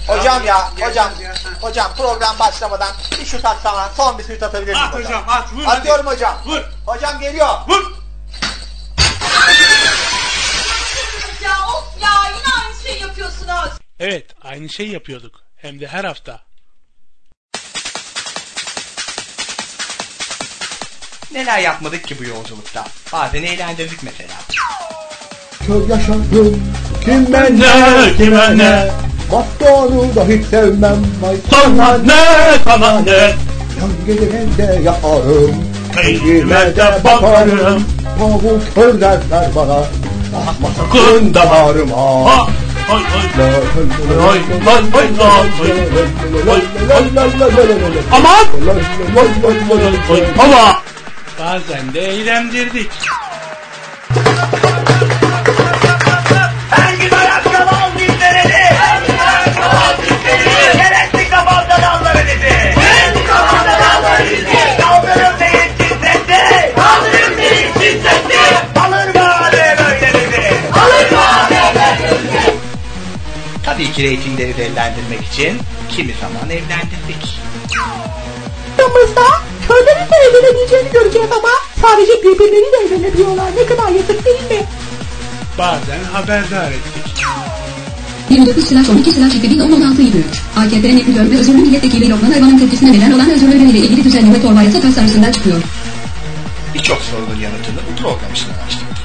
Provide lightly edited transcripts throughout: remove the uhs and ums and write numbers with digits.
Hocam ya, hocam program başlamadan bir şut atsana, son bir şut atabilir miyim hocam? Hocam at, vur. Atıyorum hadi. Hocam. Vur. Hocam geliyor. Vur. Ya of ya, yine aynı şey yapıyorsunuz. Evet, aynı şey yapıyorduk. Hem de her hafta. Neler yapmadık ki bu yolculukta? Bazen eğlendirdik mesela. Kör yaşadım, kime ne? Bastonu da hiç sevmem. Sana ne? Yan gelirinde yaparım. Kıyime de bakarım. Tavuk kör derler bana. Bakma sakın damarıma. Ha! Hay hay. Hay Aman! Ama bazen de eğlendirdik. Her gün ayakkabı al dizlerini. Gerekli kafamda dalları dizi. Kaldırım değil şiddetli. Alır mı böyle dizi. Tabii ki reytingleri değerlendirmek için kimi zaman evlendirdik. Aramızda körlerin de evlenebileceğini göreceğiz ama sadece birbirleriyle evlenebiliyorlar. Ne kadar yazık değil mi? Bazen haberdar ettik. 29/12/2016 AKP'nin yapıyor ve özürlü milletvekili Lokman Ayvan'ın tepkisine neden olan özürlüleriyle ilgili düzenleme torba yasa tasarısından çıkıyor. Birçok sorunun yanıtını bu program için araştırdık.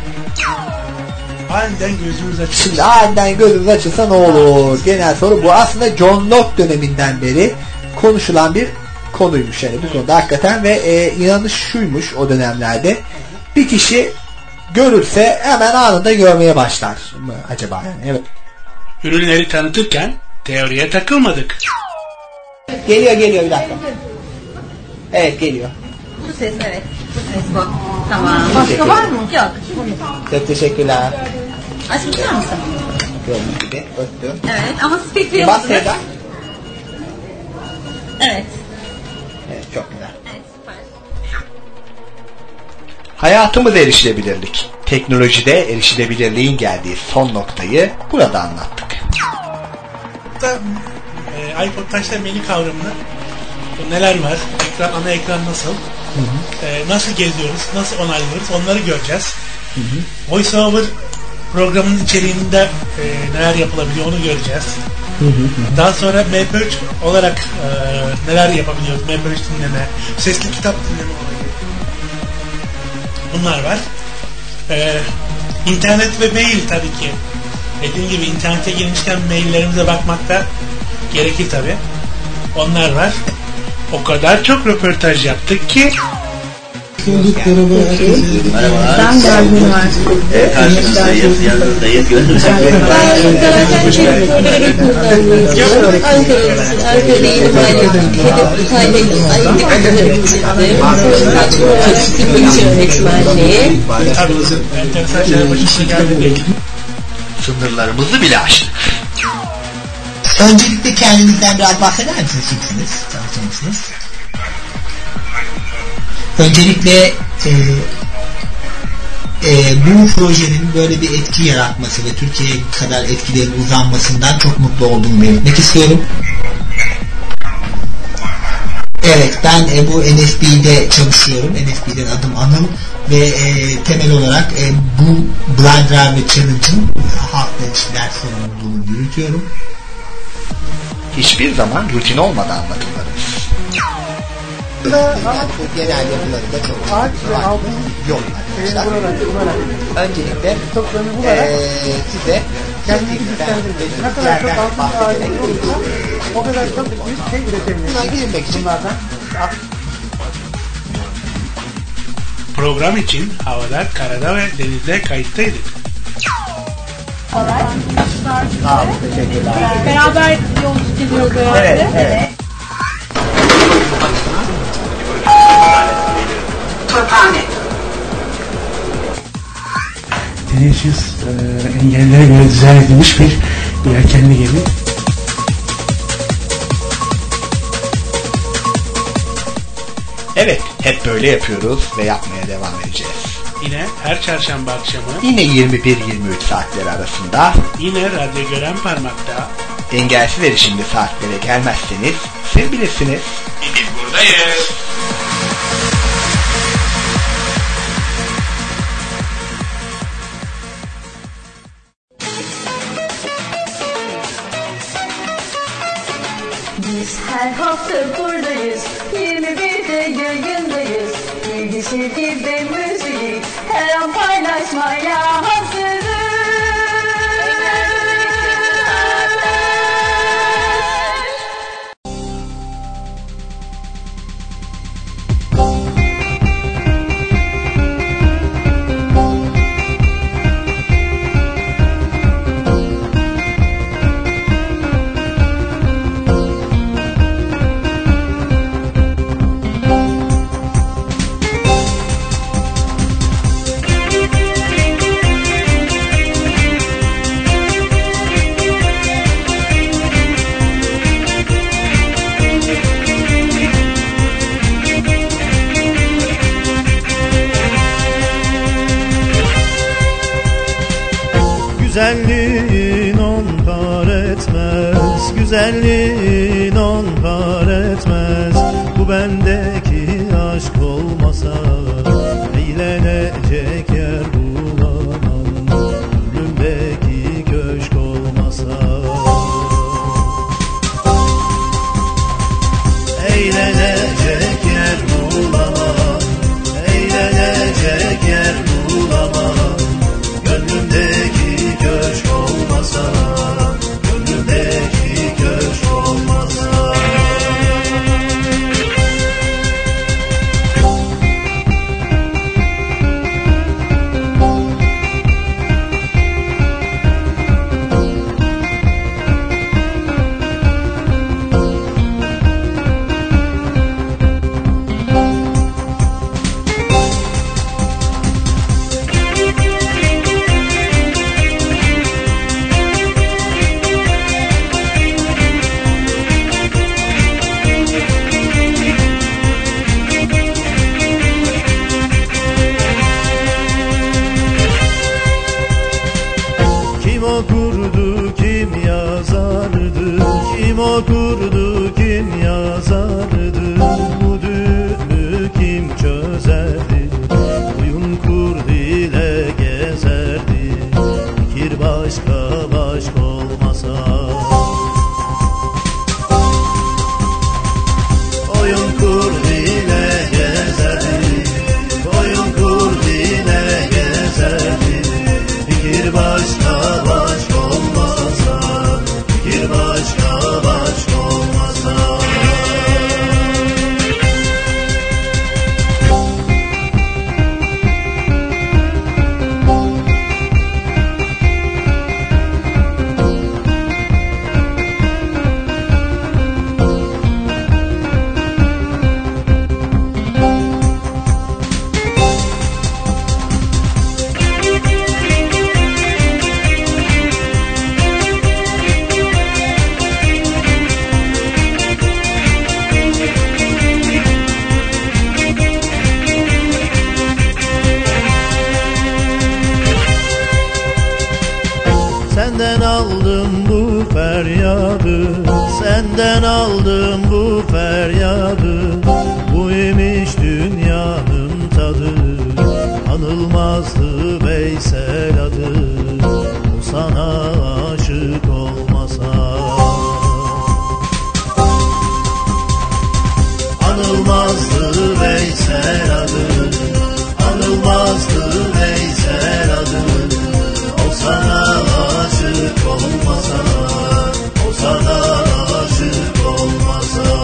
Aniden gözümüz açıldı. Şimdi aniden gözümüz açılsa ne olur? Genel soru bu. Aslında John Locke döneminden beri konuşulan bir konuymuş yani bu konuda hakikaten ve inanış şuymuş o dönemlerde. Bir kişi görürse hemen anında görmeye başlar mı acaba? Yani, evet. Ürünleri tanıtırken teoriye takılmadık. Geliyor bir dakika. Evet geliyor. Bu ses evet. Bu ses bu. Tamam. Başka var mı? Yok. Çok teşekkürler. Aşkım tutar mısın? Gördüğünüz gibi öptüm. Evet ama speaker'ı Bas yapmadınız. Seda. Evet. Evet çok güzel. Evet süper. Hayatımız erişilebilirlik. Teknolojide erişilebilirliğin geldiği son noktayı burada anlattık. iPod Touch'ta menü kavramını neler var? Ana ekran nasıl? Nasıl geziyoruz? Nasıl onaylıyoruz? Onları göreceğiz. VoiceOver programın içeriğinde neler yapılabiliyor onu göreceğiz. Daha sonra MP3 olarak neler yapabiliyoruz? MP3 dinleme, sesli kitap dinleme olayı. Bunlar var. İnternet ve mail tabii ki. Dediğim gibi internete girmişken maillerimize bakmak da gerekir tabii. Onlar var. O kadar çok röportaj yaptık ki Ben geldim var. Karşınızdayız, yanınızdayız, gönlümüzde. enteresan şeyler başımıza geldi. Sınırlarımızı bile aştık. Öncelikle kendinizden biraz bahseder misiniz? Kimsiniz? Tanıtır. Öncelikle bu projenin böyle bir etki yaratması ve Türkiye'ye kadar etkilerin uzanmasından çok mutlu olduğumu belirtmek istiyorum. Evet, ben bu NSB'de çalışıyorum. NSB'den adım Anıl ve temel olarak bu Blind Driver Challenge'ın halkla ilişkiler sorumluluğunu yürütüyorum. Hiçbir zaman rutin olmadan anlatımlarımız. Genel yapılarında çok yok arkadaşlar. Öncelikle size Ne kadar çok altın ağacı olursa o kadar çok büyük şey üretebiliriz. buna girilmek için Program için havada, karada ve denizde kayıttaydık. sağ olun, teşekkürler. Beraber yolculuk ediyoruz herhalde. Evet. Teneşüs engellere göre dizayn edilmiş bir yelkenli gemi. Evet, hep böyle yapıyoruz ve yapmaya devam edeceğiz. Yine her çarşamba akşamı Yine 21-23 saatleri arasında yine Radyo Gören Parmak'ta Engelsiz erişimli saatlere gelmezseniz siz bilirsiniz. Biz buradayız. Biz her hafta buradayız, 21'de yayındayız. Bilgi, sevgi ve müzik her an paylaşmaya hazırız. Güzelliğin on par etmez, güzelliğin on par etmez. Bu bendeki aşk olmasa eğlenecek yer bulamam. Ömrümdeki köşk olmasa eğlenecek yer bulamam, eğlenecek yer bulamam. Gönlümdeki köşk olmasa, gönlümdeki köşk olmasa. Kim okurdu, kim yazardı, kim okurdu, kim yazardı, bu düğümü kim çözerdi, oyun kurdu ile gezerdi, fikir başka başka olmasa. Oyun kurdu ile gezerdi, oyun kurdu ile gezerdi, fikir başka başka olmasa, fikir başka başka olmasa. Senden aldım bu feryadı, senden aldım bu feryadı. Bu imiş dünyanın tadı, anılmazdı Veysel adı. O sana aşık olmasa, anılmazdı Veysel adı, anılmazdı Veysel adı. O sana aşık olmasa, o sana aşık olmasa.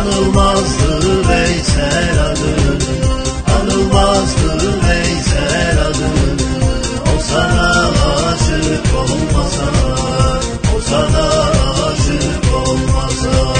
Anılmazdı Veysel adı, anılmazdı Veysel adı. O sana aşık olmasa, o sana aşık olmasa.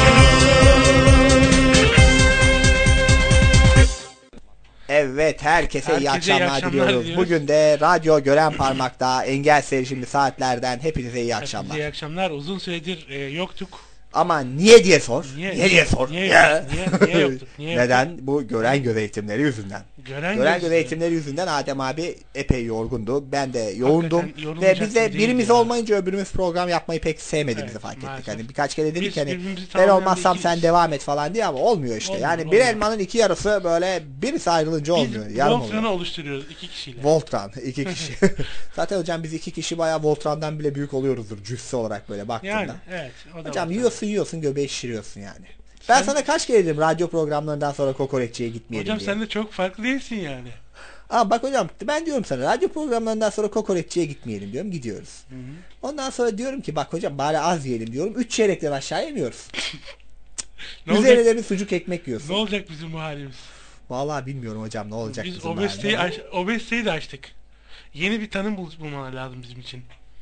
Evet, herkese iyi akşamlar diliyoruz. diyoruz. Bugün de Radyo Gören Parmak'ta Engelsiz şimdi saatlerden hepinize iyi akşamlar. Herkese iyi akşamlar. Uzun süredir yoktuk. Ama niye diye sor. Niye diye sor. Niye yoktuk? Neden? Bu gören göz eğitimleri yüzünden. Gören göz eğitimleri yüzünden Adem abi epey yorgundu. Ben de yoğundum. Ve biz de birimiz olmayınca öbürümüz program yapmayı pek sevmediğimizi fark ettik. Maalesef. Hani birkaç kere dedik hani ben tamamlayan olmazsam bir sen devam et falan diye ama olmuyor işte. Olmuyor, yani bir olmuyor. elmanın iki yarısı böyle birisi ayrılınca olmuyor. Biz Yarım Voltran'ı oluyor. oluşturuyoruz 2 kişiyle. Voltran 2 kişi. Zaten hocam biz 2 kişi bayağı Voltran'dan bile büyük oluyoruzdur cüsse olarak böyle baktığında. Yani evet. O da Hocam Voltran. yiyorsun göbeği şişiriyorsun yani. Ben sana kaç kere dedim radyo programlarından sonra kokoreççiye gitmeyelim Hocam diye. sen de çok farklı değilsin yani. Ama bak hocam ben diyorum sana radyo programlarından sonra kokoreççiye gitmeyelim diyorum, gidiyoruz. Hı hı. Ondan sonra diyorum ki bak hocam bari az yiyelim diyorum. 3 çeyrekten aşağı yemiyoruz. Ne Üzerine olacak? de bir sucuk ekmek yiyorsun. Ne olacak bizim bu halimiz? Vallahi bilmiyorum hocam ne olacak Biz bizim obeziteyi de açtık. Yeni bir tanım bulmaları lazım bizim için.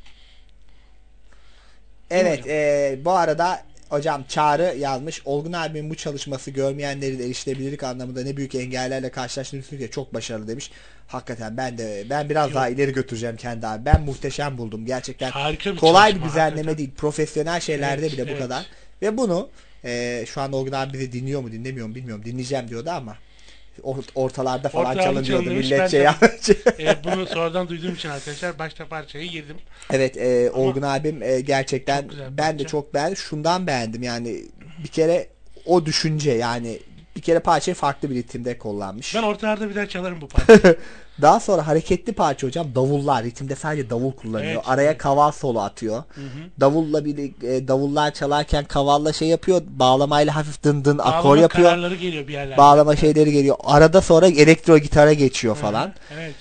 Evet bu arada hocam Çağrı yazmış. Olgun abimin bu çalışması görmeyenlerin erişilebilirlik anlamında ne büyük engellerle karşılaştığını düşününce çok başarılı demiş. Hakikaten ben biraz daha ileri götüreceğim kendi abi. Ben muhteşem buldum. Gerçekten Harika bir kolay bir çalışma, düzenleme hakikaten. değil. Profesyonel şeylerde Evet, bile bu evet. kadar. Ve bunu şu anda Olgun abi bizi dinliyor mu dinlemiyor mu bilmiyorum. Dinleyeceğim diyordu ama ortalarda falan Ortalarda çalınıyordu. çalınmış, Millet ben şey de- yapmış. Bunu sonradan duyduğum için arkadaşlar başta parçayı girdim. Evet Olgun abim gerçekten Çok güzel bir ben de parça. çok beğendim. Şundan beğendim yani bir kere o düşünce yani bir kere parçayı farklı bir ritimde kullanmış. Ben ortalarda bir daha çalarım bu parçayı. Daha sonra hareketli parça hocam davullar ritimde sadece davul kullanıyor. Evet. Araya kaval solo atıyor. Davulla davullar çalarken kavalla şey yapıyor. Bağlamayla hafif dın dın akor Bağlama yapıyor. kararları geliyor bir yerlerde. Bağlama şeyleri geliyor. Arada sonra elektro gitara geçiyor falan. Evet.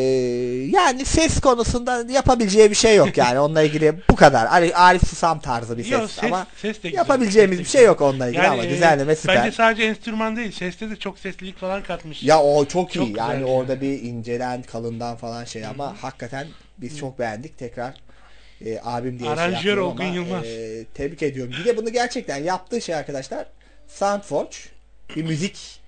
Yani ses konusunda yapabileceği bir şey yok yani onunla ilgili bu kadar. Arif Susam tarzı bir ses, Yok, ama ses de güzel. yapabileceğimiz bir şey yok onunla ilgili ama düzenleme süper. Bence sadece enstrüman değil, seste de çok seslilik falan katmış. Ya o çok iyi Çok güzel yani yani. orada bir incelen kalından falan şey ama hakikaten biz çok beğendik tekrar abim diye Aranjör şey yapıyorum Olgun ama Yılmaz. tebrik ediyorum. Bir de bunu gerçekten yaptığı şey arkadaşlar Soundforge bir müzik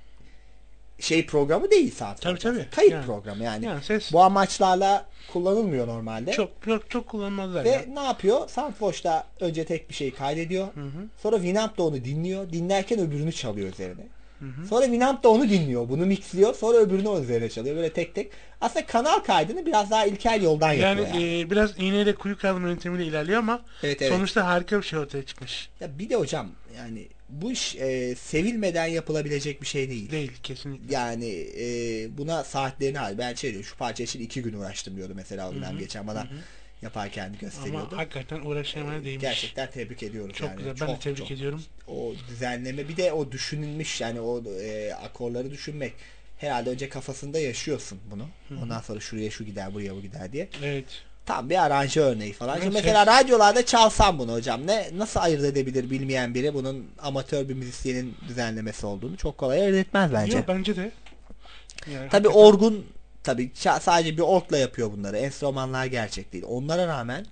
programı değil Soundforge. Tabii. Kayıt Yani. programı yani. Yani ses Bu amaçlarla kullanılmıyor normalde. çok kullanmazlar Ve ya. ne yapıyor? Soundforge'da önce tek bir şey kaydediyor. Sonra Winamp da onu dinliyor. Dinlerken öbürünü çalıyor üzerine. Sonra Winamp da onu dinliyor. Bunu mixliyor. Sonra öbürünü o üzerine çalıyor. Böyle tek tek. Aslında kanal kaydını biraz daha ilkel yoldan yapıyor yani. Biraz iğneyle kuyu kazma yöntemiyle ilerliyor ama Evet. sonuçta harika bir şey ortaya çıkmış. Ya bir de hocam yani bu iş sevilmeden yapılabilecek bir şey değil. Değil kesinlikle. Yani buna saatlerini harcıyor. Ben şey diyorum şu parça için 2 gün uğraştım diyordu mesela o dönem geçen bana yaparken gösteriyordu. Ama hakikaten uğraşmaya değmiş. Gerçekten tebrik ediyoruz. Çok yani. güzel. Ben de tebrik ediyorum. O düzenleme bir de o düşünülmüş yani o akorları düşünmek. Herhalde önce kafasında yaşıyorsun bunu. Ondan sonra şuraya şu gider buraya bu gider diye. Evet. Tam bir aranjı örneği falan. Şimdi Evet, mesela radyolarda çalsam bunu hocam nasıl ayırt edebilir bilmeyen biri bunun amatör bir müzisyenin düzenlemesi olduğunu çok kolay ayırt etmez bence. Yok bence de. Yani Tabii hakikaten- orgun sadece bir orkla yapıyor bunları. Enstrümanlar gerçek değil. Onlara rağmen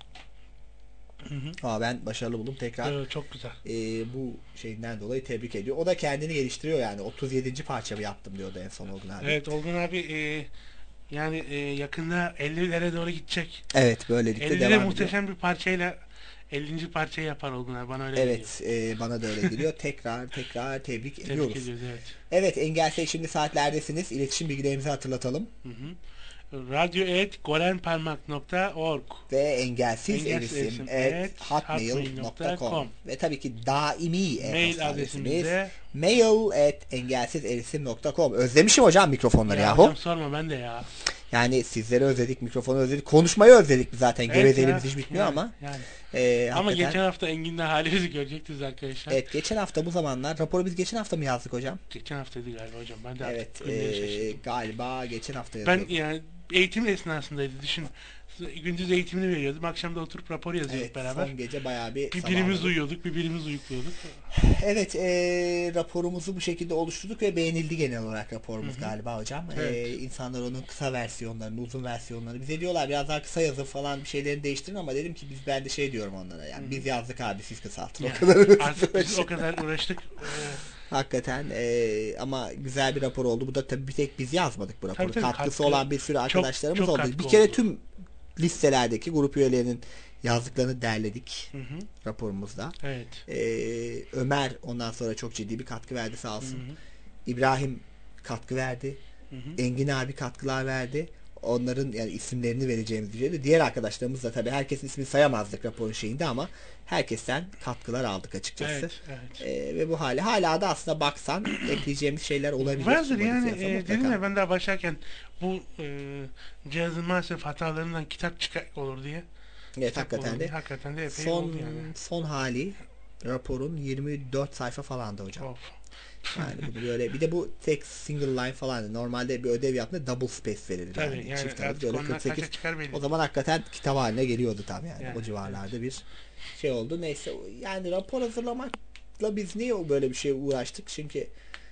ben başarılı buldum tekrar. Evet, çok güzel. Bu şeyinden dolayı tebrik ediyor. O da kendini geliştiriyor yani. 37. parçamı yaptım diyordu en son Olgun abi. Evet Olgun abi yani yakında 50'lere doğru gidecek. Evet böylelikle 50'de devam ediyor. muhteşem bir parçayla 50. parçayı yapar Olgun abi. Bana öyle geliyor. Evet bana da öyle geliyor. tekrar tebrik ediyoruz. Tebrik ediyoruz evet. Evet Engelsiz şimdi saatlerdesiniz. İletişim bilgilerimizi hatırlatalım. Radyo@gorenparmak.org Ve engelsizerisim@hotmail.com ve tabii ki daimi mail adresimiz mail@engelsizerisim.com. Özlemişim hocam mikrofonları ya yahu. hocam sorma ben de ya. Yani sizleri özledik, mikrofonu özledik, konuşmayı özledik zaten. Evet Gevezeliğimiz ya, hiç bitmiyor yani, ama. yani. Ama Hakikaten- geçen hafta Engin'le halimizi görecektiniz arkadaşlar. Evet geçen hafta bu zamanlar raporu biz geçen hafta mı yazdık hocam? Geçen haftaydı galiba hocam. Ben de Evet artık günleri şaşırdım. galiba geçen hafta Ben yazıyorduk. yani eğitim esnasındaydı. Düşün gündüz eğitimini veriyordum. Akşam da oturup rapor yazıyorduk beraber. Son gece bayağı birimiz uyuyorduk, birimiz uyukluyorduk. Evet, raporumuzu bu şekilde oluşturduk ve beğenildi genel olarak raporumuz galiba hocam. Evet. İnsanlar onun kısa versiyonlarını, uzun versiyonlarını bize diyorlar biraz daha kısa yazın falan bir şeylerini değiştirin ama dedim ki ben de şey diyorum onlara yani biz yazdık abi siz kısaltın o kadar. Artık biz o kadar uğraştık. Hakikaten ama güzel bir rapor oldu. Bu da tabii bir tek biz yazmadık bu raporu. Tabii, katkısı olan bir sürü arkadaşlarımız çok oldu. katkı Bir kere oldu. tüm listelerdeki grup üyelerinin yazdıklarını derledik raporumuzda. Evet. Ömer ondan sonra çok ciddi bir katkı verdi sağ olsun. İbrahim katkı verdi. Engin abi katkılar verdi. Onların yani isimlerini vereceğimiz düşünüyordu. Diğer arkadaşlarımız da tabii herkesin ismini sayamazdık raporun şeyinde ama herkesten katkılar aldık açıkçası. Evet. Ve bu hala da aslında baksan ekleyeceğimiz şeyler olabilir. Vardır yani dedim ya ben daha başlarken bu cihazın maalesef hatalarından kitap çıkar olur diye. Evet hakikaten de epey oldu yani. Son hali raporun 24 sayfa falandı hocam. Of. Yani bunu böyle bir de bu tek single line falan normalde bir ödev yaptığında double space verilir. Tabii yani. yani Çift tarafı böyle 48. Belli. O zaman hakikaten kitap haline geliyordu tam yani. O civarlarda bir şey oldu. Neyse yani rapor hazırlamakla biz niye böyle bir şeye uğraştık? Çünkü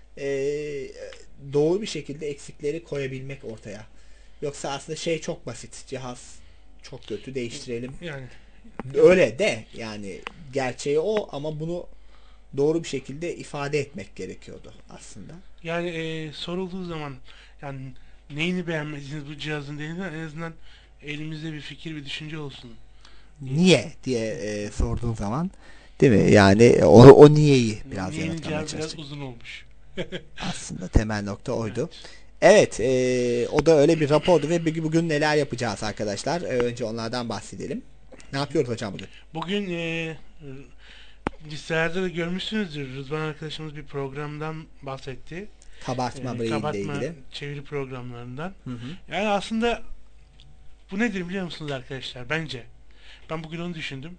doğru bir şekilde eksikleri koyabilmek ortaya. Yoksa aslında şey çok basit. Cihaz çok kötü değiştirelim. Yani öyle de yani gerçeği o ama bunu doğru bir şekilde ifade etmek gerekiyordu aslında. Yani sorulduğu zaman yani neyini beğenmediniz bu cihazın dediğinden en azından elimizde bir fikir, bir düşünce olsun. Niye diye sorduğun zaman değil mi? Yani o niyeyi biraz yanıtlamaya çalıştık. Biraz uzun olmuş. Aslında temel nokta oydu. Evet, o da öyle bir rapordu ve bugün neler yapacağız arkadaşlar? Önce onlardan bahsedelim. Ne yapıyoruz hocam bugün? Bugün listelerde de görmüşsünüzdür. Rıdvan arkadaşımız bir programdan bahsetti. Kabartma ile ilgili. Çeviri programlarından. Yani aslında bu nedir biliyor musunuz arkadaşlar? Bence. Ben bugün onu düşündüm.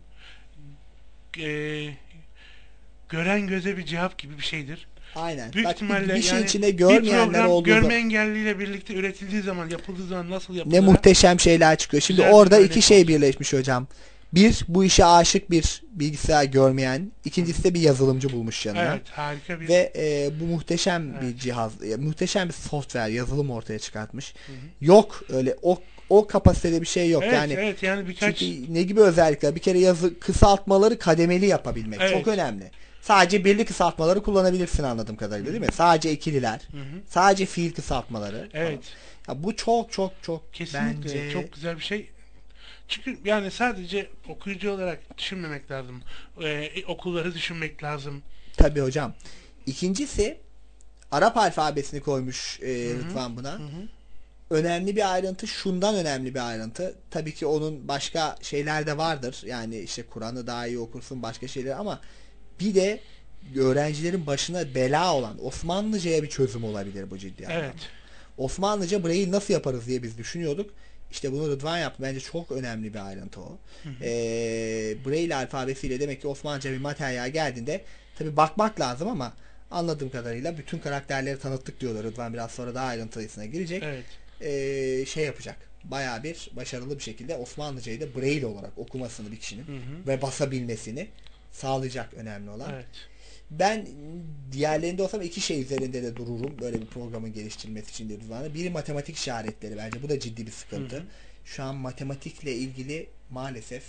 Gören göze bir cevap gibi bir şeydir. Aynen. Büyük ihtimalle bir şey yani içinde görmeyenler olduğu görme engelliyle birlikte üretildiği zaman, yapıldığı zaman nasıl yapılır? Ne muhteşem şeyler çıkıyor. Şimdi Güzel orada iki şey birleşmiş hocam. Bir, bu işe aşık bir bilgisayar görmeyen. İkincisi de bir yazılımcı bulmuş yanına. Evet, harika bir... Ve bu muhteşem bir cihaz, muhteşem bir software, yazılım ortaya çıkartmış. Yok öyle o kapasitede bir şey yok. Evet, yani birkaç... Çünkü ne gibi özellikler? Bir kere kısaltmaları kademeli yapabilmek. Çok önemli. Sadece birli kısaltmaları kullanabilirsin anladığım kadarıyla değil mi? Sadece ikililer. Sadece fiil kısaltmaları. Evet. Ya bu çok kesinlikle bence... çok güzel bir şey. Çünkü yani sadece okuyucu olarak düşünmemek lazım. Okulları düşünmek lazım. Tabii hocam. İkincisi Arap alfabesini koymuş Rıdvan buna. Önemli bir ayrıntı. Şundan önemli bir ayrıntı. Tabii ki onun başka şeyler de vardır. Yani işte Kur'an'ı daha iyi okursun başka şeyler ama bir de öğrencilerin başına bela olan Osmanlıca'ya bir çözüm olabilir bu ciddi anlamda. Evet. Osmanlıca Braille nasıl yaparız diye biz düşünüyorduk. İşte bunu Rıdvan yaptı. Bence çok önemli bir ayrıntı o. Braille alfabesiyle demek ki Osmanlıca bir materyal geldiğinde tabi bakmak lazım ama anladığım kadarıyla bütün karakterleri tanıttık diyorlar. Rıdvan biraz sonra daha ayrıntısına girecek. Evet. Şey yapacak. Bayağı bir başarılı bir şekilde Osmanlıcayı da Braille olarak okumasını bir kişinin ve basabilmesini sağlayacak önemli olan. Evet. Ben diğerlerinde olsam iki şey üzerinde de dururum. Böyle bir programın geliştirilmesi için de Rıdvan'ı. Biri matematik işaretleri bence. Bu da ciddi bir sıkıntı. Şu an matematikle ilgili maalesef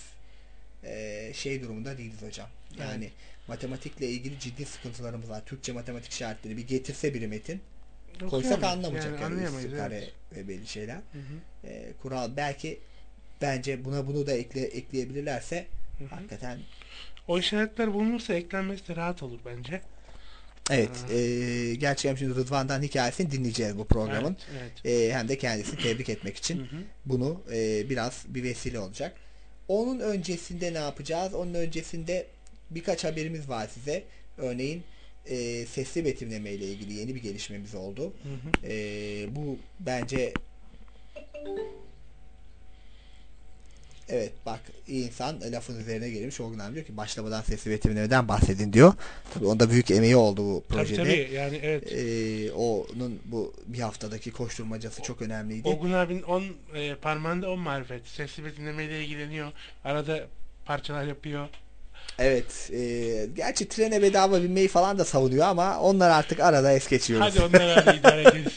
şey durumunda değiliz hocam. Yani matematikle ilgili ciddi sıkıntılarımız var. Türkçe matematik işaretleri bir getirse biri metin koysak anlamayacak. Yani kare ve belli şeyler. Kural belki bence bunu da ekleyebilirlerse hakikaten o işaretler bulunursa eklenmesi de rahat olur bence. Evet. Gerçekten şimdi Rıdvan'dan hikayesini dinleyeceğiz bu programın. Evet. Hem de kendisini tebrik etmek için bunu biraz bir vesile olacak. Onun öncesinde ne yapacağız? Onun öncesinde birkaç haberimiz var size. Örneğin sesli betimleme ile ilgili yeni bir gelişmemiz oldu. Bu bence Evet bak iyi insan lafın üzerine gelmiş. Olgun abi diyor ki başlamadan sesli betimlemeden bahsedin diyor. Tabii onda büyük emeği oldu bu projede. Tabii yani evet. Onun bu bir haftadaki koşturmacası çok önemliydi. Olgun abinin parmağında 10 marifet. Sesli betimlemeyle ilgileniyor. Arada parçalar yapıyor. Evet. Gerçi trene bedava binmeyi falan da savunuyor ama onlar artık arada es geçiyoruz. Hadi onları idare ederiz.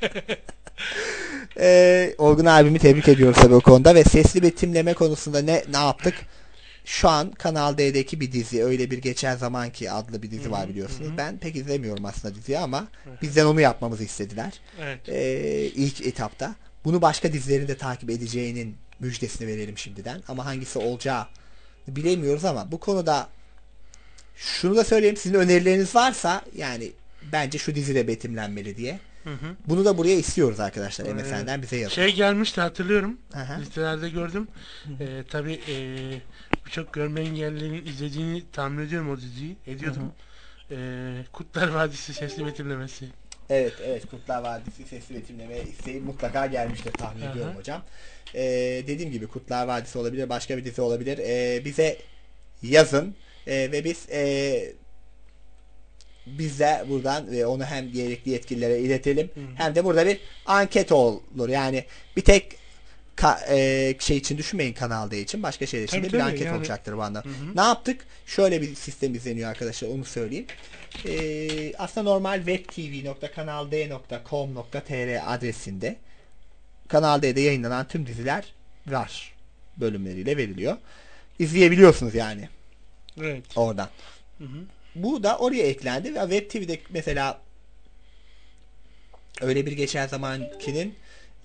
Olgun abimi tebrik ediyoruz tabii o konuda ve sesli betimleme konusunda ne yaptık? Şu an Kanal D'deki bir dizi Öyle Bir Geçer Zamanki adlı bir dizi var biliyorsunuz. Ben pek izlemiyorum aslında diziyi ama bizden onu yapmamızı istediler. Evet. İlk etapta. Bunu başka dizilerin de takip edeceğinin müjdesini verelim şimdiden. Ama hangisi olacağı bilemiyoruz ama bu konuda şunu da söyleyeyim. Sizin önerileriniz varsa yani bence şu dizi de betimlenmeli diye. Bunu da buraya istiyoruz arkadaşlar. MSN'den bize yazın. Şey gelmişti hatırlıyorum. Aha. Listelerde gördüm. Tabii birçok görme engellilerin izlediğini tahmin ediyorum o diziyi. Ediyordum. Kurtlar Vadisi sesli betimlemesi. Evet Kurtlar Vadisi sesli betimleme isteği mutlaka gelmiştir tahmin ediyorum hocam. Dediğim gibi Kurtlar Vadisi olabilir, başka bir dizi olabilir. Bize yazın ve biz de buradan onu hem gerekli yetkililere iletelim hem de burada bir anket olur. Yani bir tek şey için düşünmeyin Kanal D için. Başka şeyler için de bir anket olacaktır bu anda. Ne yaptık? Şöyle bir sistem izleniyor arkadaşlar. Onu söyleyeyim. Aslında normal webtv.kanald.com.tr adresinde Kanal D'de yayınlanan tüm diziler var. Bölümleriyle veriliyor. İzleyebiliyorsunuz yani. Evet. Oradan. Bu da oraya eklendi ve Web TV'de mesela Öyle Bir Geçer Zamankinin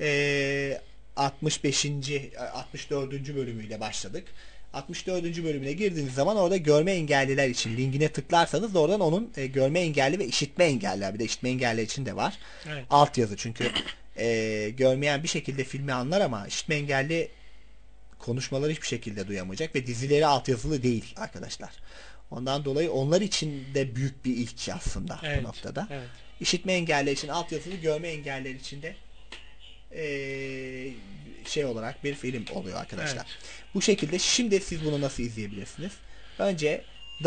64. bölümüyle başladık. 64. bölümüne girdiğiniz zaman orada görme engelliler için linkine tıklarsanız da oradan onun görme engelli ve işitme engelliler, bir de işitme engelliler için de var. Evet. Altyazı çünkü görmeyen bir şekilde filmi anlar ama işitme engelli konuşmaları hiçbir şekilde duyamayacak ve dizileri altyazılı değil arkadaşlar. Ondan dolayı onlar için de büyük bir ilk aslında bu noktada. Evet. İşitme engelliler için altyazılı, görme engelliler için de şey olarak bir film oluyor arkadaşlar. Evet. Bu şekilde şimdi siz bunu nasıl izleyebilirsiniz? Önce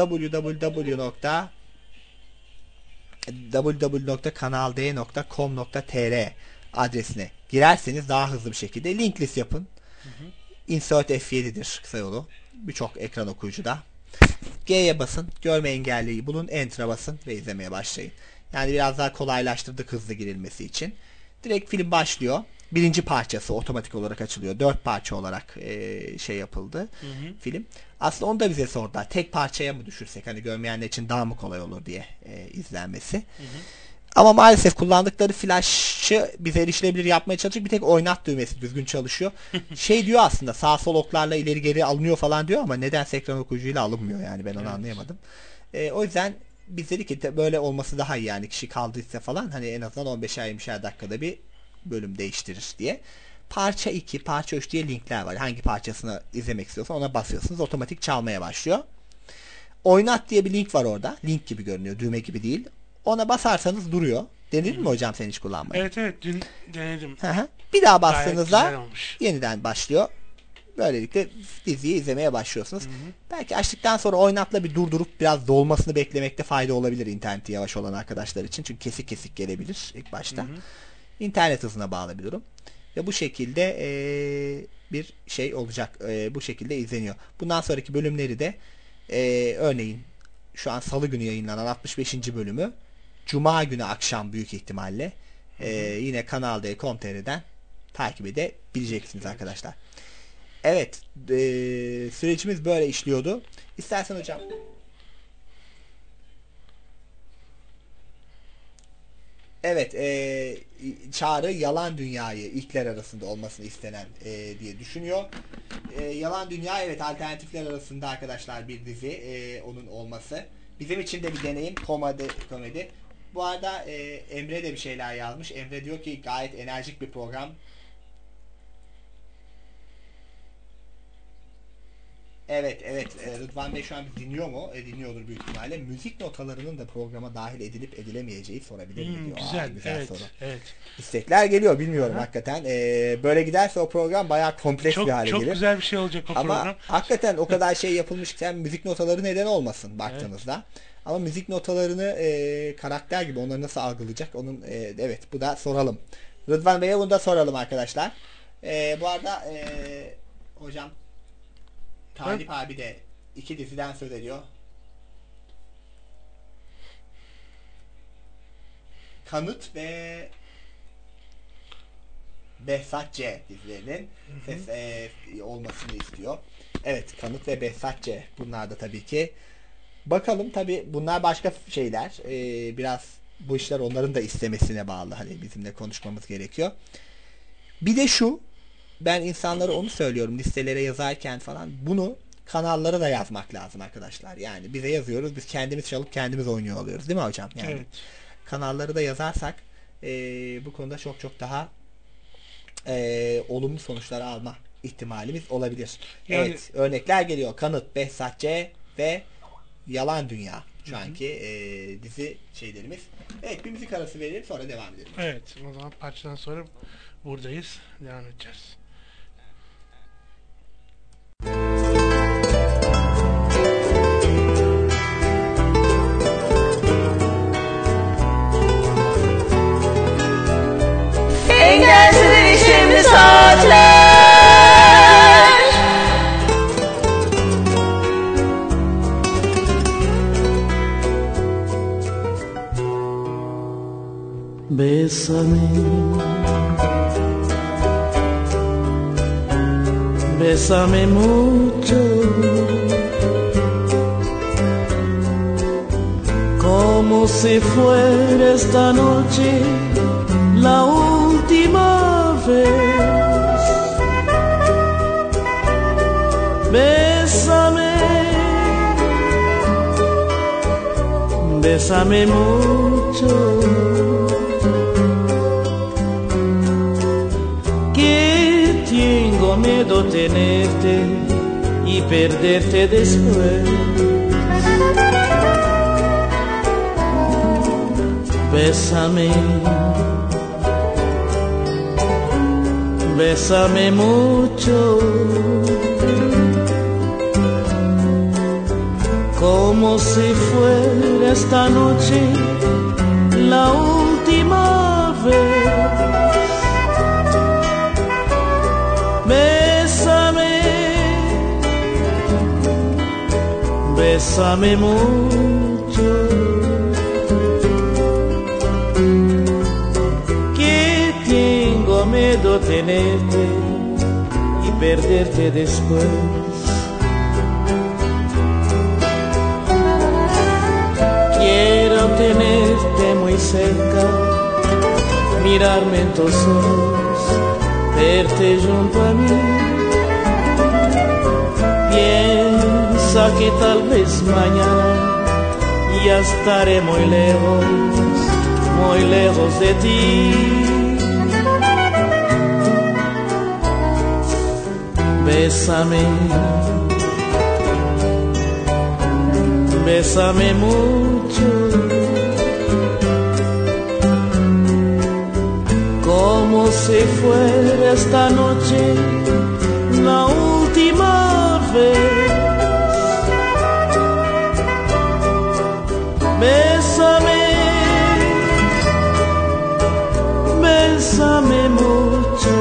www.kanald.com.tr adresine girerseniz daha hızlı bir şekilde link list yapın. Insert F7'dir kısa yolu. Birçok ekran okuyucuda. G'ye basın, görme engelliyi bulun, Enter'a basın ve izlemeye başlayın. Yani biraz daha kolaylaştırdık hızlı girilmesi için. Direkt film başlıyor. Birinci parçası otomatik olarak açılıyor. 4 parça olarak şey yapıldı film. Aslında onu da bize sordular. Tek parçaya mı düşürsek hani görmeyenler için daha mı kolay olur diye izlenmesi. Ama maalesef kullandıkları flash'ı bize erişilebilir yapmaya çalışıyor. Bir tek oynat düğmesi düzgün çalışıyor. Şey diyor aslında sağ sol oklarla ileri geri alınıyor falan diyor ama nedense ekran okuyucuyla alınmıyor yani ben onu anlayamadım. O yüzden biz dedik ki böyle olması daha iyi yani kişi kaldıysa falan hani en azından 15-20 dakikada bir bölüm değiştirir diye. Parça 2, parça 3 diye linkler var. Hangi parçasını izlemek istiyorsan ona basıyorsunuz. Otomatik çalmaya başlıyor. Oynat diye bir link var orada. Link gibi görünüyor. Düğme gibi değil. Ona basarsanız duruyor. Denedin mi hocam sen hiç kullanmayı? Evet dün denedim. Bir daha bastığınızda yeniden başlıyor. Böylelikle diziyi izlemeye başlıyorsunuz. Belki açtıktan sonra oynatla bir durdurup biraz dolmasını beklemekte fayda olabilir interneti yavaş olan arkadaşlar için. Çünkü kesik kesik gelebilir ilk başta. İnternet hızına bağlı bir durum. Ve bu şekilde bir şey olacak. Bu şekilde izleniyor. Bundan sonraki bölümleri de örneğin şu an salı günü yayınlanan 65. bölümü Cuma günü akşam büyük ihtimalle yine Kanal D.com.tr'den takip edebileceksiniz arkadaşlar. Evet. Sürecimiz böyle işliyordu. İstersen hocam evet Çağrı Yalan Dünya'yı ilkler arasında olmasını istenen diye düşünüyor. Yalan Dünya evet alternatifler arasında arkadaşlar bir dizi onun olması. Bizim için de bir deneyim komedi. Bu arada Emre de bir şeyler yazmış. Emre diyor ki gayet enerjik bir program. Evet. Rıdvan Bey şu an dinliyor mu? Dinliyordur büyük ihtimalle. Müzik notalarının da programa dahil edilip edilemeyeceği sorabilir mi diyor. Güzel soru. Evet. İstekler geliyor, bilmiyorum hakikaten. Böyle giderse o program bayağı kompleks bir hale gelir. Çok güzel bir şey olacak o program. Ama hakikaten o kadar şey yapılmışken müzik notaları neden olmasın baktığınızda. Ama müzik notalarını karakter gibi onları nasıl algılayacak? Onun evet, bu da soralım. Rıdvan Bey'e bunu da soralım arkadaşlar. Bu arada hocam Talip abi de 2 diziden söz ediyor. Kanıt ve Behzat Ç. dizilerinin ses olmasını istiyor. Evet, Kanıt ve Behzat Ç. Bunlar da tabii ki. Bakalım, tabii bunlar başka şeyler. Biraz bu işler onların da istemesine bağlı. Hani bizimle konuşmamız gerekiyor. Bir de şu, ben insanlara onu söylüyorum listelere yazarken falan, bunu kanallara da yazmak lazım arkadaşlar. Yani bize yazıyoruz, biz kendimiz çalıp kendimiz oynuyor oluyoruz, değil mi hocam? Yani evet. Kanalları da yazarsak bu konuda çok daha olumlu sonuçlar alma ihtimalimiz olabilir. Yani, evet, örnekler geliyor. Kanıt, Behzat Ç. ve Yalan Dünya şu anki dizi şeylerimiz. Evet, bir müzik arası verelim, sonra devam edelim. Evet, o zaman parçadan sonra buradayız, devam edeceğiz. Engelsiz erişimli saatler. Bésame, bésame mucho, como si fuera esta noche la última vez. Bésame, bésame mucho, que tengo miedo tenerte y perderte después. Bésame, bésame mucho, como si fuera esta noche la última vez. Bésame, bésame mucho, que tengo miedo tenerte y perderte después. Quiero tenerte muy cerca, mirarme en tus ojos, verte junto a mí. Piensa que tal vez mañana ya estaré muy lejos de ti. Bésame, bésame mucho, como si fuera esta noche la última vez. Bésame, bésame mucho,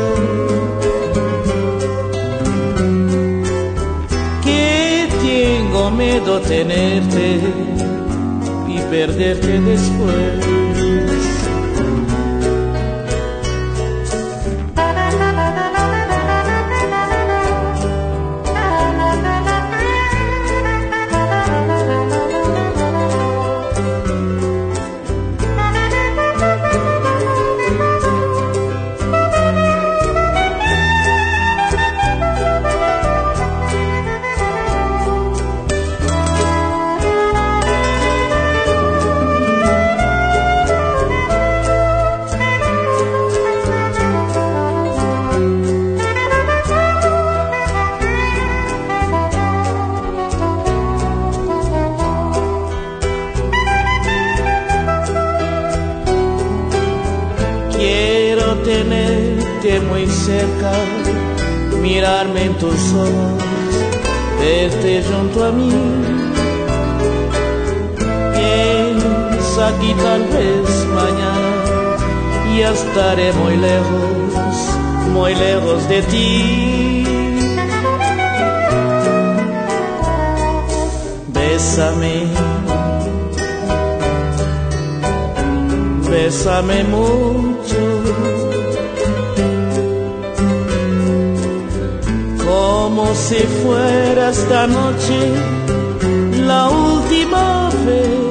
que tengo miedo tenerte y perderte después. tenerte muy cerca, mirarme en tus ojos, verte junto a mí. Piensa que tal vez mañana ya estaré muy lejos de ti. Bésame, bésame mucho, como si fuera esta noche la última vez.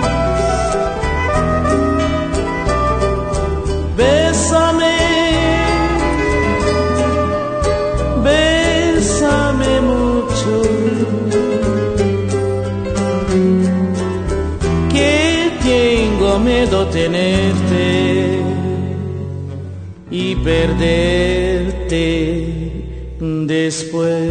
Bésame, bésame mucho, que tengo miedo tenerte y perderte después.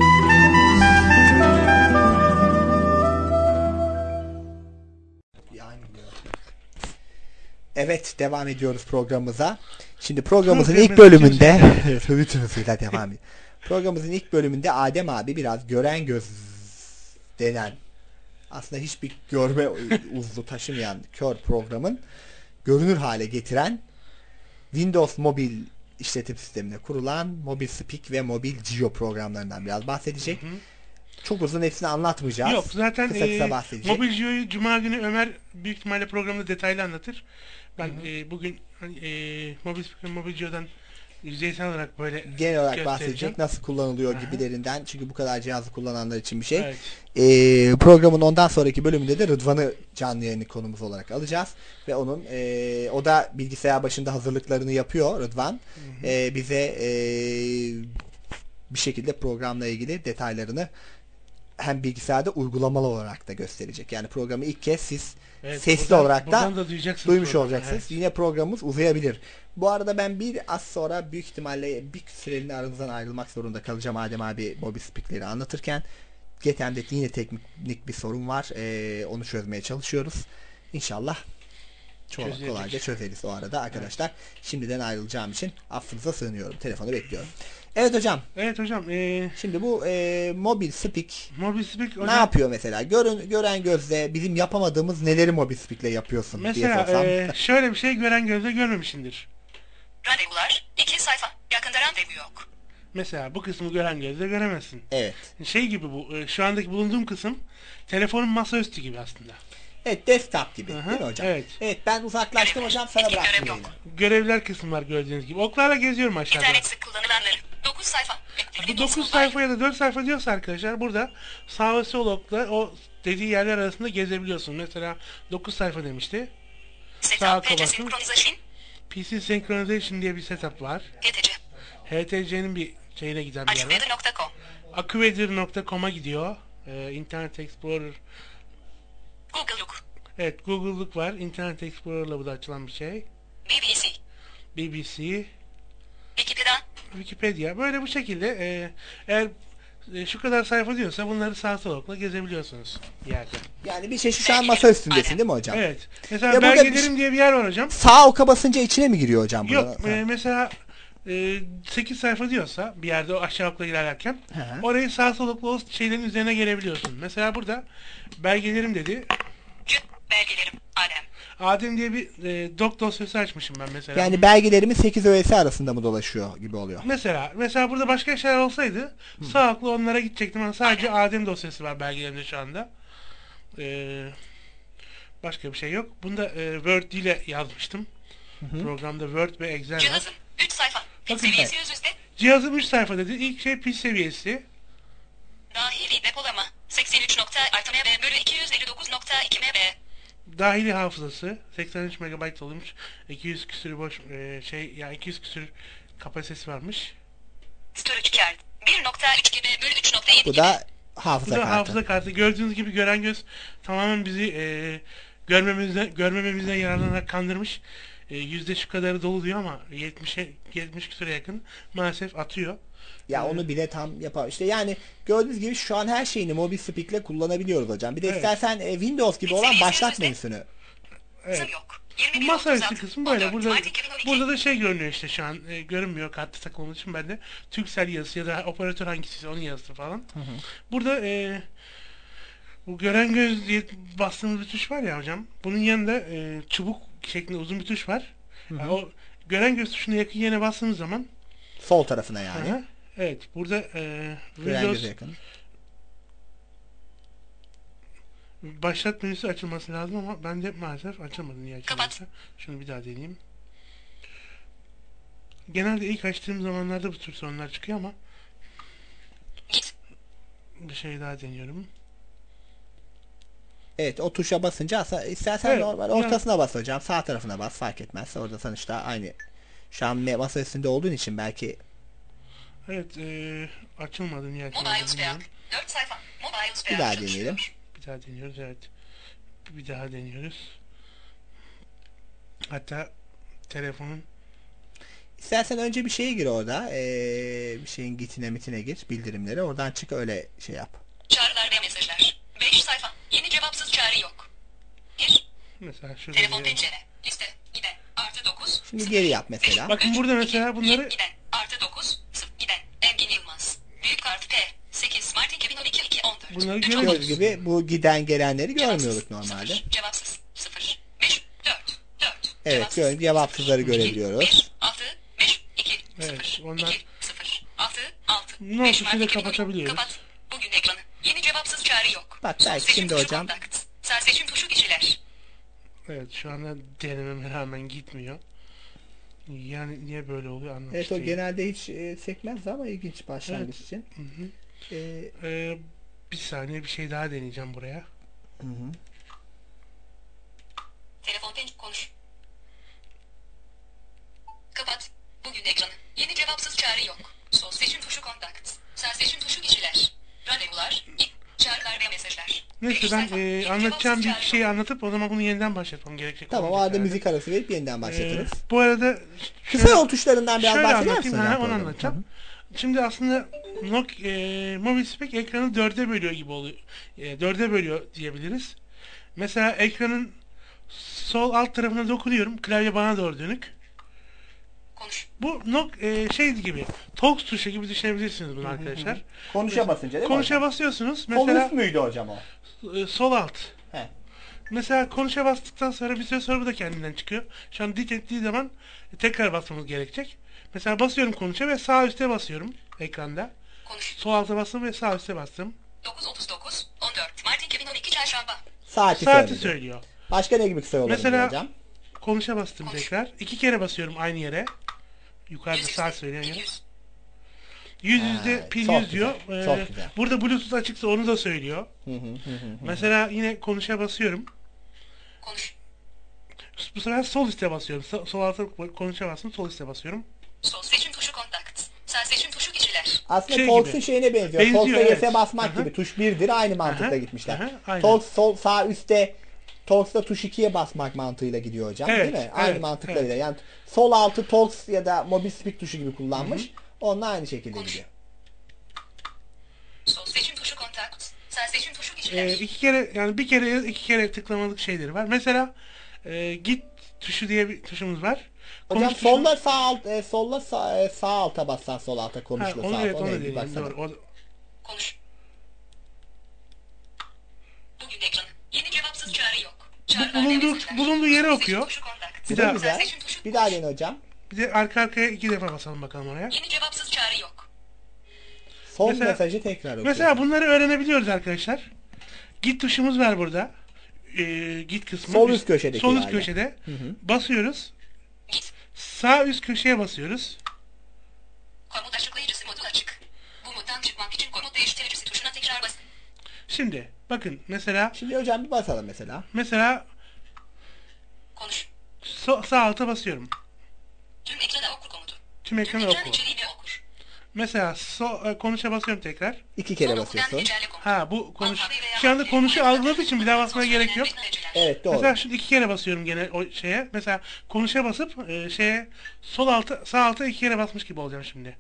Evet, devam ediyoruz programımıza. Şimdi programımızın ilk bölümünde bütün hızıyla devam ediyor. Programımızın ilk bölümünde Adem abi biraz gören göz denen, aslında hiçbir görme uzvu taşımayan kör programın görünür hale getiren Windows mobil işletim sistemine kurulan Mobil Speak ve Mobil Geo programlarından biraz bahsedecek. Hı hı. Çok uzun hepsini anlatmayacağız. Yok, zaten kısa bahsedecek. Mobil Geo'yu Cuma günü Ömer büyük ihtimalle programda detaylı anlatır. Ben bugün Mobil Speak ve Mobil Geo'dan yüzeysel olarak böyle genel olarak bahsedecek, nasıl kullanılıyor gibilerinden. Çünkü bu kadar cihazı kullananlar için bir şey. Evet. Programın ondan sonraki bölümünde de Rıdvan'ı canlı yayını konumuz olarak alacağız. Ve onun o da bilgisayar başında hazırlıklarını yapıyor Rıdvan. Bize bir şekilde programla ilgili detaylarını hem bilgisayarda uygulamalı olarak da gösterecek. Yani programı ilk kez siz sesli olarak da duymuş olacaksınız. Evet. Yine programımız uzayabilir. Bu arada ben az sonra büyük ihtimalle bir süreliğine aranızdan ayrılmak zorunda kalacağım Adem abi Mobil Speak'leri anlatırken. GTM'de yine teknik bir sorun var. Onu çözmeye çalışıyoruz. İnşallah kolayca çözeriz o arada arkadaşlar. Evet. Şimdiden ayrılacağım için affınıza sığınıyorum. Telefonu bekliyorum. Evet hocam. Evet hocam. Şimdi bu Mobil Speak hocam, ne yapıyor mesela? Gören gözle bizim yapamadığımız neleri Mobil Speak'le yapıyorsun mesela, diye sorsam. Şöyle bir şey gören gözle görmemişsindir. Randevular 2 sayfa. Yakında randevu yok. Mesela bu kısmı gören gözle göremezsin. Evet. Şey gibi bu. Şu andaki bulunduğum kısım telefonun masaüstü gibi aslında. Evet, desktop gibi. Aha, değil mi hocam? Evet. Evet, ben uzaklaştım hocam, sana bıraktım yayını. Görevler kısmı var gördüğünüz gibi. Oklarla geziyorum aşağıda. İnternet sık kullanılanları. 9 sayfa. Bu 9 sayfa ya da 4 sayfa diyorsa arkadaşlar burada sağ ve sol okla o dediği yerler arasında gezebiliyorsun. Mesela 9 sayfa demişti. Sağ kabasın. PC Synchronization diye bir setup var. HTC'nin bir şeyine giden bir yer var. Accuweather.com'a gidiyor. Internet Explorer. Google'luk. Evet, Google'luk var. Internet Explorer'la bu da açılan bir şey. BBC. Wikipedia. Böyle bu şekilde eğer şu kadar sayfa diyorsa bunları sağ solukla gezebiliyorsunuz yerde. Yani bir çeşit şu an masa üstündesin değil mi hocam? Evet. Mesela belgelerim diye bir yer var hocam. Sağ oka basınca içine mi giriyor hocam? Yok. Mesela 8 sayfa diyorsa bir yerde o aşağı okla ilerlerken orayı sağ solukla o şeylerin üzerine gelebiliyorsun. Mesela burada belgelerim dedi. Belgelerim Adem diye bir doc dosyası açmışım ben mesela. Yani belgelerimin 8 öğesi arasında mı dolaşıyor gibi oluyor? Mesela burada başka şeyler olsaydı sağ okla onlara gidecektim ama sadece Adem dosyası var belgelerimde şu anda. Başka bir şey yok. Bunda Word ile yazmıştım. Programda Word ve Excel var. Cihazım 3 sayfa. Pil seviyesi yüzüstü. Cihazım 3 sayfa dedi. İlk şey pil seviyesi. Dahili depolama 83 MB bölü 259.2 MB. Dahili hafızası 83 MB olmuş. 200 küsür boş 200 küsür kapasitesi varmış. Storage card 1.3 GB bölü 3.7 GB. Bu da hafıza kartı. Gördüğünüz gibi gören göz tamamen bizi görmememizden yararlanarak kandırmış. Yüzde şu kadarı dolu diyor ama 70 küsure yakın maalesef atıyor. Ya onu bile tam yapar. İşte yani gördüğünüz gibi şu an her şeyini Mobil Speak'le kullanabiliyoruz hocam. Bir de istersen Windows gibi olan başlat menüsünü Evet. Bu masaüstü kısmı böyle. Burada da şey görünüyor işte şu an. Görünmüyor kartı takıldığı için ben de Turkcell yazısı ya da operatör hangisi onun yazısı falan. Burada bu gören göz diye bastığımız bir tuş var ya hocam. Bunun yanında çubuk şeklinde uzun bir tuş var. Yani o gören göz tuşuna yakın yerine bastığımız zaman sol tarafına yani. Evet. Burada gören göze yakın. Başlat menüsü açılması lazım ama ben de maalesef açamadım. Niye açılmıyorsa? Şunu bir daha deneyeyim. Genelde ilk açtığım zamanlarda bu tür sorunlar çıkıyor ama bir şey daha deniyorum. Evet, o tuşa basınca istersen normal ortasına bas hocam. Sağ tarafına bas, fark etmez. Orada sonuçta aynı. Şu an masa üstünde olduğun için belki. Evet, açılmadı. Niye açılmadı? Bir daha deneyelim. Bir daha deniyoruz, evet. Bir daha deniyoruz. Hatta telefonun İstersen önce bir şeye gir orada. Bir şeyin mitine gir. Bildirimleri. Oradan çık, öyle şey yap. Çağrılar ve mesajlar. 5 sayfa. Yeni cevapsız çağrı yok. Gir. Mesela şurada. Telefon pencere. Liste. Giden. +9. Şimdi geri yap mesela. Bakın burada mesela bunları. Giden. +9. Giden. Engin Yılmaz. Büyük kart P. 8 Mart 2012 214. Bunları gördüğünüz gibi bu giden gelenleri görmüyorduk normalde. Cevapsız. 0. 5. 4. 4. Evet, cevapsızları görebiliyoruz. 1. 6. 5. 2. Evet, onlar 0. 6. 6. ne oldu, da kapatabiliyoruz. Kapat. Bugün ekranı. Yeni cevapsız çağrı yok. Bak belki şimdi hocam. Sağ seçim tuşu kişiler. Evet, şu anda denememe rağmen gitmiyor. Yani niye böyle oluyor anlamak Evet, o genelde hiç sekmez ama ilginç başlangıç için. Bir saniye, bir şey daha deneyeceğim buraya. Telefon konuş. Kapat. Bugün ekranı. Yeni cevapsız çağrı yok. Sol seçim tuşu kontakt. Sağ seçim tuşu kişiler. Randevular. Çağrılar ve mesajlar. Neyse, ben anlatacağım bir şeyi anlatıp o zaman bunu yeniden başlatmam gerekecek. Tamam, o arada müzik arası verip yeniden başlatırız. Bu arada kısa yol tuşlarından biraz bahseder misin? Şöyle onu anlatacağım. Şimdi aslında MobiSpec ekranı 4'e bölüyor gibi oluyor. 4'e bölüyor diyebiliriz. Mesela ekranın sol alt tarafına dokunuyorum. Klavye bana doğru dönük. Konuş. Bu şey gibi, Talks tuşu gibi düşünebilirsiniz bunu arkadaşlar. Konuşa basınca değil mi? Konuşa basıyorsunuz. Mesela, sol üst müydü hocam o? Sol alt. He. Mesela konuşa bastıktan sonra bir süre sonra bu da kendinden çıkıyor. Şu an dit ettiği zaman tekrar basmamız gerekecek. Mesela basıyorum konuşa ve sağ üstte basıyorum ekranda. Konuş. Sol alta bastım ve sağ üstte bastım. 9.39 14 Mart 2012 Çarşamba. Saati söylüyor. Başka ne gibi kısa yol mesela hocam? Konuşa bastım tekrar. 2 kere basıyorum aynı yere. Yukarıda sağ söyleyen yer. 100'de pil 100 diyor. Burada Bluetooth açıksa onu da söylüyor. Mesela yine konuşa basıyorum. Konuş. Bu sefer sol üstte basıyorum. Sol alta konuşa bastım, sol üstte basıyorum. Sol seçim tuşu kontakt. Sağ seçim tuşu kişiler. Aslında Talks'un şeyine benziyor. Talks'a yese basmak gibi. Tuş 1'dir, aynı mantıkla gitmişler. Talks sol sağ üstte, Talks'ta tuş 2'ye basmak mantığıyla gidiyor hocam, değil mi? Aynı mantıklarıyla. Yani sol altı Talks ya da MobiSpec tuşu gibi kullanmış. Onunla aynı şekilde gidiyor. Sol seçim tuşu kontakt. Sağ seçim tuşu kişiler. Bir kere tıklamalık şeyleri var. Mesela git tuşu diye bir tuşumuz var. Hocam solda sağ alta bassan sol alta konuşla sağ alta. Konuş. Bugün ekranı. Yeni cevapsız çağrı yok. Bulunduğu yeri okuyor. Bir daha güzel. Bir daha dene hocam. Bir de arka arkaya 2 defa basalım bakalım oraya. Yeni cevapsız çağrı yok. Son mesajı tekrar okuyor. Mesela bunları öğrenebiliyoruz arkadaşlar. Git tuşumuz var burada. Git kısmı. Sol üst köşedeki. Sol üst köşede. Basıyoruz. Git. Sağ üst köşeye basıyoruz. Komut açıklayıcısı modu açık. Bu moddan çıkmak için komut değiştiricisi tuşuna tekrar basın. Şimdi bakın mesela. Şimdi hocam bir basalım mesela. Mesela. Konuş. Sağ alta basıyorum. Tüm ekrana okur komutu. Tüm ekrana okur. Okur. Mesela konuşa basıyorum tekrar. 2 kere basıyorsun. Bu konuş. Şu anda konuşu algıladığı için bir daha basmaya gerek yok. Evet, doğru. Mesela şimdi 2 kere basıyorum gene o şeye. Mesela konuşa basıp sol alta sağ alta 2 kere basmış gibi olacağım şimdi.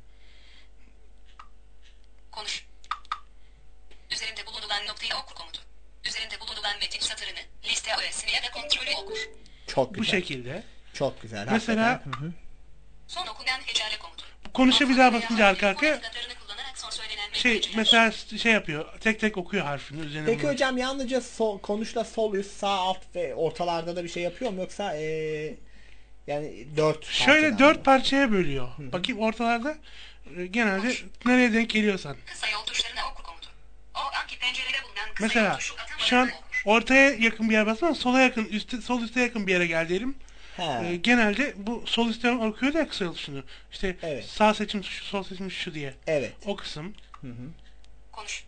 Konuş. Üzerinde bulunulan noktayı okur komutu. Üzerinde bulunulan metin satırını, liste öğesini ya da kontrolü okur. Çok Bu güzel. şekilde. Çok güzel. Mesela hakikaten. Hı hı. Son okunan hecale komutu. konuşa bir daha basınca arka arkaya Kodlarını kullanarak son söylenen mesela şey yapıyor. Tek tek okuyor harfini üzerine. Peki bunu. hocam yalnızca konuşla sol üst, sağ alt ve ortalarda da bir şey yapıyor mu yoksa yani 4 Şöyle 4 parçaya bölüyor. Bakayım ortalarda genelde nereye denk geliyorsan. Kısa yol tuşlarına oku komutu. O anki pencerede bulunan kısa Mesela yol tuşu atamadan şu an olur. ortaya yakın bir yer basma, sola yakın, sol üste yakın bir yere gel diyelim. Genelde bu sol üstten okuyor da ya kısa yol tuşunu. İşte Evet. sağ seçim tuşu, sol seçim tuşu diye. Evet. O kısım. Konuş.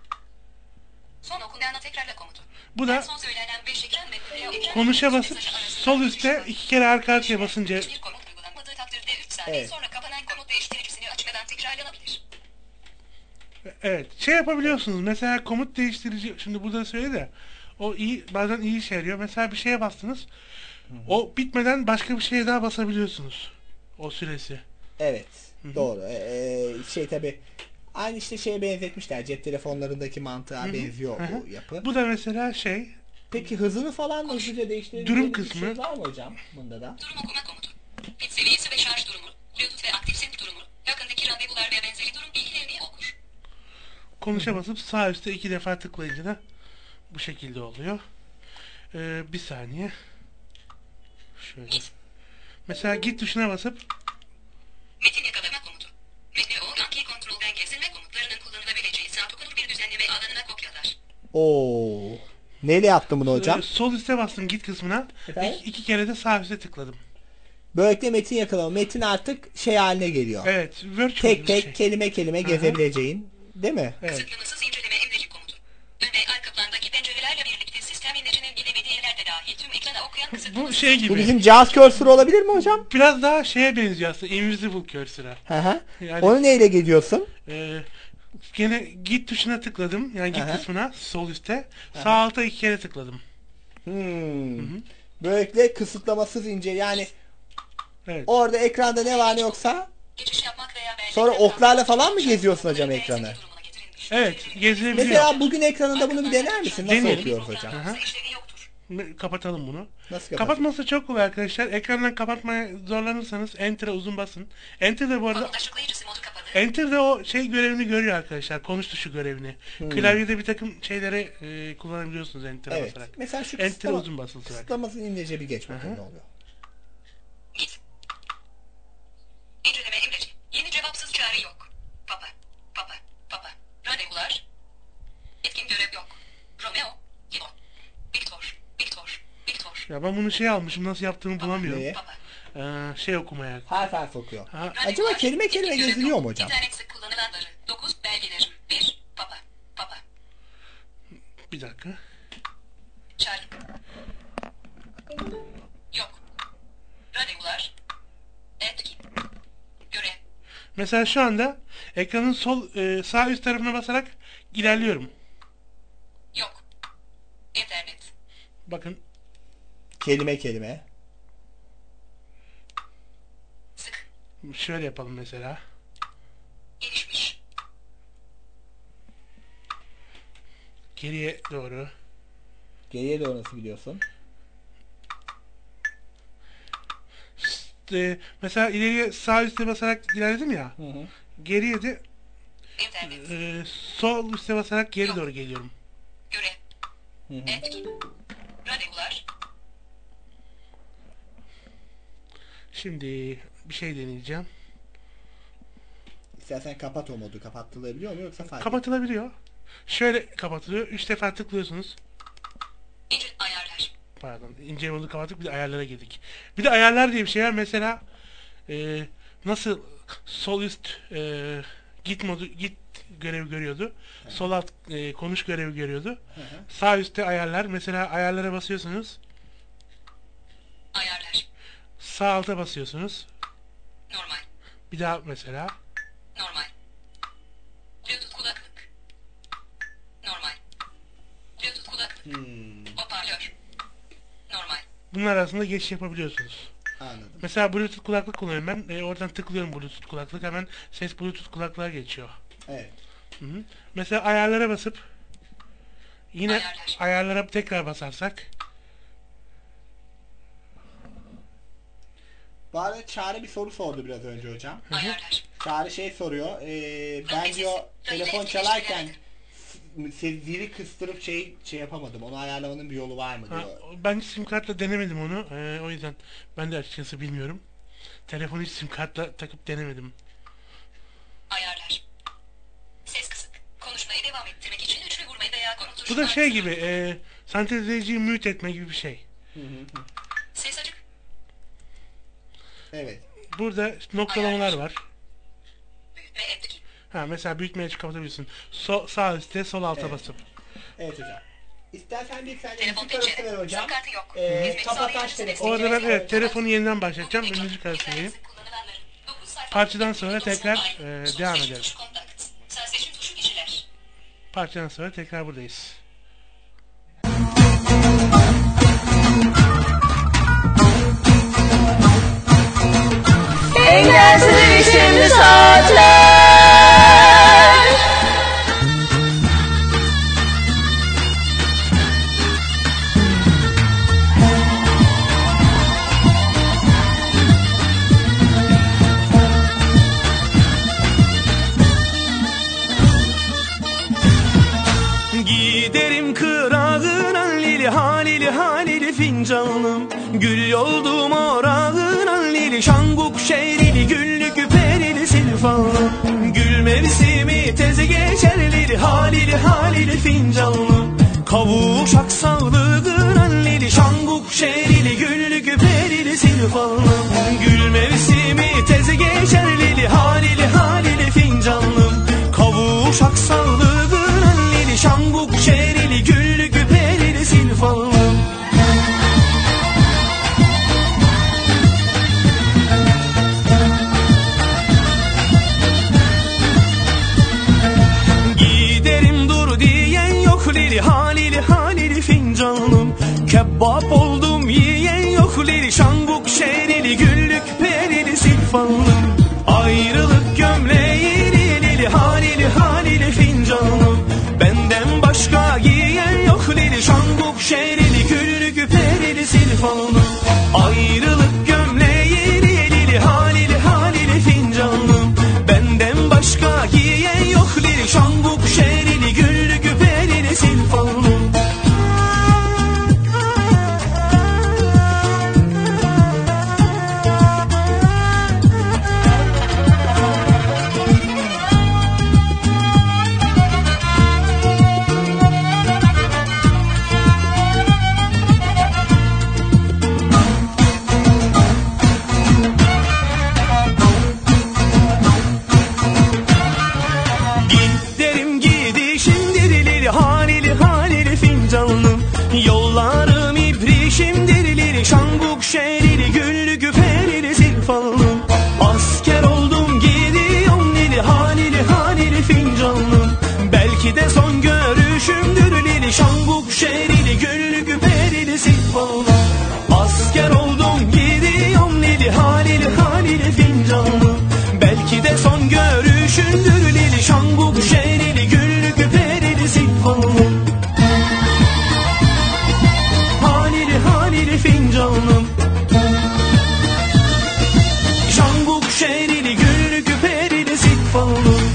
Son okunanı tekrarla komutu. Bu da Son söylenen 5 ekran ve konuşa basıp sol üstte 2 kere arka arkaya basınca bir komut uygulanmadığı takdirde 3 saniye sonra kapanan komut değiştiricisini açmadan tekrarlanabilir. evet, şey yapabiliyorsunuz. Mesela komut değiştirici, şimdi burada söyle de o iyi, bazen iyi işe yarıyor. Mesela bir şeye bastınız. O bitmeden başka bir şeye daha basabiliyorsunuz. O süresi. Evet. Doğru. Şey tabi aynı işte şeye benzetmişler. Cep telefonlarındaki mantığa benziyor bu yapı. Bu da mesela şey. Peki hızını falan da hızlıca değiştirebiliriz. Durum Bir kısmı. şey var mı hocam bunda da? Durum okuma komutu. Pil seviyesi ve şarj durumu, Bluetooth ve aktif sync durumu, yakındaki randevular ve benzeri durum bilgilerini okur. Konuşa basıp sağ üstte 2 defa tıklayınca da bu şekilde oluyor. Bir saniye. Şöyle. Mesela git tuşuna basıp Metin yakalama komutu. Metni o anki kontrolden kesilme komutlarının kullanılabileceği sağ dokunur bir düzenleme alanına kopyalar. Oo. Neyle yaptın bunu hocam? sol üste bastım git kısmına. Efendim? 2 kere de sağ üste tıkladım. Böylelikle metin yakalama. Metin artık şey haline geliyor. Evet. Virtual Tek bir tek şey. kelime kelime gezebileceğin. Değil mi? Evet. Kısıtlamasız inceleme emreci komutu. Ön ve arka plandaki pencerelerle birlikte sistem inecinin gidemediği yerlerde dahi tüm ekrana okuyan kısıtlamasız. Bu şey gibi. Bu bizim cihaz cursor olabilir mi hocam? Biraz daha şeye benziyor aslında. Invisible cursor'a. Hı hı. Yani, Onu neyle gidiyorsun? gene git tuşuna tıkladım. Yani git kısmına sol üstte. Sağ alta 2 kere tıkladım. Böylelikle kısıtlamasız ince yani evet. Orada ekranda ne var ne yoksa Geçiş yapmak veya sonra oklarla falan mı geziyorsun hocam ekranı? Evet. Gezilebiliyor. Mesela bugün ekranında bunu bir dener misin? Nasıl Deneyelim. okuyoruz hocam? Kapatalım bunu. Nasıl Kapatması çok kolay arkadaşlar. Ekrandan kapatmaya zorlanırsanız Enter'a uzun basın. Enter de bu arada Enter de o şey görevini görüyor arkadaşlar. Konuş tuşu görevini. Klavyede bir takım şeyleri kullanabiliyorsunuz Enter'a basarak. Mesela şu Enter'a uzun basılı. kısıtlamasını ince bir geç bakalım ne oluyor. İnceleme emreci. Yeni cevapsız çağrı yok. Papa. Papa. Papa. Randevular. Etkin görev yok. Romeo. Kilo. Victor. Victor. Victor. Ya ben bunu şey almışım. Nasıl yaptığımı bulamıyorum. Neye? Şey okumaya. Harf okuyor. Acaba kelime kelime geziliyor mu hocam? İnternet sık kullanılanları. 9 belgeler. 1. Papa. Papa. Bir dakika. Çağrı. Yok. Randevular. Etkin. Görev. Mesela şu anda ekranın sağ üst tarafına basarak ilerliyorum. Yok. İnternet. Bakın. Kelime kelime. Sık. Şöyle yapalım mesela. Gelişmiş. Geriye doğru. Geriye doğru nasıl gidiyorsun? Mesela ileriye sağ üstte basarak ilerledim ya. Geriye de sol üstte basarak geri doğru geliyorum. Görev. Etkin. Randevular. Şimdi bir şey deneyeceğim. İstersen kapat o modu. Kapattırılabiliyor mu yoksa fark Kapatılabiliyor. Şöyle kapatılıyor. 3 defa tıklıyorsunuz. Ayarlar. Pardon. İnce modu kapattık. Bir de ayarlara girdik. Bir de ayarlar diye bir şey var. Mesela nasıl sol üst git görevi görüyordu. Sol alt konuş görevi görüyordu. Sağ üstte ayarlar. Mesela ayarlara basıyorsunuz. Ayarlar. Sağ alta basıyorsunuz. Normal. Bir daha mesela. Normal. Bluetooth kulaklık. Normal. Bluetooth kulaklık. Hoparlör. Normal. Bunlar arasında geçiş yapabiliyorsunuz. Anladım. Mesela Bluetooth kulaklık kullanıyorum ben. Oradan tıklıyorum Bluetooth kulaklık. Hemen ses Bluetooth kulaklığa geçiyor. Evet. Mesela ayarlara basıp yine ayarlara tekrar basarsak Bu arada Çağrı bir soru sordu biraz önce hocam. Ayarlar. Çağrı şey soruyor. Ben diyor telefon çalarken zili kıstırıp şey yapamadım. Onu ayarlamanın bir yolu var mı diyor. Ben sim kartla denemedim onu. O yüzden ben de açıkçası bilmiyorum. Telefonu hiç sim kartla takıp denemedim. Ayarlar. Ses kısık. Konuşmayı devam ettirmek için üçlü vurmayı veya korun tuşuna... Bu da şey gibi, sentezleyiciyi mute etme gibi bir şey. Ses açık. Evet. Burada noktalamalar var. Büyütme etki. Mesela büyütmeye kapatabilirsin. Sağ üstte, sol alta basıp. Evet hocam. İstersen bir sen Telefon müzik arası ver hocam. kartı yok. Kapataş telefonu. Orada ben telefonu yeniden başlatacağım. Bir müzik arasındayım. Parçadan sonra tekrar devam ederiz. Parçadan sonra tekrar buradayız. Engelsiz erişimli saatler. Giderim kırağına lili halili halili fincanım. Gül yoldum orağına lili şanguk şehrili güllü küperili silfanım. Gül mevsimi tezi geçer lili halili halili fincanım. Kavuşak sağlığına lili şanguk şehrili güllü küperili silfanım. Gül mevsimi tezi geçer lili halili halili fincanım. Kavuşak sağlığına lili şanguk şehrili güllü küperili silfanım. Giderim dur diyen yok lili halili halili fincanım. Kebap oldum yiyen yok lili şanguk şehrili güllü küperili silfanım. Ayrılık gömleği lili halili halili fincanım. Benden başka giyen yok lili şanguk şehrili güllü küperili silfanım. Ayrılık gömleği lili halili halili fincanım. Benden başka giyen yok lili şanguk şehrili güllü küperili silfanım. Giderim gidişimdir lili halili halili fincanım. Yollarım ibrişimdir lili şanguk şehrili güllü küperili silfanım. Asker oldum gidiyorum lili halili halili fincanım. Belki de son görüşümdür lili şanguk şehrili güllü küperili silfanım. Asker oldum gidiyorum lili halili halili fincanım. Belki de son görüşümdür lili şanguk şehrili güllü küperili silfanım. Halili halili fincanım. Şanguk şehrili güllü küperili silfanım.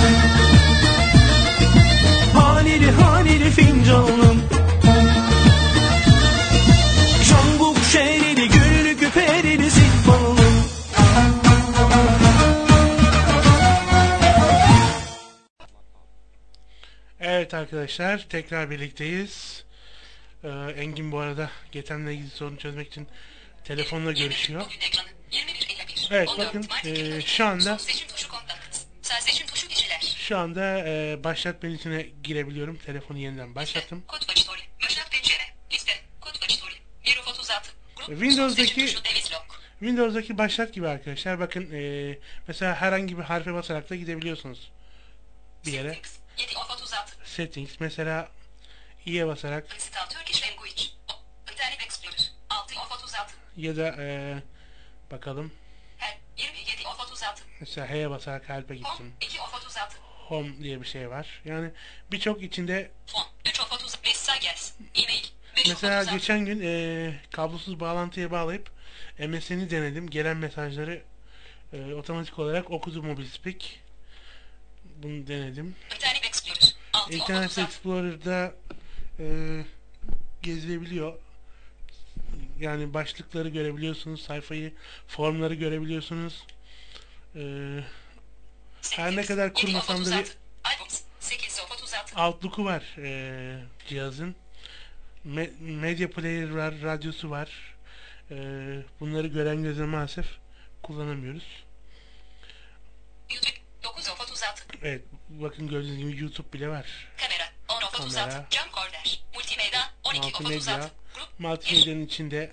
Halili halili fincanım. Şanguk şehrili güllü küperili silfanım. Evet arkadaşlar, tekrar birlikteyiz. Engin bu arada Getem'le ilgili sorunu çözmek için telefonla görüşüyor. Evet bakın şu anda başlat menüsüne girebiliyorum. Telefonu yeniden başlattım. Windows'daki başlat gibi arkadaşlar. Bakın mesela herhangi bir harfe basarak da gidebiliyorsunuz bir yere. Settings mesela i'ye basarak ya da bakalım mesela h'ye basarak help'e gitsin. Home diye bir şey var. Yani birçok içinde mesela geçen gün kablosuz bağlantıya bağlayıp MSN'i denedim. Gelen mesajları otomatik olarak okudu MobileSpeak. Bunu denedim. İnternet Explorer'da gezilebiliyor. Yani başlıkları görebiliyorsunuz, sayfayı, formları görebiliyorsunuz. Her ne kadar kurmasam da bir Outlook'u var cihazın. Media player var, radyosu var. Bunları gören gözle maalesef kullanamıyoruz. Evet, bakın gördüğünüz gibi YouTube bile var. Kamera, multimedyanın içinde.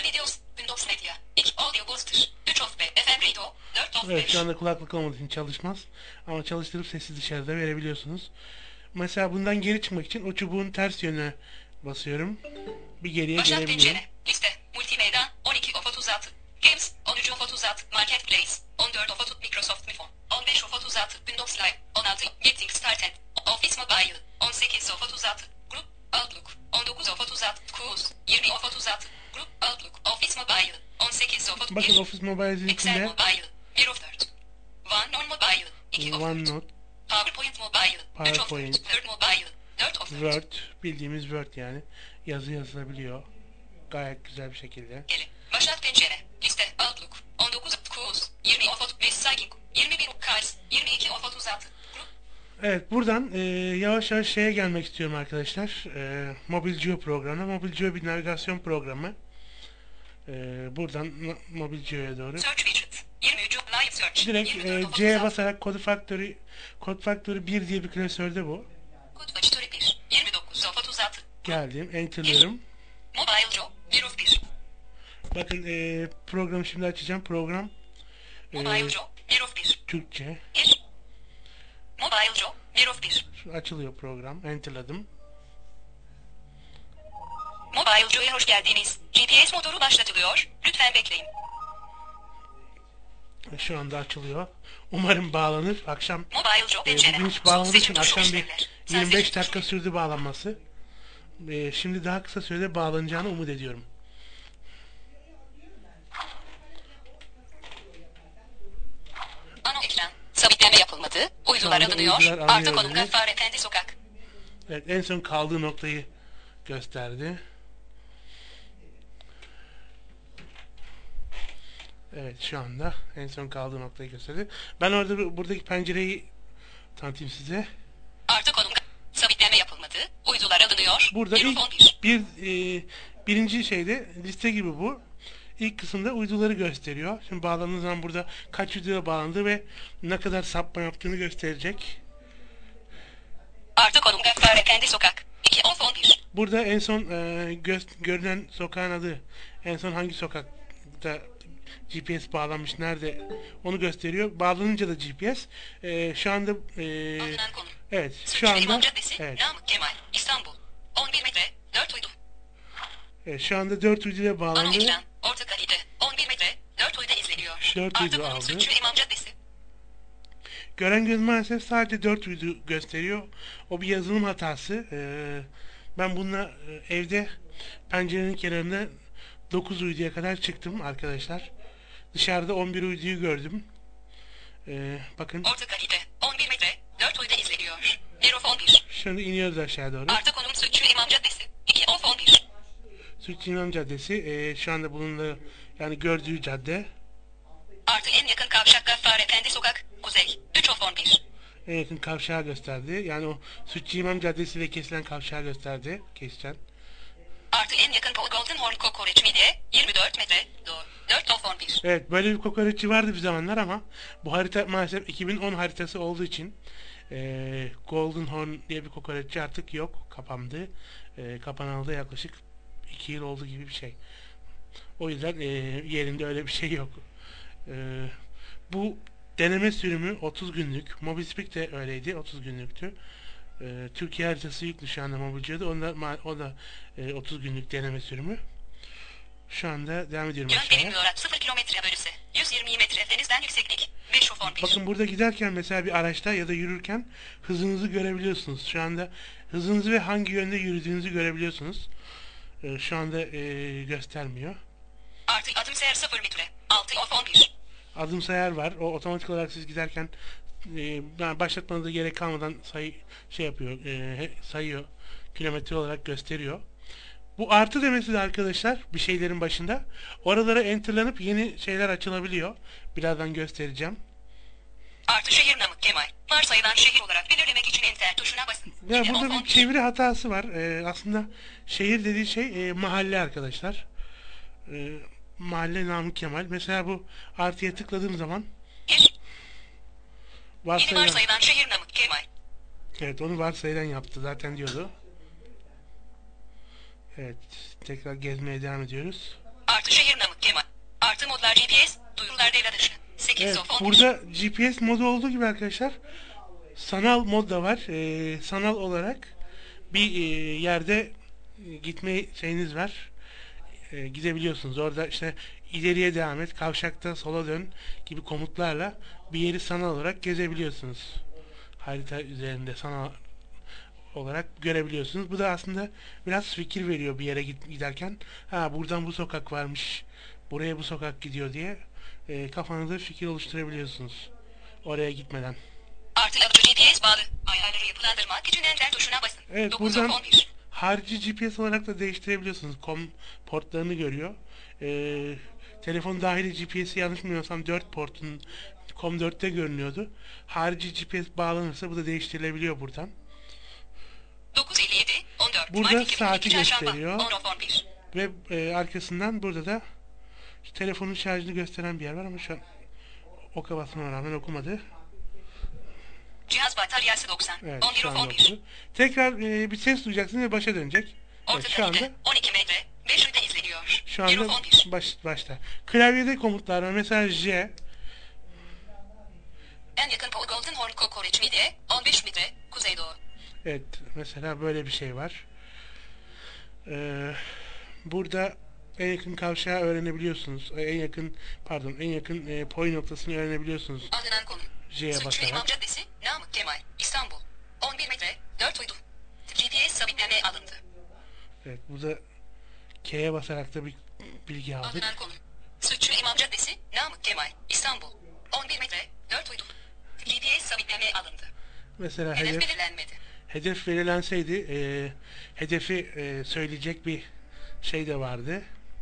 Evet, şu anda kulaklık olmadığı için çalışmaz. Ama çalıştırıp sesi dışarıda verebiliyorsunuz. Mesela bundan geri çıkmak için o çubuğun ters yönüne basıyorum. Bir geriye gelebiliyorum. Liste, multimedya, 12 of 36, Games, 13 of 36, Marketplace, 14 of 30, Microsoft Mi Phone, 15 of 36, Windows Live, 16, Getting Started, Office Mobile, 18 of 36, Group, Outlook, 19 of 36, Tools, 20 of 36, Group, Outlook, Office Mobile, 18 of 36, bakın Office Mobile'in Excel içinde Mobile, 1 of 4, OneNote Mobile, 2 of 4, OneNote, PowerPoint Mobile, 3 of 4, Word Mobile, 4 of 4. Word, bildiğimiz Word yani. Yazı yazılabiliyor. Gayet güzel bir şekilde. Başlat pencere. Liste. Outlook. 19 Tools. 20 of 30. Recycling. 21 Cards. 22 of 36. Evet, buradan yavaş yavaş şeye gelmek istiyorum arkadaşlar. MobileGeo programına. MobileGeo bir navigasyon programı. Buradan MobileGeo'ya doğru. Search widget. 23 live search. Direkt C'ye basarak Code Factory 1 diye bir klasörde bu. Code Factory 1. 29 of 36. Geldim. Enter'lıyorum. MobileGeo. 1 of 1. Bakın programı şimdi açacağım. Program MobileGeo. 1 of 1. Türkçe. 1. MobileGeo. 1 of 1. Açılıyor program. Enter'ladım. MobileGeo'ya hoş geldiniz. GPS motoru başlatılıyor. Lütfen bekleyin. Şu anda açılıyor. Umarım bağlanır. Akşam bugün hiç bağlanmadığı için akşam bir 25 dakika sürdü bağlanması. Şimdi daha kısa sürede bağlanacağını umut ediyorum. Ana ekran. Sabitleme yapılmadı. Uydular alınıyor. Artı konum Gaffar Efendi Sokak. Evet, en son kaldığı noktayı gösterdi. Evet, şu anda en son kaldığı noktayı gösterdi. Ben orada buradaki pencereyi tanıtayım size. Artı konum sabitleme yapılmadı. Uydular alınıyor. Burada birinci şeyde liste gibi bu. İlk kısımda uyduları gösteriyor. Şimdi bağlandığı zaman burada kaç uyduya bağlandı ve ne kadar sapma yaptığını gösterecek. Artı konum Gaffar Efendi Sokak. 2 of 11. Burada en son görünen sokağın adı. En son hangi sokakta GPS bağlanmış, nerede onu gösteriyor. Bağlanınca da GPS. Şu anda evet, şu anda evet. Namık Kemal, İstanbul. 11 metre, 4 uydu. Evet, şu anda 4 uyduyla bağlandı. Ana ekran, orta kalite, 11 metre, 4 uydu izleniyor. 4 uydu aldı. Sütçü İmam Caddesi. Gören göz maalesef sadece 4 uydu gösteriyor. O bir yazılım hatası. Ben bununla evde pencerenin kenarında 9 uyduya kadar çıktım arkadaşlar. Dışarıda 11 uyduyu gördüm. Bakın. Orta kalite, 11 metre, 4 uydu izleniyor. 1 of 11. Şimdi iniyoruz aşağı doğru. Artı konum Sütçü İmam Caddesi. 2 of 11. Sütçü İmam Caddesi. Şu anda bulunduğu, yani gördüğü cadde. Artı en yakın kavşak Gaffar Efendi Sokak, Kuzey. 3 of 11. En yakın kavşağı gösterdi. Yani o Sütçü İmam Caddesi ve kesilen kavşağı gösterdi. Kesilen. Artı en yakın Golden Horn Kokoreç Midye. 24 metre, 4 of 11. Evet, böyle bir kokoreççi vardı bir zamanlar ama bu harita maalesef 2010 haritası olduğu için Golden Horn diye bir kokoreççi artık yok. Kapandı. Kapanalı da yaklaşık 2 yıl oldu gibi bir şey. O yüzden yerinde öyle bir şey yok. Bu deneme sürümü 30 günlük. MobileSpeak de öyleydi. 30 günlüktü. Türkiye haritası yüklü şu anda MobileGeo'da. O da 30 günlük deneme sürümü. Şu anda devam ediyorum aşağıya. 0 kilometre bölüse. 120 metre denizden yükseklik. 5 of 11. Bakın burada giderken mesela bir araçta ya da yürürken hızınızı görebiliyorsunuz. Şu anda hızınızı ve hangi yönde yürüdüğünüzü görebiliyorsunuz. Şu anda göstermiyor. Artı adım sayar 0 metre. 6 of 11. Adım sayar var. O otomatik olarak siz giderken yani başlatmanıza gerek kalmadan sayıyor. Kilometre olarak gösteriyor. Bu artı demesi de arkadaşlar bir şeylerin başında. Oralara enterlanıp yeni şeyler açılabiliyor. Birazdan göstereceğim. Artı şehir namı Kemal. Varsayılan şehir olarak belirlemek için enter tuşuna basın. Ya burada bir çeviri hatası var. Aslında şehir dediği şey mahalle arkadaşlar. Mahalle Namık Kemal. Mesela bu artıya tıkladığım zaman yeni varsayılan şehir namı Kemal. Evet, onu varsayılan yaptı zaten diyordu. Evet, tekrar gezmeye devam ediyoruz. Artı şehir namı Kemal. Artı modlar GPS, duyurular devre dışı. 8 Evet, of 11. burada GPS modu olduğu gibi arkadaşlar sanal mod da var. Sanal olarak bir yerde gitme şeyiniz var. Gidebiliyorsunuz. Orada işte ileriye devam et, kavşakta sola dön gibi komutlarla bir yeri sanal olarak gezebiliyorsunuz. Harita üzerinde sanal olarak görebiliyorsunuz. Bu da aslında biraz fikir veriyor bir yere giderken. Ha, buradan bu sokak varmış, buraya bu sokak gidiyor diye kafanızda fikir oluşturabiliyorsunuz oraya gitmeden. Artı GPS bağlı. Ayarları yapılandırmak için enter tuşuna basın. Evet, 9 buradan of 11. harici GPS olarak da değiştirebiliyorsunuz. COM portlarını görüyor. Telefon dahili GPS'i yanlış bilmiyorsam 4 portun COM 4'te görünüyordu. Harici GPS bağlanırsa bu da değiştirilebiliyor buradan. 9:57 14. Burada Mart 2012 saati Çarşamba, gösteriyor. 10 of 11. Ve arkasından burada da telefonun şarjını gösteren bir yer var ama şu an oka basmama rağmen okumadı. Cihaz bataryası 90. Evet, 11 şu of anda 11. okudu. Tekrar bir ses duyacaksınız ve başa dönecek. Evet, şu anda 12 metre. 5 ünite izleniyor. Şu 1 anda of 11. başta. Klavyede komutlar var. Mesela J. En yakın Paul Golden Horn Kokoreç Midye 15 metre. Kuzeydoğu. Evet, mesela böyle bir şey var. Burada en yakın kavşağı öğrenebiliyorsunuz. En yakın point noktasını öğrenebiliyorsunuz. Alınan konu. J'ye Suçlu basarak. İmam Caddesi, Namık Kemal, İstanbul. 11 metre. 4 uydu. GPS sabitleme alındı. Evet, burada K'ye basarak da bir bilgi aldık. Alınan konu. Suçlu İmam Caddesi, Namık Kemal, İstanbul. 11 metre. 4 uydu. GPS sabitleme alındı. Mesela Hedef belirlenmedi. hedef verilenseydi hedefi söyleyecek bir şey de vardı.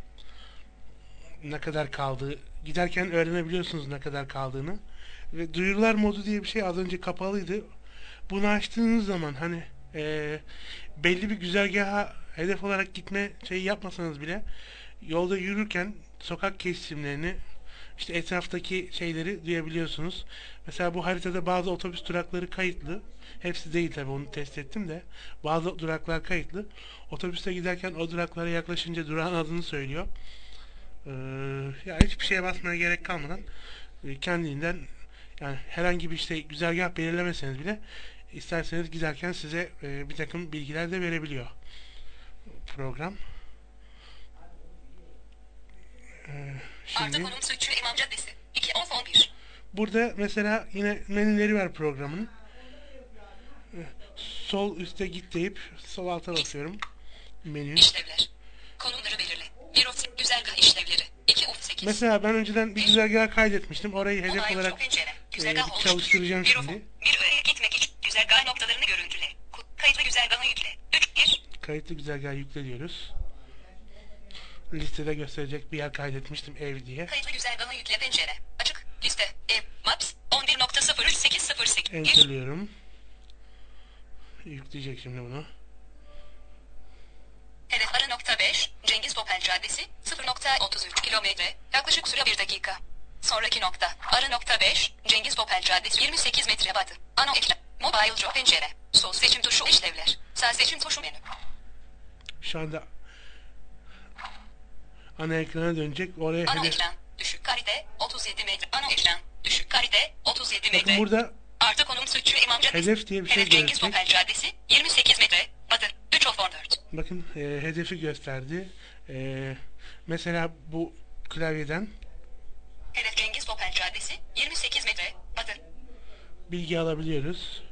Ne kadar kaldığı, giderken öğrenebiliyorsunuz ne kadar kaldığını. Ve duyurular modu diye bir şey az önce kapalıydı. Bunu açtığınız zaman hani belli bir güzergaha hedef olarak gitme şeyi yapmasanız bile yolda yürürken sokak kesimlerini, işte etraftaki şeyleri duyabiliyorsunuz. Mesela bu haritada bazı otobüs durakları kayıtlı. Hepsi değil tabi, onu test ettim de. Bazı duraklar kayıtlı. Otobüste giderken o duraklara yaklaşınca durağın adını söylüyor. Yani hiçbir şeye basmaya gerek kalmadan kendiliğinden, yani herhangi bir işte güzergah belirlemeseniz bile isterseniz giderken size bir takım bilgiler de verebiliyor program. Artı konum Suçlu İmam Caddesi. 2 of 11. Burada mesela yine menüleri var programın. Sol üstte git deyip sol alta basıyorum. Menü. İşlevler. Konumları belirle. 1 of güzergah işlevleri. 2 of 8. Mesela ben önceden bir güzergah kaydetmiştim. Orayı hedef Onay olarak pencere. Güzergah çalıştıracağım oluştur. şimdi. Bir öğeye gitmek için güzergah noktalarını görüntüle. Kayıtlı güzergahı yükle. 3 gir. Kayıtlı güzergahı yükle diyoruz. Listede gösterecek bir yer kaydetmiştim, ev diye. Kayıtlı güzergahı yükle pencere. Açık. Liste. Ev. Maps. 11.03808. Enterliyorum. Yükleyecek şimdi bunu. Hedef ara nokta 5. Cengiz Popel Caddesi. 0.33 kilometre. Yaklaşık süre 1 dakika. Sonraki nokta. Ara nokta 5. Cengiz Popel Caddesi. 28 metre batı. Ana ekran. Mobile Draw pencere. Sol seçim tuşu işlevler. Sağ seçim tuşu menü. Şu anda ana ekrana dönecek. Oraya Ana hedef. ekran. Düşük kalite 37 metre. Ana ekran. Düşük kalite 37 metre. Bakın burada Artı konum Suçlu İmam Caddesi. hedef diye bir şey Hedef Cengiz görecek. Popel Caddesi. 28 metre. Batı. 3 of 14. Bakın hedefi gösterdi. Mesela bu klavyeden Hedef Cengiz Popel Caddesi. 28 metre. Batı. bilgi alabiliyoruz.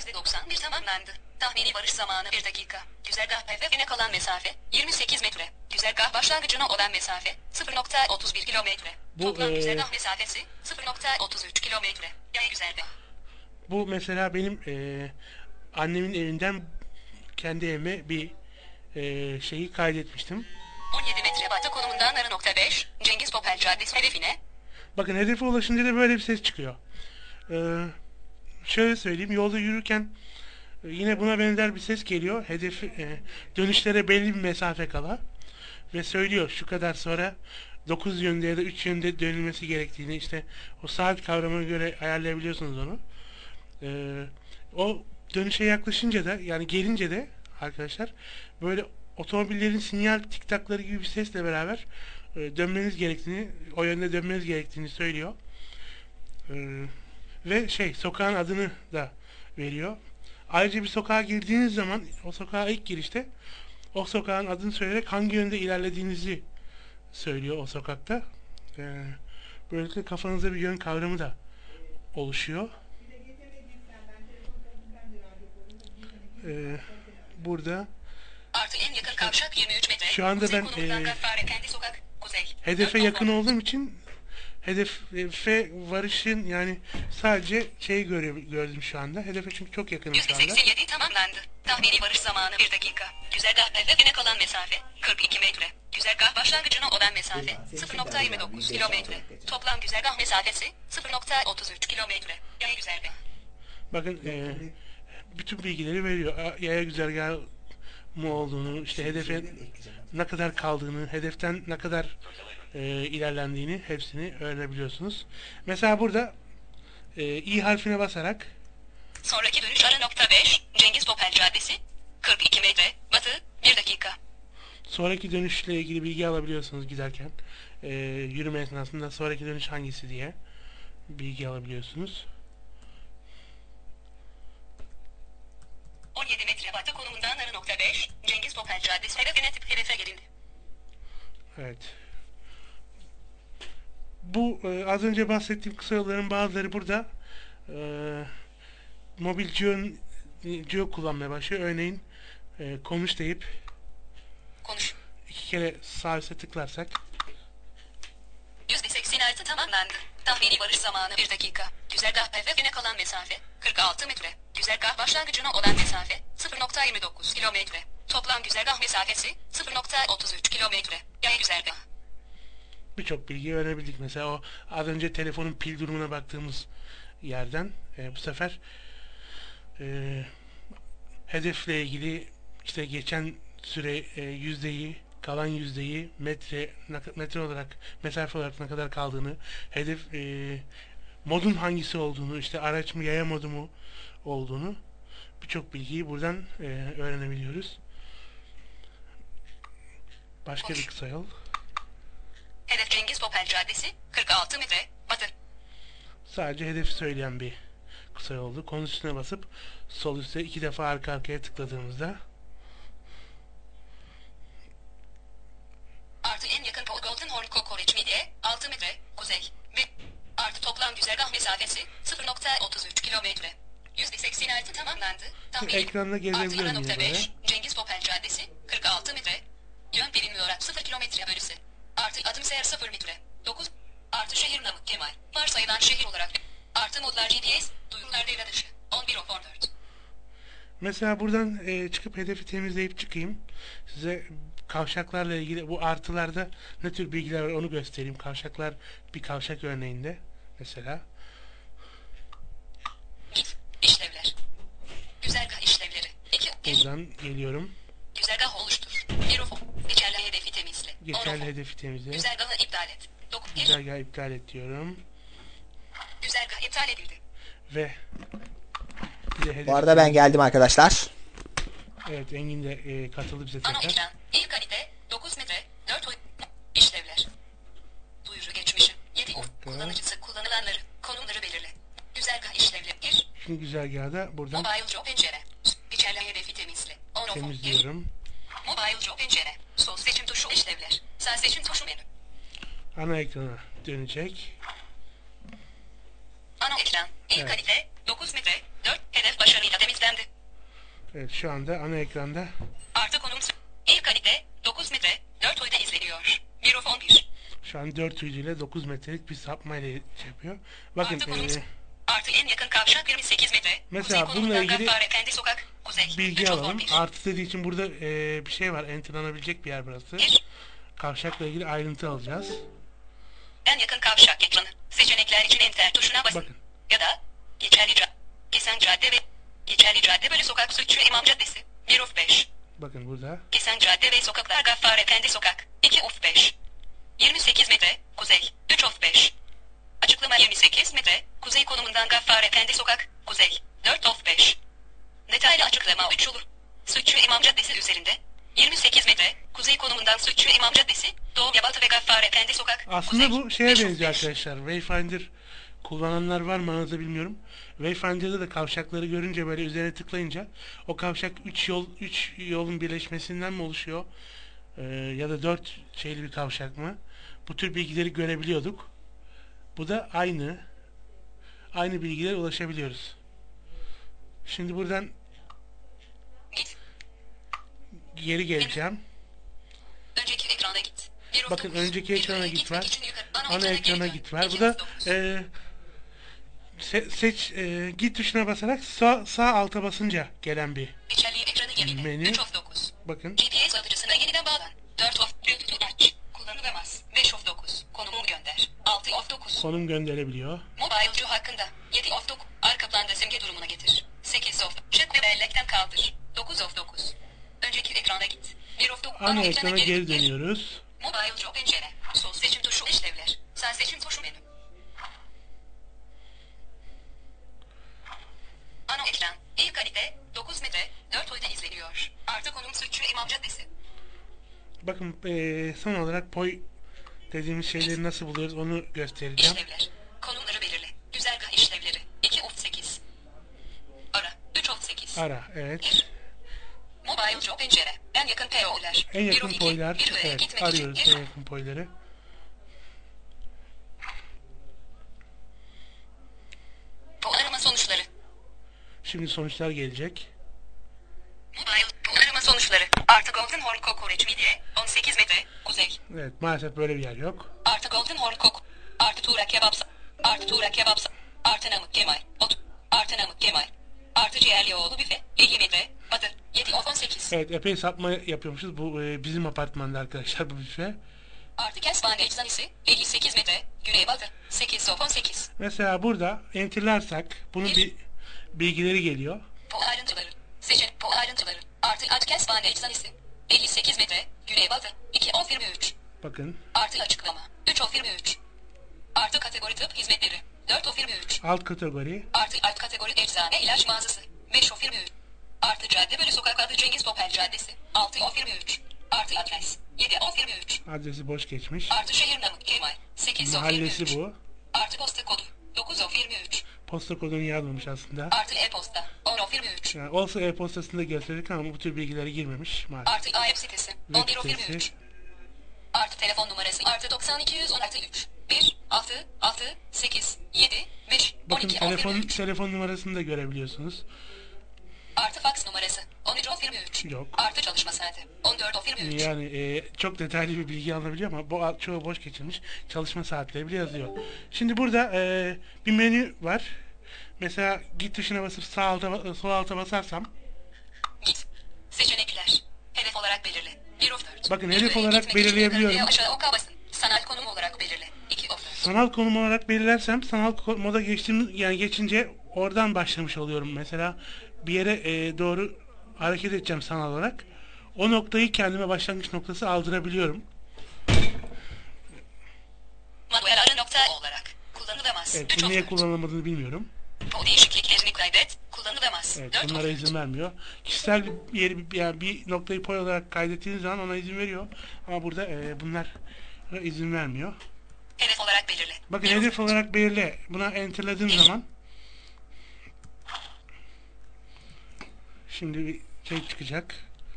%91 tamamlandı. Tahmini varış zamanı 1 dakika. Güzergah hedefine kalan mesafe 28 metre. Güzergah başlangıcına olan mesafe 0.31 kilometre. Toplam güzergah mesafesi 0.33 kilometre. Yaya güzergah. Bu mesela benim annemin evinden kendi evime bir şeyi kaydetmiştim. 17 metre batı konumundan .5 Cengiz Popel Caddesi hedefine. Bakın hedefe ulaşınca da böyle bir ses çıkıyor. Şöyle söyleyeyim, yolda yürürken yine buna benzer bir ses geliyor. Dönüşlere belli bir mesafe kala ve söylüyor şu kadar sonra 9 yönde ya da 3 yönde dönülmesi gerektiğini, işte o saat kavramına göre ayarlayabiliyorsunuz onu. O dönüşe yaklaşınca da, yani gelince de arkadaşlar böyle otomobillerin sinyal tiktakları gibi bir sesle beraber dönmeniz gerektiğini, o yönde dönmeniz gerektiğini söylüyor. Ve sokağın adını da veriyor. Ayrıca bir sokağa girdiğiniz zaman o sokağa ilk girişte o sokağın adını söyleyerek hangi yönde ilerlediğinizi söylüyor o sokakta. Böylelikle kafanızda bir yön kavramı da oluşuyor. Burada artı en yakın kavşak 23 metre. Şu anda ben hedefe yakın olduğum için hedefe varışın, yani sadece gördüm şu anda. Hedefe çünkü çok yakınım şu anda. %87 tamamlandı. Tahmini varış zamanı 1 dakika. Güzergah hedefine kalan mesafe 42 metre. Güzergah başlangıcına olan mesafe 0.29 kilometre. Toplam güzergah mesafesi 0.33 kilometre. Yaya güzergah. Bakın bütün bilgileri veriyor. Yaya güzergahı mu olduğunu, işte hedefe ne kadar kaldığını, hedeften ne kadar ilerlendiğini, hepsini öğrenebiliyorsunuz. Mesela burada i harfine basarak sonraki dönüş ara .5 Cengiz Popel Caddesi 42 metre batı 1 dakika. Sonraki dönüşle ilgili bilgi alabiliyorsunuz giderken. Yürüme esnasında sonraki dönüş hangisi diye bilgi alabiliyorsunuz. 17 metre batı konumundan ara .5 Cengiz Popel Caddesi hedefe gelindi. Evet. Bu az önce bahsettiğim kısa yolların bazıları burada mobil Geo kullanmaya başlıyor. Örneğin konuş deyip konuş. 2 kere sağ üstte tıklarsak %86 tamamlandı. Tahmini varış zamanı 1 dakika. Güzergah hedefine kalan mesafe 46 metre. Güzergah başlangıcına olan mesafe 0.29 kilometre. Toplam güzergah mesafesi 0.33 kilometre. Yaya güzergah. Birçok bilgi öğrenebildik. Mesela o az önce telefonun pil durumuna baktığımız yerden bu sefer hedefle ilgili işte geçen süre yüzdeyi, kalan yüzdeyi, metre olarak, mesafe olarak ne kadar kaldığını, hedef modun hangisi olduğunu, işte araç mı, yaya modu mu olduğunu, birçok bilgiyi buradan öğrenebiliyoruz. Başka bir kısa yol. Hedef Cengiz Popel Caddesi 46 metre batı. Sadece hedefi söyleyen bir kısa yoldu. Konu üstüne basıp sol üstte 2 defa arka arkaya tıkladığımızda artı en yakın Golden Horn Kokoreç Midye 6 metre kuzey ve artı toplam güzergah mesafesi 0.33 kilometre. %86 tamamlandı. Ekranda gezebiliyorum yine böyle. Cengiz Popel Caddesi 46 metre. Yön bilinmiyor 0 kilometre bölüsü. Artı adım sayar 0 metre. 9 artı şehir namı Kemal. Varsayılan şehir olarak. Artı modlar GPS. Duyurular devre dışı. 11.14. Mesela buradan çıkıp hedefi temizleyip çıkayım. Size kavşaklarla ilgili bu artılarda ne tür bilgiler var onu göstereyim. Kavşaklar, bir kavşak örneğinde mesela. İşlevler. Güzergah işlevleri. Buradan geliyorum. Güzergah oluştur. Geçerli hedefi temizle. Geçerli hedefi temizle. Güzergahı iptal et. Güzergahı iptal et diyorum. Güzergah iptal edildi. Ve bu arada ben geldim arkadaşlar. Evet, Engin de katıldı bize tekrar. Ana ekran. İlk kalite 9 metre 4 işlevler. Duyuru geçmişi. 7 kullanıcısı kullanılanları. Konumları belirle. Güzergah işlevleri. Gir. Şimdi güzergahda buradan Mobile Job pencere. Geçerli hedefi temizle. Temizliyorum. Mobile Job pencere. Sol seçim tuşu işlevler. Sağ seçim tuşu menü. Ana ekrana dönecek. Ana ekran. İlk kalite 9 metre 4 hedef başarıyla temizlendi. Evet, şu anda ana ekranda. Artı konum. İlk kalite 9 metre 4 izleniyor. 1 of 11. Şu an 4 ile 9 metrelik bir sapmayla şey yapıyor. Bakın artı en yakın kavşak 28 metre. Mesela bununla ilgili Gaffar Sokak, Kuzey. bilgi alalım. Artı dediği için burada bir şey var. Enterlanabilecek bir yer burası. Kavşakla ilgili ayrıntı alacağız. En yakın kavşak ekranı. Seçenekler için enter tuşuna basın. Bakın. Ya da Kesen Cadde ve Geçerli Cadde böyle sokak Sütçü İmam Caddesi. 1 of 5. Bakın burada. Kesen Cadde ve sokaklar Gaffar Efendi Sokak. 2 of 5. 28 metre. Kuzey. 3 of 5. Açıklama 28 metre. Kuzey konumundan Gaffar Efendi Sokak. Kuzey. 4 of 5. Detaylı açıklama 3 olur. Sütçü İmam Caddesi üzerinde. 28 metre. Kuzey konumundan Sütçü İmam Caddesi. Doğu Yabatı ve Gaffar Efendi Sokak. Aslında Kuzey, bu şeye benziyor arkadaşlar. Wayfinder kullananlar var mı anladığını bilmiyorum. Wayfinder'da da kavşakları görünce böyle üzerine tıklayınca o kavşak 3 yolun birleşmesinden mi oluşuyor? Ya da 4 şeyli bir kavşak mı? Bu tür bilgileri görebiliyorduk. Bu da aynı bilgilere ulaşabiliyoruz. Şimdi buradan geri geleceğim. Önceki ekrana git. Bakın önceki ekrana git var. Ana ekrana git var. Bu da seç git tuşuna basarak sağ alta basınca gelen bir menü. 3 of 9. Bakın. GPS alıcısına yeniden bağlan. 4 of Bluetooth aç. Kullanılamaz. 5 of 9. Konumu gönder. 6 of 9. Konum gönderebiliyor. Mobilecu hakkında. 7 of 9. Arka planda simge durumuna getir. 8 of. Check ve bellekten kaldır. 9 of 9. Önceki ekrana git. 1 of 9. Ana ekrana geri dönüyoruz. Mobilecu pencere. Sol seçim tuşu işlevler. Sağ seçim tuşu menü. Ana ekran. İyi kalite. 9 metre. 4 boyda izleniyor. Artı konum Sütçü İmam Caddesi. Bakın son olarak POY dediğimiz şeyleri nasıl buluyoruz onu göstereceğim. İşlevler. Konumları belirle. Güzergah işlevleri. 2 of 8. Ara. 3 of 8. Ara. Evet. Mobilecu pencere. En yakın PO'lar. En yakın PO'lar. Evet. Arıyoruz en yakın PO'ları. PO arama sonuçları. Şimdi sonuçlar gelecek. Mobile arama sonuçları. Artı Golden Horn Kokoreç Midye. 18 metre. Kuzey. Evet. Maalesef böyle bir yer yok. Artı Golden Horn Kok. Artı Tuğra Kebapsa. Artı Tuğra Kebapsa. Artı Namık Kemal. Artı Namık Kemal. Artı Ciğerlioğlu Büfe. 50 metre. Batı. 7 of 18. Evet. Epey sapma yapıyormuşuz. Bu bizim apartmanda arkadaşlar bu büfe. Artı Kesbane Eczanesi. 58 metre. Güneybatı. 8 of 18. Mesela burada enterlarsak bunun bir bilgileri geliyor. Po ayrıntıları. Seçenek po ayrıntıları. Artı Kesbane Eczanesi. 58 metre. Güneybatı. 2 of 23. Bakın. Artı açıklama. 3 of 23. Artı kategori tıp hizmetleri. 4 of 23. Alt kategori. Artı alt kategori eczane ilaç mağazası. 5 of 23. Artı cadde bölü sokak adı Cengiz Topel Caddesi. 6 of 23. Artı adres. 7 of 23. Adresi boş geçmiş. Artı şehir Namık Kemal. 8 of 23. Mahallesi bu. Artı posta kodu. 9 of 23. Posta kodunu yazmamış aslında. Artı e-posta. 10 of 23. Yani olsa e-postasını da gösterdik ama bu tür bilgileri girmemiş maalesef. Artı web sitesi. 11 of 23. Artı telefon numarası. Artı 9216 3. 1 6 6 8 7 5 bakın 12 telefon numarasını da görebiliyorsunuz. Artı fax numarası 13 of 23. Yok. Artı çalışma saati 14 of 23. Yani çok detaylı bir bilgi alınabiliyor ama çoğu boş geçilmiş. Çalışma saatleri bile yazıyor. Şimdi burada bir menü var. Mesela git tuşuna basıp sol alta basarsam. Git. Seçenekler. Hedef olarak belirle. 1 of 4. Bakın hedef olarak belirleyebiliyorum. Aşağı oka basın. Sanal konum olarak belirle. 2 of 4. Sanal konum olarak belirlersem sanal moda geçince oradan başlamış oluyorum. Mesela bir yere doğru hareket edeceğim sanal olarak. O noktayı kendime başlangıç noktası aldırabiliyorum. Manuel ara nokta olarak kullanılamaz. Evet, bu niye kullanılmadığını bilmiyorum. Bu değişikliklerini kaydet, kullanılamaz. Evet, bunlara izin vermiyor. Kişisel bir noktayı POY olarak kaydettiğiniz zaman ona izin veriyor. Ama burada bunlar izin vermiyor. Hedef olarak belirle. Bakın hedef olarak belirle. Buna enterladığım zaman şimdi bir şey çıkacak.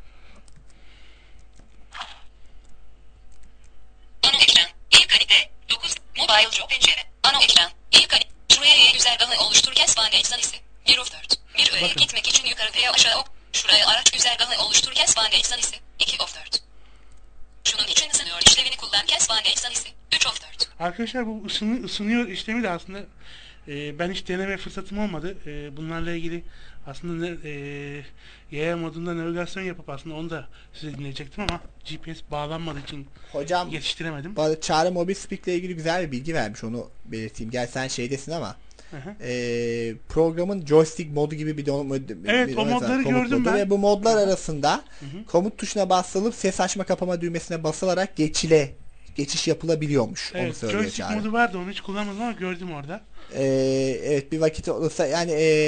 Ana ekran, iyi kalite, 9, mobile job pencere. Ana ekran, iyi kalite. Şuraya güzergahı oluştur Kesbane Eczanesi. 1 of 4. Bir öğeye gitmek için yukarı veya aşağı ok. Şuraya araç güzergahı oluştur Kesbane Eczanesi. 2 of 4. Şunun için ısınıyor işlevini kullan. Kesvan eksanisi. 3 of 4. Arkadaşlar bu ısınıyor işlemi de aslında ben hiç deneme fırsatım olmadı. Bunlarla ilgili aslında yaya modunda navigasyon yapıp aslında onu da size dinleyecektim ama GPS bağlanmadığı için hocam yetiştiremedim. Çağrı Mobil Speak ile ilgili güzel bir bilgi vermiş, onu belirteyim. Gel sen şeydesin ama programın joystick modu gibi bir evet, o modları gördüm ben. Ve bu modlar arasında komut tuşuna basılıp ses açma kapama düğmesine basılarak geçiş yapılabiliyormuş. Evet, onu söylüyor joystick Çağrı. modu vardı, onu hiç kullanmadım ama gördüm orada. Evet, bir vakit olursa yani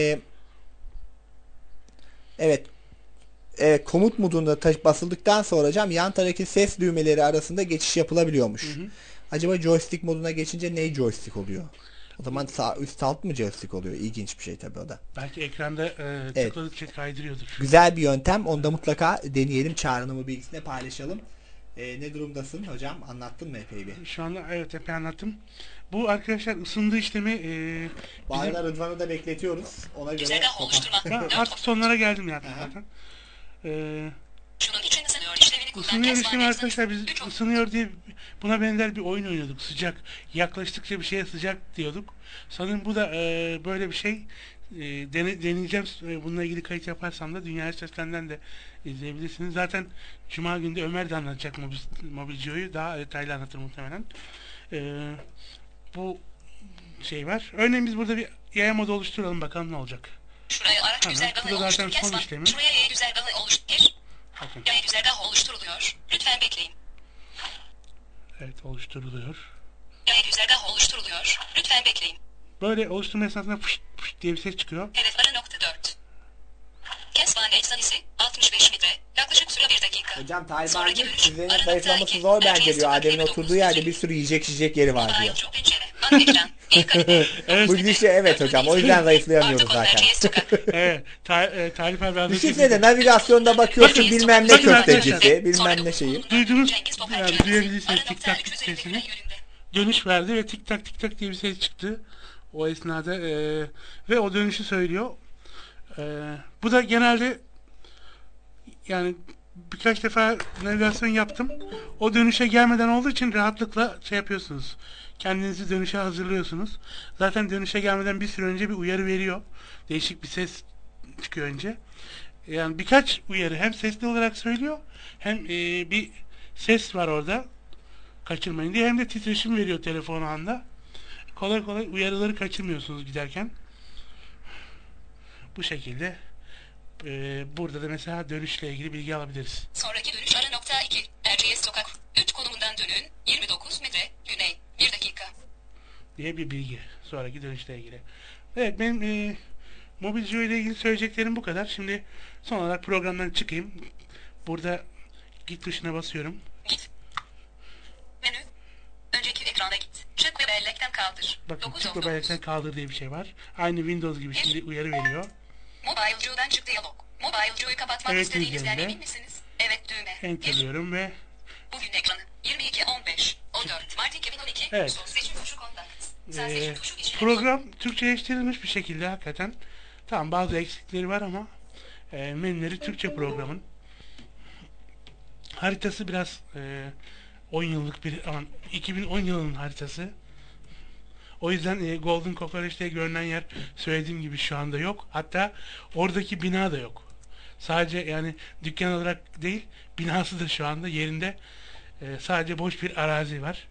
evet, komut modunda basıldıktan sonra hocam yan taraftaki ses düğmeleri arasında geçiş yapılabiliyormuş. Acaba joystick moduna geçince ne joystick oluyor? O zaman sağ üst alt mı joystick oluyor? İlginç bir şey tabii o da. Belki ekranda tıkladıkça kaydırıyordur. Güzel bir yöntem. Onu da mutlaka deneyelim. Çağrı'nın bu bilgisini paylaşalım. Ne durumdasın hocam? Anlattın mı epey bir? Şu anda evet epey anlattım. Bu arkadaşlar ısındığı işlemi bu arada Rıdvan'ı da bekletiyoruz. Ona göre artık sonlara geldim yani zaten. Şunun için ısınıyor işlevini kullan. Isınıyor işlemi arkadaşlar, biz ısınıyor diye buna benzer bir oyun oynuyorduk. Sıcak. Yaklaştıkça bir şeye sıcak diyorduk. Sanırım bu da böyle bir şey. Deneyeceğim. Bununla ilgili kayıt yaparsam da Dünya Seslen'den de izleyebilirsiniz. Zaten Cuma günde Ömer de anlatacak Mobilcio'yu. Daha detaylı anlatır muhtemelen. Bu şey var. Örneğin biz burada bir yaya modu oluşturalım, bakalım ne olacak. Şuraya araç güzergahı oluştur. Şuraya yaya güzergahı oluştur. Yaya güzergahı oluşturuluyor. Lütfen bekleyin. Evet, oluşturuluyor. Yaya güzergahı oluşturuluyor. Lütfen bekleyin. Böyle oluşturma esnasında fışt fışt diye bir ses çıkıyor. Hedef ara nokta 4. Kesvan eksanisi 65 metre. Yaklaşık süre 1 dakika. Hocam Taliban'ın sizlerin zayıflaması zor bence diyor. Adem'in oturduğu yerde bir sürü yiyecek yeri var diyor. Bu gidişle evet hocam, o yüzden zayıflayamıyoruz zaten. Evet, Talip abi düşünsene navigasyonda bakıyorsun bilmem ne köftecisi, bilmem ne şeyi. Duydunuz, yani duyabilirsiniz tik tak sesini. Dönüş verdi ve tik tak tik tak diye bir ses çıktı o esnada ve o dönüşü söylüyor. Bu da genelde yani birkaç defa navigasyon yaptım. O dönüşe gelmeden olduğu için rahatlıkla şey yapıyorsunuz. Kendinizi dönüşe hazırlıyorsunuz. Zaten dönüşe gelmeden bir süre önce bir uyarı veriyor. Değişik bir ses çıkıyor önce. Yani birkaç uyarı hem sesli olarak söylüyor, hem bir ses var orada kaçırmayın diye, hem de titreşim veriyor telefon anda. Kolay kolay uyarıları kaçırmıyorsunuz giderken. Bu şekilde burada da mesela dönüşle ilgili bilgi alabiliriz. Sonraki dönüş ara nokta 2. Erciyes Sokak 3 konumundan dönün 29 metre güney 1 dakika diye bir bilgi sonraki dönüşle ilgili. Evet, benim Mobilcio ile ilgili söyleyeceklerim bu kadar. Şimdi son olarak programdan çıkayım. Burada git tuşuna basıyorum. Git. Menü. Önceki ekrana git. Çık ve bellekten kaldır. Bakın çık ve bellekten kaldır diye bir şey var. Aynı Windows gibi şimdi uyarı veriyor. Mobilecio'dan çık diyalog. Mobilecio'yu kapatmak evet, istediğinizden emin misiniz? Evet düğme. Enter'lıyorum ve bugün ekranı 22.15.14 Mart 2012. Evet. Seçim tuşu kontakt. Program Türkçeleştirilmiş bir şekilde hakikaten. Tamam, bazı eksikleri var ama menüleri Türkçe programın. Haritası biraz 10 yıllık bir 2010 yılının haritası. O yüzden Golden Kokoreç'te görünen yer söylediğim gibi şu anda yok. Hatta oradaki bina da yok. Sadece yani dükkan olarak değil, binası da şu anda yerinde. Sadece boş bir arazi var.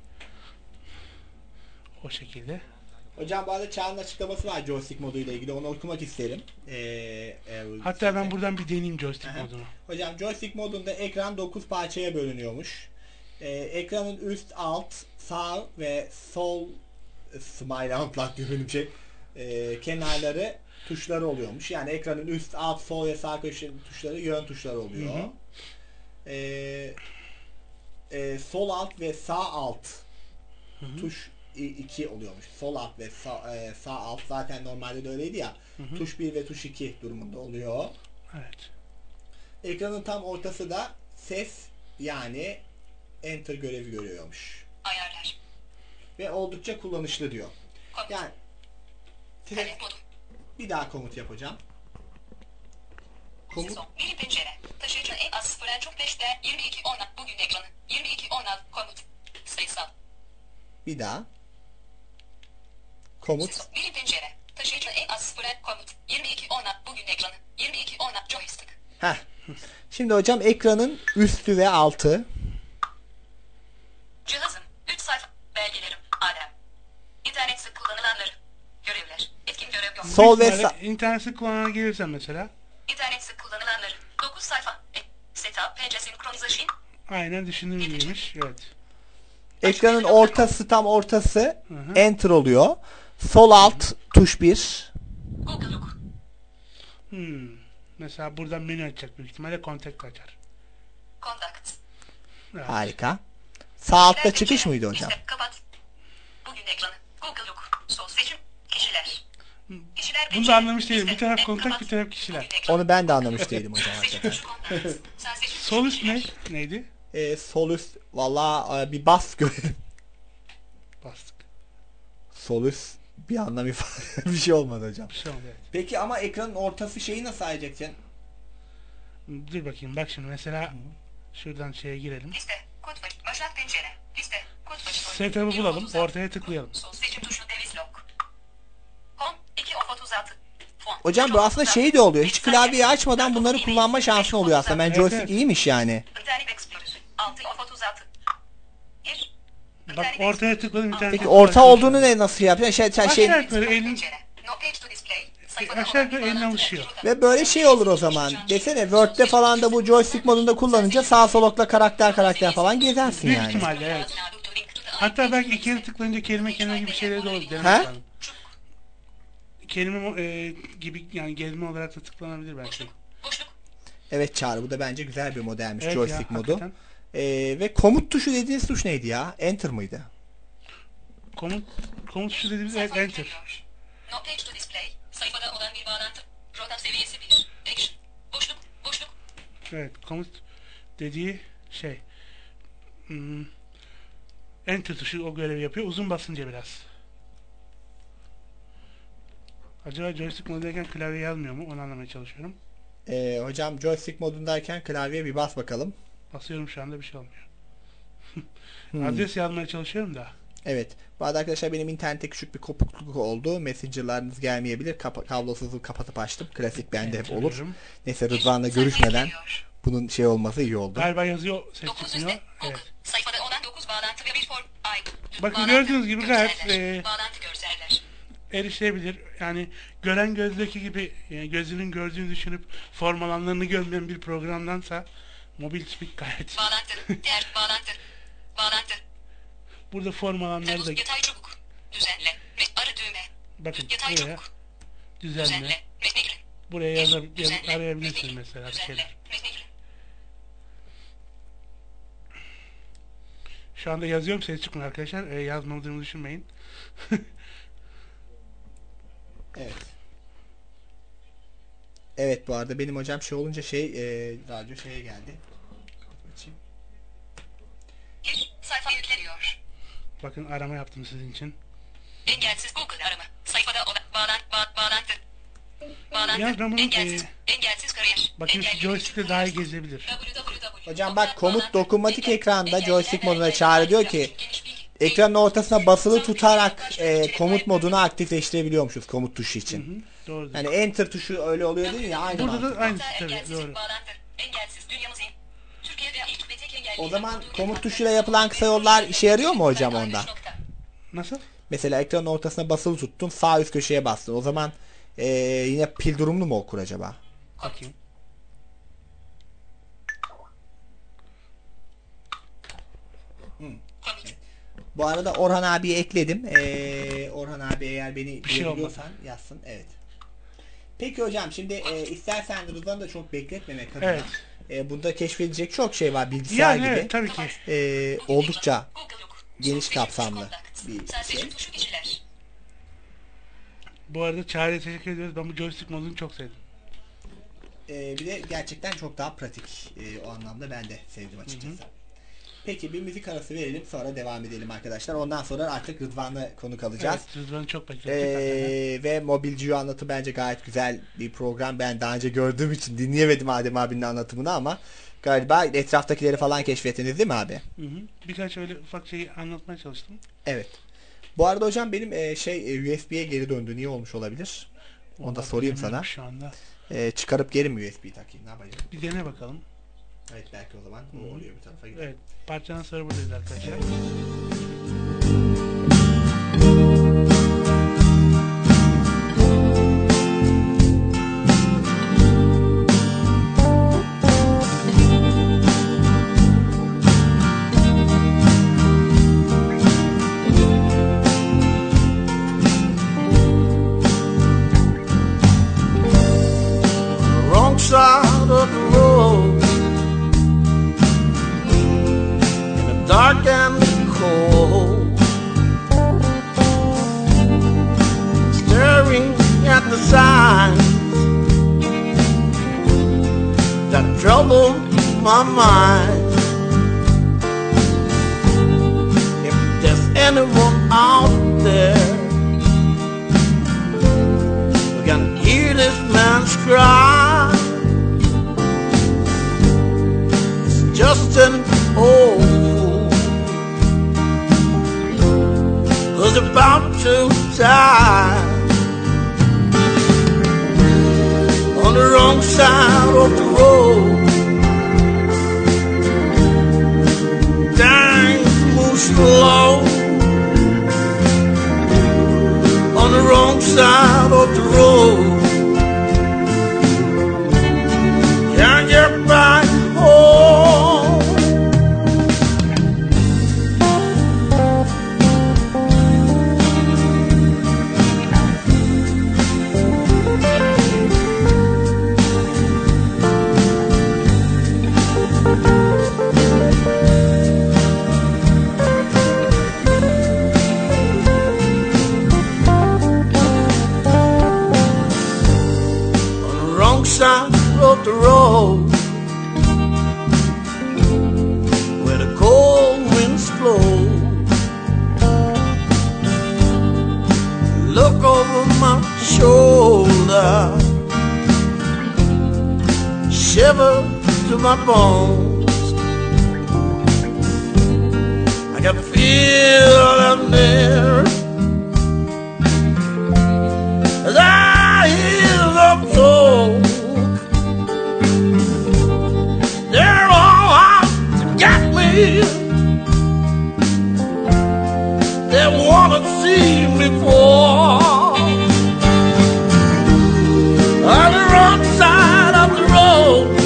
O şekilde. Hocam bu arada Çağ'ın açıklaması var joystick moduyla ilgili. Onu okumak isterim. Hatta ben buradan bir deneyeyim joystick modunu. Hocam joystick modunda ekran 9 parçaya bölünüyormuş. Ekranın üst, alt, sağ ve sol smile outlook gibi bir şey. Kenarları tuşları oluyormuş. Yani ekranın üst, alt, sol ve sağ köşe tuşları yön tuşları oluyor. Sol alt ve sağ alt tuş 2 oluyormuş. Sol alt ve sağ alt zaten normalde de öyleydi ya. Tuş 1 ve tuş 2 durumunda oluyor. Evet. Ekranın tam ortası da ses, yani enter görevi görüyormuş. Ayarlar. Ve oldukça kullanışlı diyor. Komut. Yani bir daha komut yapacağım. Komut. Bir pencere. Taşıyıcı en az 0 Selçuk 5'te 22 16 bugün ekranı 22 16 komut sayısal. Bir daha. Komut. Birim pencere. Taşıyıcı en az 0 komut 22 16 bugün ekranı 22 16 joystick. Heh. Şimdi hocam ekranın üstü ve altı. Cihazım 3 sayfa belgelerim Adem. İnternet sık kullanılanları. Görevler. Etkin görev yok. Sol ve sağ. İnternet sık kullanana gelirsen mesela. İnternet sık kullanılanları. 9 sayfa. Setup page senkronizasyon. Aynen düşündüğüm gibiymiş. Evet. Ekranın ortası tam ortası. Enter oluyor. Sol alt tuş 1. Google'luk. Mesela buradan menü açacak büyük ihtimalle contact açar. Contact. Evet. Harika. Sağ altta çıkış mıydı hocam? Liste, kapat. Bugün ekranı. Google'luk. Sol seçim. Kişiler. Kişiler Bunu da anlamış değilim. Bir taraf kontak, bir taraf kişiler. Onu ben de anlamış değilim hocam. Sol üst ne? Neydi? Sol üst valla bir bas görelim. Bastık. Sol üst bir anlam ifade bir şey olmadı hocam. Bir şey oldu, evet. Peki ama ekranın ortası şeyi nasıl ayacaksın? Dur bakayım bak şimdi mesela şuradan şeye girelim. Liste. Kod baş. Başlat pencere. Liste. Kod baş. Setup'ı bulalım. Ortaya tıklayalım. Sol seçim tuşu deviz lock. Home 2 of 36. Font. Hocam bu aslında şey de oluyor. Hiç klavyeyi açmadan bunları kullanma şansın oluyor aslında. Ben joystick iyiymiş yani. İnternet Explorer. 6 of 36. Gir. Bak ortaya tıkladım internet. Peki orta olduğunu ne nasıl yapacaksın? Aşağı yukarı elin No page to display. aşağı yukarı elin alışıyor. Ve böyle şey olur o zaman. Desene Word'de falan da bu joystick modunda kullanınca sağ sol okla karakter falan gezersin Büyük yani. ihtimalle evet. Hatta belki iki kere tıklayınca kelime gibi şeyleri de olur. He? Denemek lazım. Kelime gibi yani gezme olarak da tıklanabilir belki. Evet Çağrı bu da bence güzel bir modelmiş Evet joystick ya, modu. Ve komut tuşu dediğiniz tuş neydi ya? Enter mıydı? Komut tuşu dediğimiz enter. No page to display. Sayfada olan bir bağlantı. Rotam seviyesi 1. Action. Boşluk. Evet komut dediği şey. Enter tuşu o görevi yapıyor. Uzun basınca biraz. Acaba joystick modundayken klavye yazmıyor mu? Onu anlamaya çalışıyorum. Hocam joystick modundayken klavyeye bir bas bakalım. Basıyorum şu anda bir şey olmuyor. Adres yazmaya çalışıyorum da. Evet. Bu arada arkadaşlar benim internette küçük bir kopukluk oldu. Messenger'larınız gelmeyebilir. Kablosuzluğu kapatıp açtım. Klasik bende hep olur. Neyse Rıdvan'la görüşmeden bunun şey olması iyi oldu. Galiba yazıyor ses çıkmıyor. Evet. Sayfada olan 9 bağlantı ve bir form. Bakın gördüğünüz gibi gayet bağlantı görseller. erişilebilir. Yani gören gözdeki gibi gözünün gördüğünü düşünüp form alanlarını görmeyen bir programdansa mobil speak gayet. Bağlantı. Diğer bağlantı. Burada form alanları da yatay çubuk. Düzenle. Arı düğme. bakın Yatay buraya çubuk. düzenle. Buraya arayabilirsiniz mesela bir şeyler. Şu anda yazıyorum ses çıkmıyor arkadaşlar. Yazmadığımı düşünmeyin. Evet. Evet bu arada benim hocam şey olunca radyo şeye geldi. Açayım. Sayfa yükleniyor. Bakın arama yaptım sizin için. Engelsiz Google arama. Sayfada olan bağlantı. Ya ben bunu engelsiz kariyer. bakın şu joystick'te daha iyi gezebilir. Hocam bak komut dokunmatik ekranda joystick moduna Çağrı diyor ki ekranın ortasına basılı tutarak komut modunu aktifleştirebiliyormuşuz komut tuşu için. Doğru. Yani enter tuşu öyle oluyor değil mi ya? Aynı burada mantık. da aynı tabii doğru. O zaman komut tuşuyla yapılan kısa yollar işe yarıyor mu hocam onda? Nasıl? Mesela ekranın ortasına basılı tuttun sağ üst köşeye bastın. O zaman yine pil durumlu mu okur acaba? Bakayım. Bu arada Orhan abiyi ekledim. Orhan abi eğer beni biliyorsan yazsın. Evet. Peki hocam şimdi istersen Rıdvan'ı da çok bekletmemek adına. Evet. Bunda keşfedilecek çok şey var bilgisayar gibi. Evet tabii ki. Oldukça geniş kapsamlı bir şey. Bu arada Çağrı'ya teşekkür ediyoruz. Ben bu joystick modunu çok sevdim. Bir de gerçekten çok daha pratik. O anlamda ben de sevdim açıkçası. Peki bir müzik arası verelim, sonra devam edelim arkadaşlar. Ondan sonra artık Rıdvan'la konuk alacağız. Evet, Rıdvan'ı çok beklettik. Ve Mobilciyo anlatı bence gayet güzel bir program. Ben daha önce gördüğüm için dinleyemedim Adem abinin anlatımını ama galiba etraftakileri falan keşfettiniz değil mi abi? Hı hı. Birkaç öyle ufak şeyi anlatmaya çalıştım. Evet. Bu arada hocam benim USB'ye geri döndü. Niye olmuş olabilir? Onu da sorayım sana. Şu anda. Çıkarıp geri mi USB'yi takayım? Ne yapacağım? Bir dene bakalım. Evet, belki o zaman o oluyor bir tarafa gidiyor. Evet. Parçanın sonra buradayız arkadaşlar. Wrong side of the road, in the dark and the cold, staring at the signs that troubled my mind. If there's anyone out there who can hear this man's cry, it's just an old fool who's about to die on the wrong side of the road. Time moves slow on the wrong side of the road. Can't get back home. Side of the road, where the cold winds blow, look over my shoulder, shiver to my bones. I can feel them near as I hear them talk. They're all out to get me. They wanna see me fall on the wrong side of the road.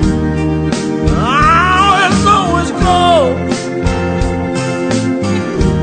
Oh, it's always close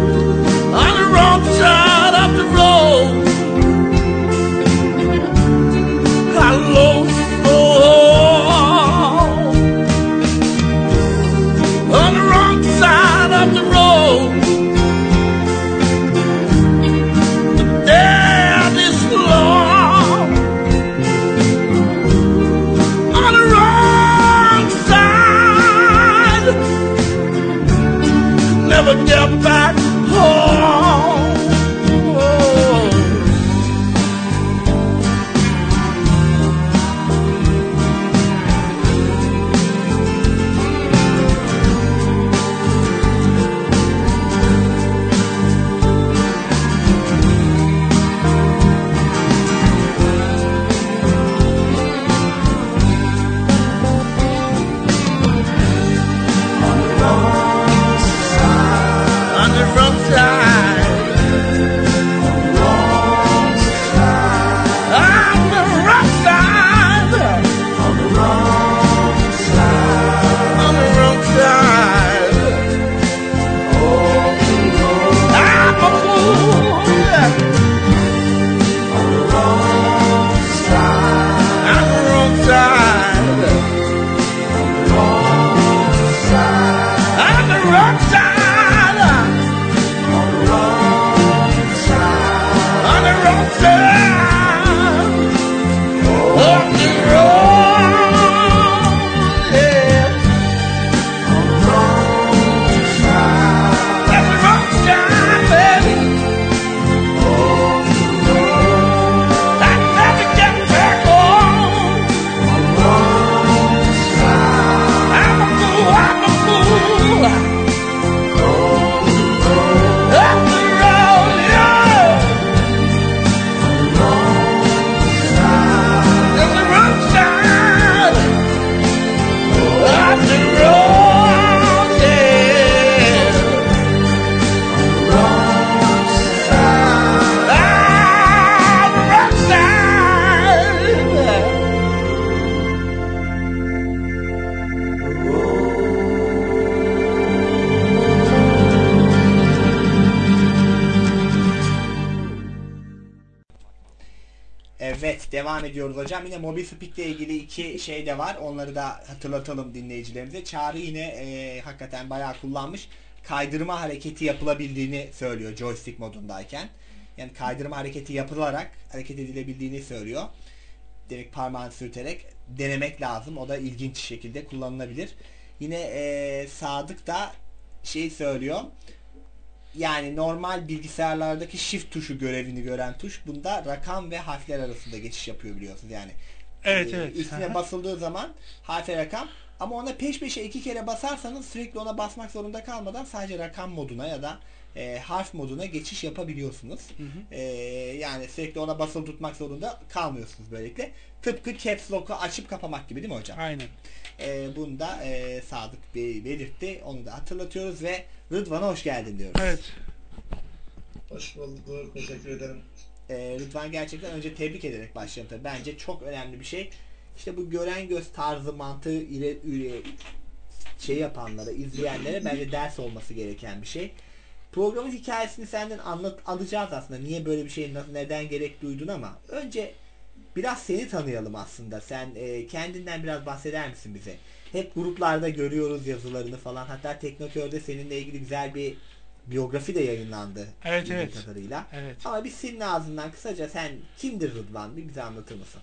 Evet, devam ediyoruz hocam. Yine MobiSpeak ile ilgili iki şey de var. Onları da hatırlatalım dinleyicilerimize. Çağrı yine hakikaten bayağı kullanmış. Kaydırma hareketi yapılabildiğini söylüyor joystick modundayken. Yani kaydırma hareketi yapılarak hareket edilebildiğini söylüyor. Direkt parmağını sürterek denemek lazım. O da ilginç şekilde kullanılabilir. Yine Sadık da şey söylüyor. Yani normal bilgisayarlardaki shift tuşu görevini gören tuş. Bunda rakam ve harfler arasında geçiş yapıyor biliyorsunuz yani. Evet evet. Üstüne basıldığı zaman harfe rakam, ama ona peş peşe 2 kere basarsanız sürekli ona basmak zorunda kalmadan sadece rakam moduna ya da harf moduna geçiş yapabiliyorsunuz. Yani sürekli ona basılı tutmak zorunda kalmıyorsunuz böylelikle. Tıpkı Caps Lock'u açıp kapamak gibi değil mi hocam? Aynen. Bunu da Sadık Bey belirtti. Onu da hatırlatıyoruz ve Rıdvan'a hoş geldin diyoruz. Evet. Hoş bulduk. Teşekkür ederim. Rıdvan gerçekten önce tebrik ederek başlayalım tabii. Bence çok önemli bir şey. İşte bu gören göz tarzı mantığı ile şey yapanlara, izleyenlere bence ders olması gereken bir şey. Programın hikayesini senden alacağız aslında. Niye böyle bir şey, neden gerek duydun, ama önce biraz seni tanıyalım aslında. Sen kendinden biraz bahseder misin bize? Hep gruplarda görüyoruz yazılarını falan. Hatta Teknokör'de seninle ilgili güzel bir biyografi de yayınlandı. Evet evet. Kadarıyla. Evet. Ama biz senin ağzından kısaca sen kimdir Rıdvan? Bir bize anlatır mısın?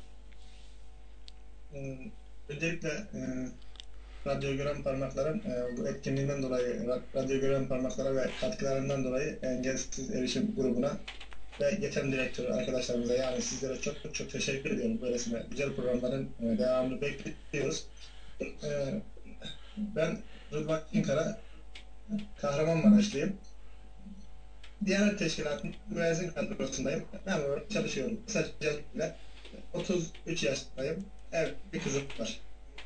Öncelikle Radyo Gören Parmaklar'ın bu etkinliğinden dolayı, Radyo Gören Parmaklar'a ve katkılarından dolayı Engelsiz Erişim grubuna ve Yetem Direktörü arkadaşlarımıza, yani sizlere çok çok teşekkür ediyorum. Böylesine güzel programların devamını bekliyoruz. Ben Rıdvan Kinkara, Kahramanmaraşlıyım. Diyanet Teşkilatı'nın müezzin kadrosundayım. Ben orada çalışıyorum. Kısaca 33 yaşındayım. Evet, bir kızım var.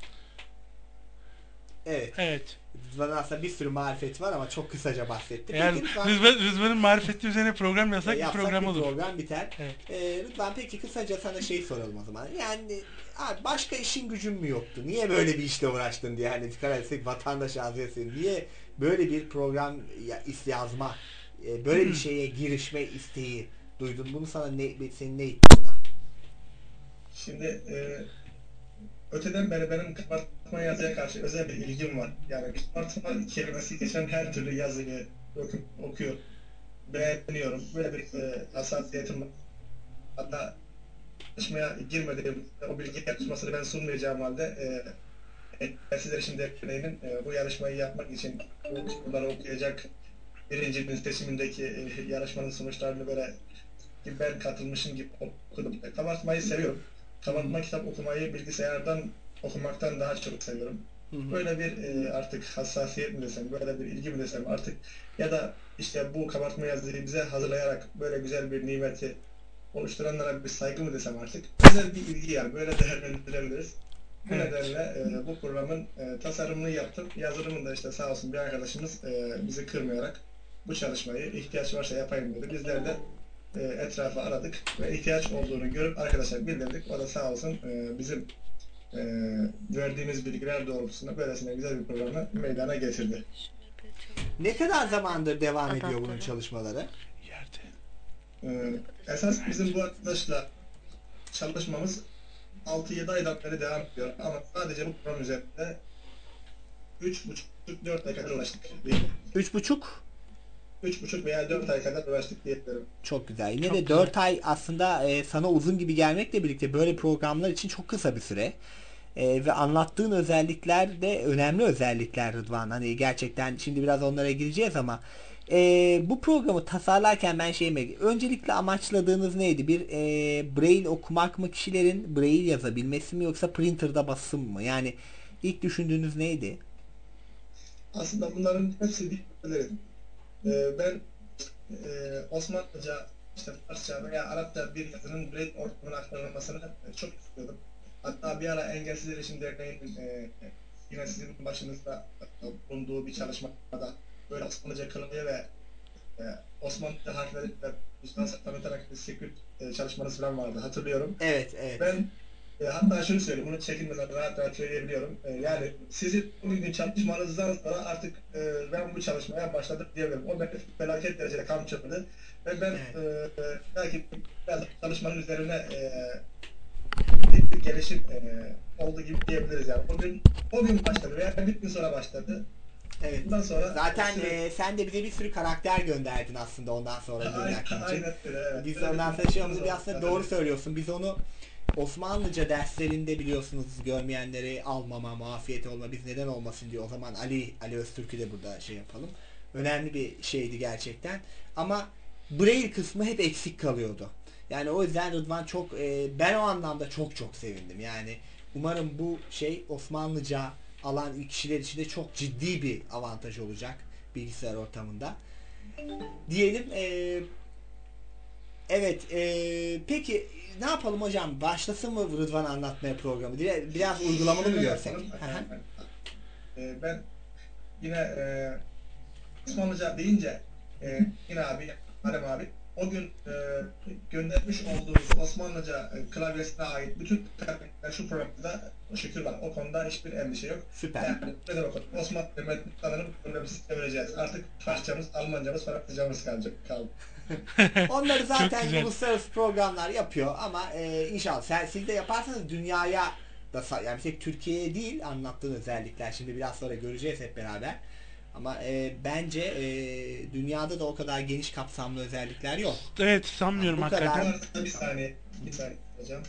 Evet. Evet. Rıdvan'ın aslında bir sürü marifeti var ama çok kısaca bahsetti. Yani Rıdvan'ın marifeti üzerine program yapsak bir program olur. Program biter. Evet. Rıdvan peki kısaca sana şey soralım o zaman. Yani abi başka işin gücün mü yoktu? Niye böyle bir işle uğraştın diye, hani dikkat etsek vatandaş ağzıyasın. Niye böyle bir program yazma, böyle bir şeye girişme isteği duydun? Bunu sana senin ne itti buna? Şimdi öteden beri benim kabartma yazıya karşı özel bir ilgim var. Yani kabartma kelimesi geçen her türlü yazıyı okuyorum, beğeniyorum. Böyle bir hassasiyetim var. Hatta yarışmaya girmediğim, o bilgi yarışmasını ben sunmayacağım halde Engelsiz Erişim Derneği'nin bu yarışmayı yapmak için bunları okuyacak birincinin seçimindeki yarışmanın sonuçlarını böyle ben katılmışım gibi okudum. Kabartmayı seviyorum. Kabartma kitap okumayı bilgisayardan okumaktan daha çok seviyorum. Böyle bir artık hassasiyet mi desem, böyle bir ilgi mi desem artık, ya da işte bu kabartma yazıyı bize hazırlayarak böyle güzel bir nimeti oluşturanlara bir saygı mı desem artık. Güzel bir ilgi, yani böyle değerlendirebiliriz. Bu nedenle bu programın tasarımını yaptım. Yazılımını da işte sağ olsun bir arkadaşımız bizi kırmayarak bu çalışmayı ihtiyaç varsa yapayım dedi. Bizler de etrafı aradık ve ihtiyaç olduğunu görüp arkadaşlar bildirdik. O da sağ olsun bizim verdiğimiz bilgiler doğrultusunda böylesine güzel bir programı meydana getirdi. Ne kadar zamandır devam ediyor bunun çalışmaları? Esas bizim bu arkadaşla çalışmamız 6-7 aydan beri devam ediyor ama sadece bu program üzerinde 3,5-4 ay kadar uğraştık. 3,5 veya 4 ay kadar uğraştık diyebilirim. Çok güzel. Yine de 4 ay aslında sana uzun gibi gelmekle birlikte böyle programlar için çok kısa bir süre. Ve anlattığın özellikler de önemli özellikler Rıdvan. Hani gerçekten şimdi biraz onlara gireceğiz ama bu programı tasarlarken ben öncelikle amaçladığınız neydi? Bir braille okumak mı, kişilerin braille yazabilmesi mi, yoksa printer'da basım mı? Yani ilk düşündüğünüz neydi? Aslında bunların hepsi diyebilirim. Ben Osmanlıca, işte Farsça veya Arapça bir yazının braille ortamına aktarılmasını çok istiyordum. Hatta bir ara Engelsiz Erişim Derneği'nin yine sizin başınızda bulunduğu bir çalışmada böyle Osmanlıca klavye ve Osmanlıca harfleri vicdan saklanarak bir sekret çalışmanız falan vardı, hatırlıyorum. Evet, evet. Ben Hatta şunu söyleyeyim, bunu çekinmeden rahat rahat söyleyebiliyorum. Yani sizin bugün çalışmanızdan sonra artık ben bu çalışmaya başladım diyebilirim. O beni felaket derecede kamçıladı. Ve ben belki biraz çalışmanın üzerine bir gelişim oldu gibi diyebiliriz yani. O gün başladı veya bir gün sonra başladı. Evet. Bundan sonra zaten sen de bize bir sürü karakter gönderdin aslında ondan sonra Dünya için. Aynen öyle, evet. Biz ondan sonra şeyimizi bir aslında doğru söylüyorsun. Biz onu Osmanlıca derslerinde biliyorsunuz görmeyenleri almama, muafiyet olma, biz neden olmasın diyor. O zaman Ali Öztürk'ü de burada şey yapalım. Önemli bir şeydi gerçekten. Ama Braille kısmı hep eksik kalıyordu. Yani o yüzden Rıdvan çok ben o anlamda çok sevindim. Yani umarım bu şey Osmanlıca alan kişiler için de çok ciddi bir avantaj olacak bilgisayar ortamında. Diyelim evet peki ne yapalım hocam? Başlasın mı Rıdvan anlatmaya programı? Biraz uygulamalı mı görsek? Ben yine Osmanlıca deyince yine Adem abi o gün göndermiş olduğunuz Osmanlıca klavyesine ait bütün karakterler şu programda şükür var. O konuda hiçbir endişe yok. Süper. Yani neden o kadar? Osmanlı sanırım programımızı çevireceğiz. Artık Farsçamız, Almancamız, Fransızcamız kaldı. Onları zaten uluslararası programlar yapıyor ama inşallah siz de yaparsanız dünyaya da yani tek Türkiye'ye değil anlattığın özellikler şimdi biraz sonra göreceğiz hep beraber. Ama bence dünyada da o kadar geniş kapsamlı özellikler yok. Evet sanmıyorum hakikaten. Bir saniye hocam.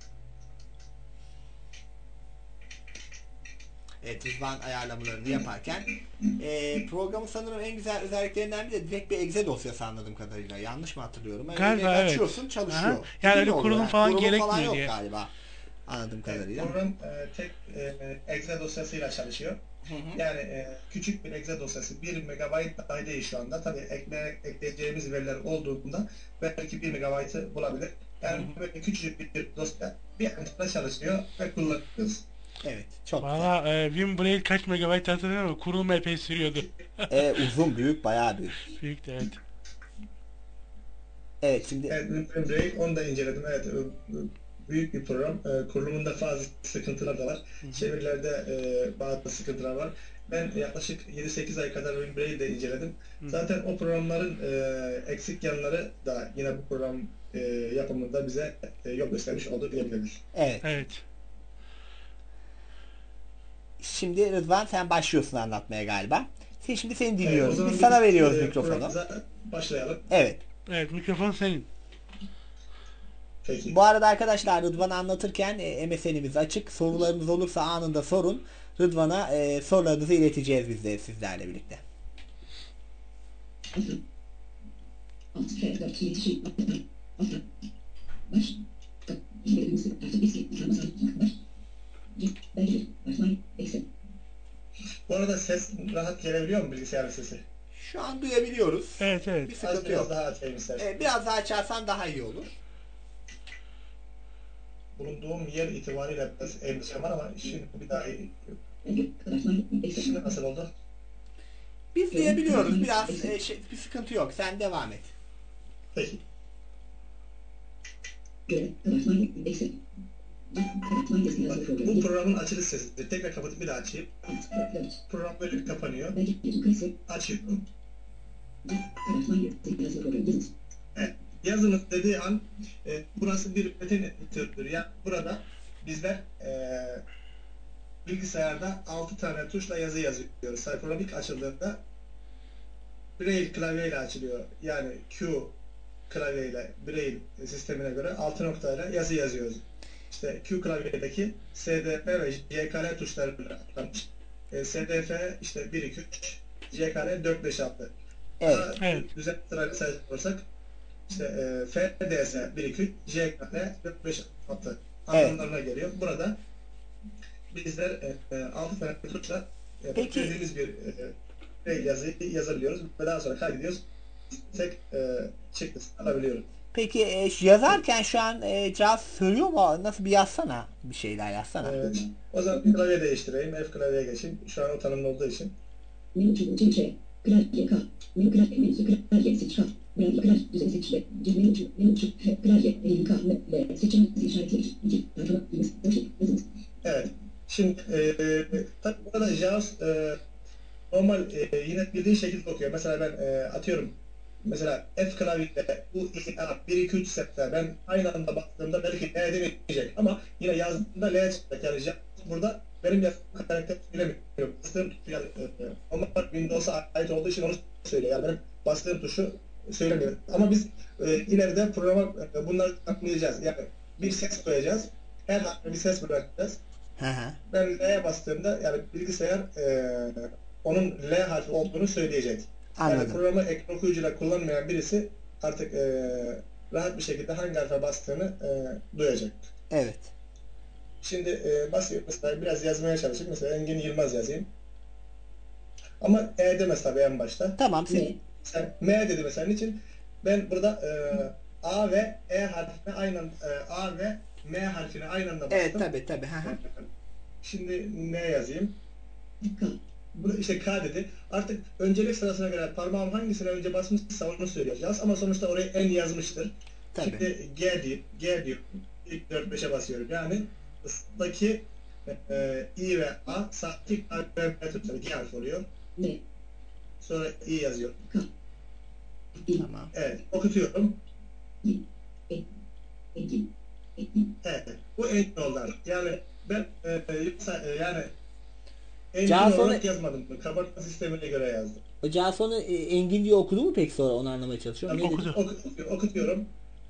Evet Rıdvan ayarlamalarını yaparken programın sanırım en güzel özelliklerinden biri de direkt bir exe dosyası anladığım kadarıyla. Yanlış mı hatırlıyorum? Yani galiba evet. Açıyorsun çalışıyor. Aha. Yani öyle kurulum falan gerekmiyor yok diye. Galiba. Anladığım kadarıyla. Program tek exe dosyasıyla çalışıyor. Yani küçük bir exe dosyası 1 MB dahi değil şu anda. Tabii ekleyeceğimiz veriler olduğunda belki 1 MB'ı bulabilir. Yani böyle küçücük bir dosya bir anda çalışıyor ve kullanıyoruz. Evet, çok valla WinBraille kaç megabayt hatırlamıyorum ama kurulum epey sürüyordu. Uzun, büyük, bayağı büyük. Büyük de evet. Evet, şimdi... Evet, WinBraille onu da inceledim. Evet, büyük bir program. Kurulumunda bazı sıkıntılar da var. Çevirilerde bazı sıkıntılar var. Ben yaklaşık 7-8 ay kadar WinBraille'i de inceledim. Zaten o programların eksik yanları da yine bu program yapımında bize yol göstermiş oldu diyebiliriz. Evet. Şimdi Rıdvan sen başlıyorsun anlatmaya galiba. Şimdi seni dinliyoruz. Biz sana veriyoruz mikrofonu. Başlayalım. Evet. Evet, mikrofon senin. Peki. Bu arada arkadaşlar Rıdvan anlatırken MSN'imiz açık. Sorularınız olursa anında sorun. Rıdvan'a sorularınızı ileteceğiz biz de sizlerle birlikte. Bu arada ses rahat gelebiliyor mu bilgisayar sesi? Şu an duyabiliyoruz. Evet. Bir sıkıntı yok. Daha açayım istersen. Biraz daha açarsan daha iyi olur. Bulunduğum yer itibariyle biraz endişem var ama şimdi bir daha iyi. Şimdi nasıl oldu? Biz duyabiliyoruz. Biraz bir sıkıntı yok. Sen devam et. Peki. Bu programın açılış sesidir. Tekrar kapatıp bir daha açayım. Program böyle kapanıyor. Açıyorum. Evet. Yazınız dediği an burası bir metin türüdür. Yani burada bizler bilgisayarda 6 tane tuşla yazı yazıyoruz. Program ilk açıldığında Braille klavyeyle açılıyor. Yani Q klavyeyle Braille sistemine göre 6 noktayla yazı yazıyoruz. İşte Q klavyedeki SDF ve JKL tuşları atlamış. SDF işte 1 2 3, JKL 4 5 6. Evet. Düzenli sırayla sayacak işte FDS 1 2 3, JKL 4 5 6 anlamlarına geliyor. Burada bizler 6 tane tuşla dediğimiz bir yazıyı yazabiliyoruz ve daha sonra kaydediyoruz. Tek çıktısı alabiliyoruz. Peki yazarken şu an cihaz söylüyor mu? Nasıl bir yazsana? Bir şeyler yazsana. O zaman bir klavye değiştireyim. F klavyeye geçeyim. Şu an o tanımlı olduğu için. Klavye düzeni seçili. Girmenin ucu, menü ucu, klavye, K, M, seçim işaretleri, 2, tartma, yazınız. Evet. Şimdi tabii burada JAWS normal yine bildiğin şekilde okuyor. Mesela ben atıyorum mesela F klavyede U, I, A 1, 2, 3 sefte ben aynı anda bastığımda belki L demeyecek ama yine yazdığımda L çıkacak. Yani JAWS burada benim yazdığım karakter söylemiyor. Bastığım tuş yani normal Windows'a ait olduğu için onu söylüyor. Yani benim bastığım tuşu söylemiyor. Ama biz ileride programa bunları takmayacağız. Yani bir ses koyacağız. Her harfine bir ses bırakacağız. Ben L'ye bastığımda yani bilgisayar onun L harfi olduğunu söyleyecek. Anladım. Yani programı ekran okuyucuyla kullanmayan birisi artık rahat bir şekilde hangi harfe bastığını duyacak. Evet. Şimdi basıyorum mesela biraz yazmaya çalışayım. Mesela Engin Yılmaz yazayım. Ama E'de mesela en başta. Tamam. Sen M dedi mesela. Niçin? Ben burada A ve E harfine aynı anda A ve M harfine aynı anda bastım. Evet tabi. Şimdi ne yazayım? Bunu işte K dedi. Artık öncelik sırasına göre parmağım hangisine önce basmışsa onu söyleyeceğiz. Ama sonuçta oraya N yazmıştır. Tabii. Şimdi G diyor. İlk 4-5'e basıyorum. Yani ıslaki I ve A sağdaki K ve B tutları G harfi oluyor. Sonra I yazıyor. Tamam. Evet. Okutuyorum. Evet. Bu Engin oldu. Yani ben yani Engin olarak yazmadım. Kabartma sistemine göre yazdım. Hocam sonra Engin diye okudu mu peki sonra onu anlamaya çalışıyorum. Okutuyorum.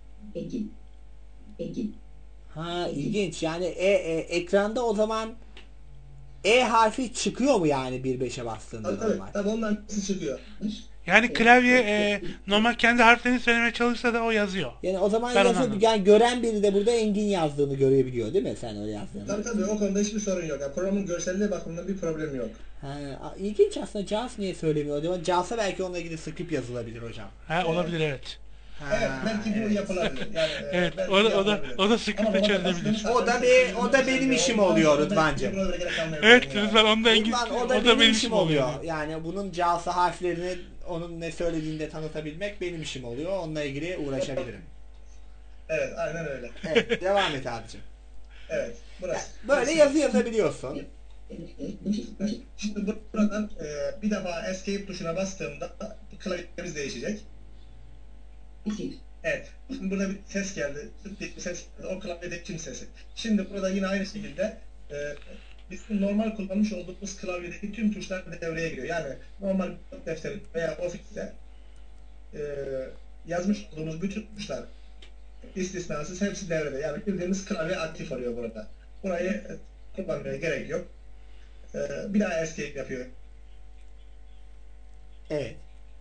Engin. Ha ilginç. Yani ekranda o zaman E harfi çıkıyor mu yani 1-5'e bastığında normal? Tabii ondan nasıl çıkıyor? Yani klavye normal kendi harflerini söylemeye çalışsa da o yazıyor. Yani o zaman yazıyor, yani gören biri de burada Engin yazdığını görebiliyor değil mi sen öyle yazdığını? Tabii o konuda hiçbir sorun yok. Yani programın görselliği bakımından bir problem yok. İlginç aslında. JAWS niye söylemiyor acaba? JAWS'a belki onunla ilgili script yazılabilir hocam. Olabilir evet. Evet belki bu yapılabilir. Yani, evet o da script'le çözülebilir. O da benim işim oluyor Rıdvan'cığım. Evet Rıdvan o da benim işim oluyor. Yani bunun JAWS harflerini onun ne söylediğini de tanıtabilmek benim işim oluyor. Onunla ilgili uğraşabilirim. Evet aynen öyle. Evet devam et abicim. Evet burası. Böyle yazı yazabiliyorsun. Şimdi buradan bir defa escape tuşuna bastığımda klavyemiz değişecek. Evet. Şimdi burada bir ses geldi. Bir ses geldi. O klavyedeki sesi. Şimdi burada yine aynı şekilde bizim normal kullanmış olduğumuz klavyedeki tüm tuşlar devreye giriyor. Yani normal defteri veya ofiste yazmış olduğumuz bütün tuşlar istisnasız hepsi devrede. Yani bildiğimiz klavye aktif oluyor burada. Burayı kullanmaya gerek yok. Bir daha escape yapıyor. Evet.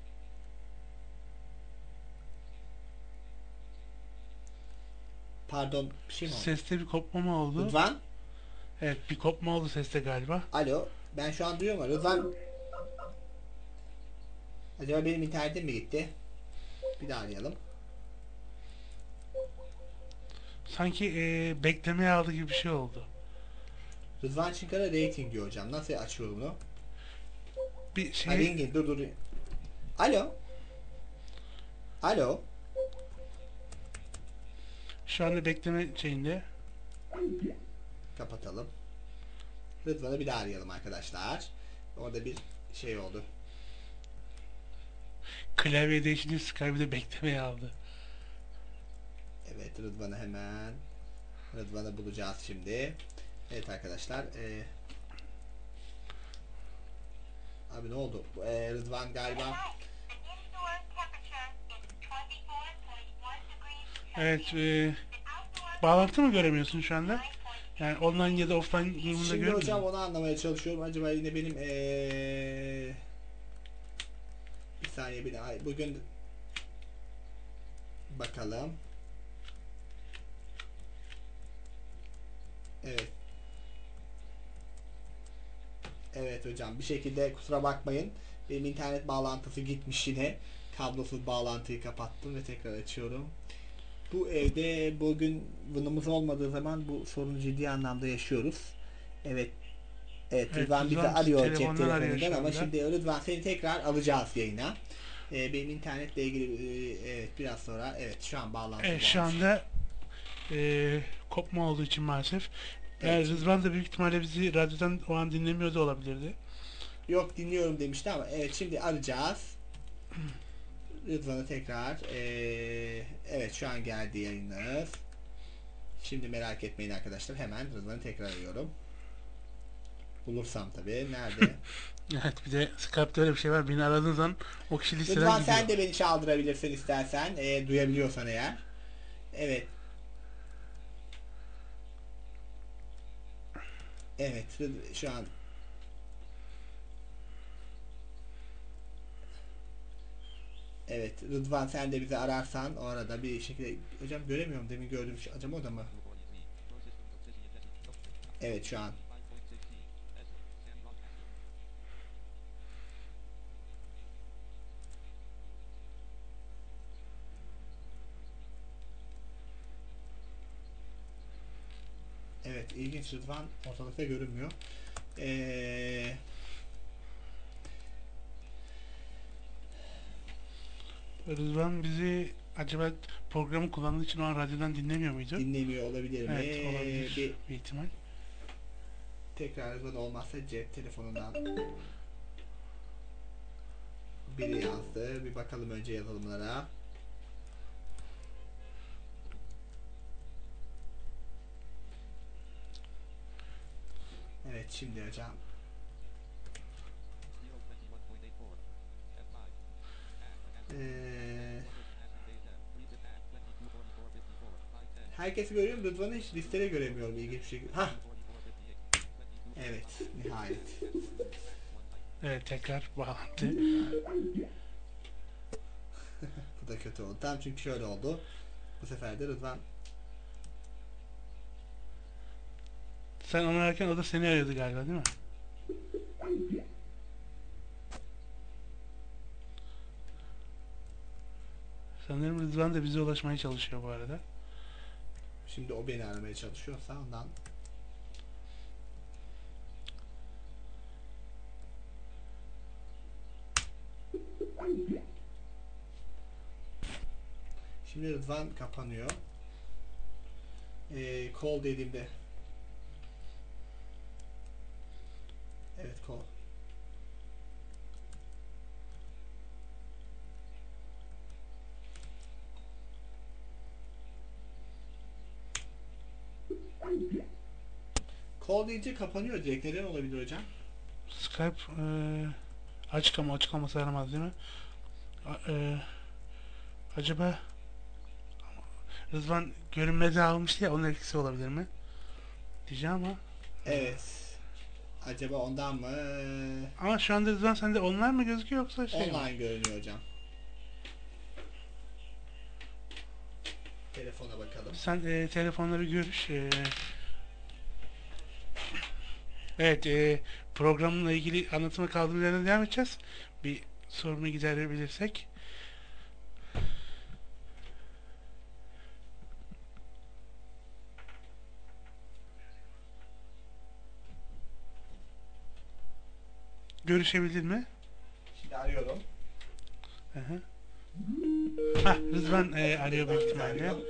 Pardon bir şey mi oldu? Seste bir kopma mı oldu? Rıdvan? Evet bir kopma oldu seste galiba. Alo ben şu an duyuyorum ama Rıdvan acaba benim internetim mi gitti? Bir daha arayalım. Sanki beklemeye aldı gibi bir şey oldu. Rıdvan Çinkar'a rating diyor hocam. Nasıl açıyor bunu? Bir şey... Ringin dur. Alo. Alo. Şu anda bekleme şeyinde. Kapatalım. Rıdvan'ı bir daha arayalım arkadaşlar. Orada bir şey oldu. Klavye değişince Skype'de beklemeye aldı. Evet Rıdvan'ı hemen Rıdvan'ı bulacağız şimdi. Evet arkadaşlar. Abi ne oldu? Rıdvan galiba. Evet. Bağlantı mı göremiyorsun şu anda? Yani online ya da offline durumunda görüyor musun? Şimdi hocam onu anlamaya çalışıyorum. Acaba yine benim bir saniye bir daha. Bugün bakalım. Evet. Evet hocam bir şekilde kusura bakmayın. Benim internet bağlantısı gitmiş yine. Kablosuz bağlantıyı kapattım ve tekrar açıyorum. Bu evde bugün bunumuz olmadığı zaman bu sorunu ciddi anlamda yaşıyoruz. Evet. Evet Rıdvan bizi arıyor cep telefonundan ama şimdi Rıdvan seni tekrar alacağız yayına. Benim internetle ilgili evet biraz sonra evet şu an bağlantı. Evet şu anda kopma olduğu için maalesef. Evet. Rızvan da büyük ihtimalle bizi radyodan o an dinlemiyor da olabilirdi. Yok dinliyorum demişti ama evet şimdi arayacağız. Rızvan'ı tekrar evet şu an geldi yayınınız. Şimdi merak etmeyin arkadaşlar, hemen Rızvan'ı tekrar arıyorum. Bulursam tabii. Nerede? Evet bir de Skype'da öyle bir şey var. Beni aradığın zaman o kişi listeden Rızvan gidiyor. sen de beni çaldırabilirsin istersen. Duyabiliyorsan eğer. Evet. Evet şu an evet Rıdvan sen de bizi ararsan o arada bir şekilde hocam göremiyorum, demin gördüm acaba o da mı? Evet şu an evet ilginç, Rıdvan ortalıkta görünmüyor. Rıdvan bizi acaba programı kullandığı için o an radyodan dinlemiyor muydu? Dinlemiyor olabilir mi? Evet olabilir bir ihtimal. Tekrar Rıdvan olmazsa cep telefonundan biri yazdı. Bir bakalım önce yazılımlara. Evet şimdi hocam. Herkesi görüyorum. Rıdvan'ı hiç listede göremiyorum ilginç bir şekilde. Hah. Evet. Nihayet. Evet tekrar bağlantı. Bu da kötü oldu. Tam çünkü şöyle oldu. Bu sefer de Rıdvan. Sen onu ararken o da seni arıyordu galiba değil mi? Sanırım Rıdvan da bize ulaşmaya çalışıyor bu arada. Şimdi o beni aramaya çalışıyorsa ondan. Şimdi Rıdvan kapanıyor. Call dediğimde. Evet call. Call deyince kapanıyor direkt. Neden olabilir hocam? Skype açık ama açık olması yaramaz değil mi? Acaba Rıdvan görünmeden almıştı ya, onun etkisi olabilir mi? Diyeceğim ama. Evet. Acaba ondan mı? Ama şu anda Rıdvan sende online mı gözüküyor yoksa şey mi? Online görünüyor hocam. Telefona bakalım. Sen telefonları görüş. Evet programla ilgili anlatıma kaldığımız yerden devam edeceğiz. Bir sorunu giderebilirsek. Görüşebilir mi? Şimdi arıyorum. Hah, Rıdvan arıyor büyük ihtimalle. Evet.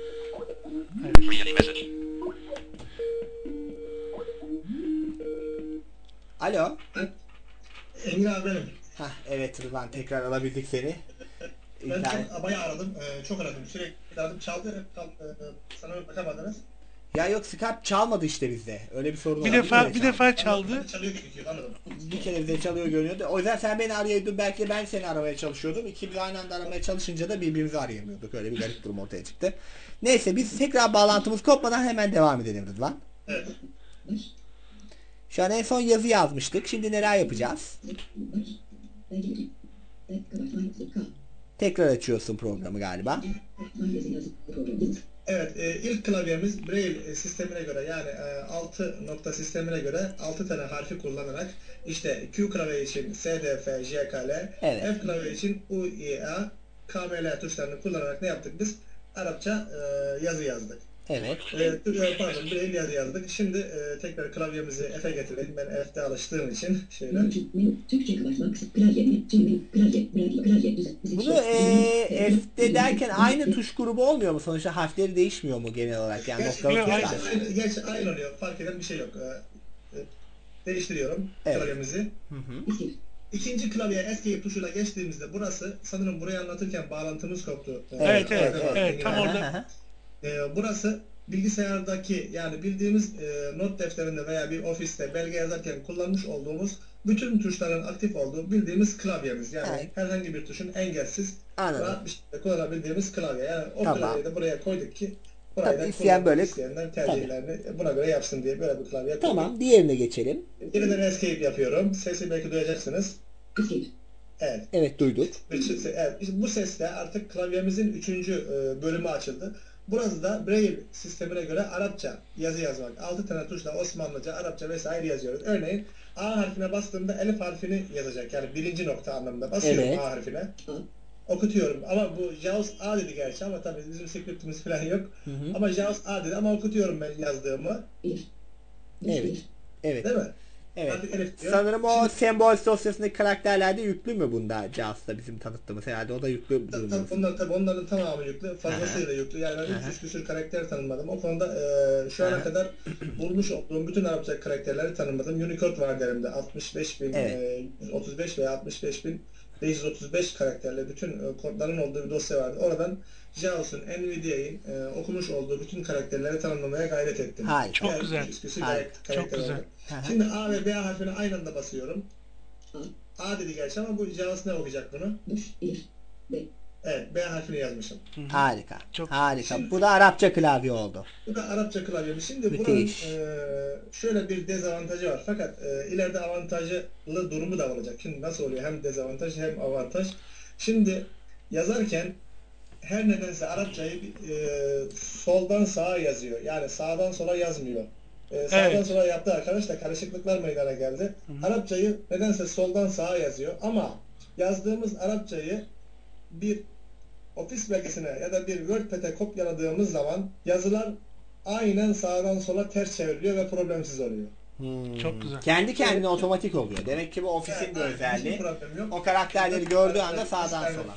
Alo. Emir abi benim. Hah, evet Rıdvan, tekrar alabildik seni. Ben bayağı aradım. Çok aradım. Sürekli aradım. Çaldı. Sana bakamadınız. Ya yok, Skype çalmadı işte bizde. Öyle bir sorun bir defa çaldı. Çalıyor gözüküyor, anladım. Bir kere bize çalıyor görünüyordu. O yüzden sen beni arıyordun. Belki de ben seni aramaya çalışıyordum. İkimiz aynı anda aramaya çalışınca da birbirimizi arayamıyorduk. Öyle bir garip durum ortaya çıktı. Neyse biz tekrar bağlantımız kopmadan hemen devam edelim Rıdvan. Evet. Şu an en son yazı yazmıştık. Şimdi neler yapacağız? Tekrar açıyorsun programı galiba. Evet, ilk klavyemiz Braille sistemine göre, yani 6 nokta sistemine göre 6 tane harfi kullanarak, işte Q klavye için S, D, F, J, K, L, evet. F klavye için U, I, A, K, M, L tuşlarını kullanarak ne yaptık biz? Arapça yazı yazdık. Evet. Pardon, Braille yazı yazdık. Şimdi tekrar klavyemizi F'e getirelim. Ben F'de alıştığım için şöyle. Türkçe kapatmak, klavye, klavye, düzen. Bunu F'de derken aynı tuş grubu olmuyor mu? Sonuçta harfleri değişmiyor mu genel olarak? Yani noktalı tuşlar. Gerçi aynı oluyor. Fark eden bir şey yok. Değiştiriyorum klavyemizi. İkinci klavyeye Escape tuşuyla geçtiğimizde burası sanırım burayı anlatırken bağlantımız koptu. Evet, tam orada. Burası bilgisayardaki yani bildiğimiz not defterinde veya bir ofiste belge yazarken kullanmış olduğumuz bütün tuşların aktif olduğu bildiğimiz klavyemiz. Yani herhangi bir tuşun engelsiz rahat bir şekilde kullanabildiğimiz klavye. Yani o klavyeyi de buraya koyduk ki burayı isteyenler tercihlerini buna göre yapsın diye böyle bir klavye koyduk. Tamam, diğerine geçelim. Yeniden Escape yapıyorum. Sesi belki duyacaksınız. Evet. Evet, duyduk. Evet, işte bu sesle artık klavyemizin 3. bölümü açıldı. Burası da Braille sistemine göre Arapça yazı yazmak. 6 tane tuşla Osmanlıca, Arapça vesaire yazıyoruz. Örneğin A harfine bastığımda elif harfini yazacak. Yani birinci nokta anlamında. Basıyorum A harfine. Okutuyorum. Ama bu Jaws A dedi gerçi ama tabii bizim scriptimiz falan yok. Ama Jaws A dedi ama okutuyorum ben yazdığımı. Evet. Evet. Değil mi? Evet. Sanırım o sembol dosyasındaki karakterler de yüklü mü bunda? Jaws'ta bizim tanıttığımız herhalde o da yüklü. Onların tamamı yüklü. Fazlasıyla yüklü. Yani ben 300 küsur karakter tanımadım. O konuda şu ana kadar bulmuş olduğum bütün Arapça karakterleri tanımadım. Unicode var derimde. 65.135 veya 65.535 karakterle bütün kodların olduğu bir dosya vardı. Oradan Jaws'un, Nvidia'nın okumuş olduğu bütün karakterleri tanımlamaya gayret ettim. Hayır. Çok güzel. Çok güzel. Şimdi A ve B harfine aynı anda basıyorum. A dedi gerçi ama bu Jaws ne okuyacak bunu? Evet, B harfini yazmışım. Harika. Harika. Şimdi, bu da Arapça klavye oldu. Bu da Arapça klavye. Şimdi bunun şöyle bir dezavantajı var. Fakat ileride avantajlı durumu da olacak. Şimdi nasıl oluyor? Hem dezavantaj hem avantaj. Şimdi yazarken her nedense Arapçayı soldan sağa yazıyor. Yani sağdan sola yazmıyor. Sağdan sola yaptı arkadaş da karışıklıklar meydana geldi. Arapçayı nedense soldan sağa yazıyor ama yazdığımız Arapçayı bir ofis belgesine ya da bir WordPad'e kopyaladığımız zaman yazılar aynen sağdan sola ters çevriliyor ve problemsiz oluyor. Çok güzel. Kendi kendine otomatik oluyor. Demek ki bu ofisin bir özelliği. O karakterleri gördüğü anda sağdan sola.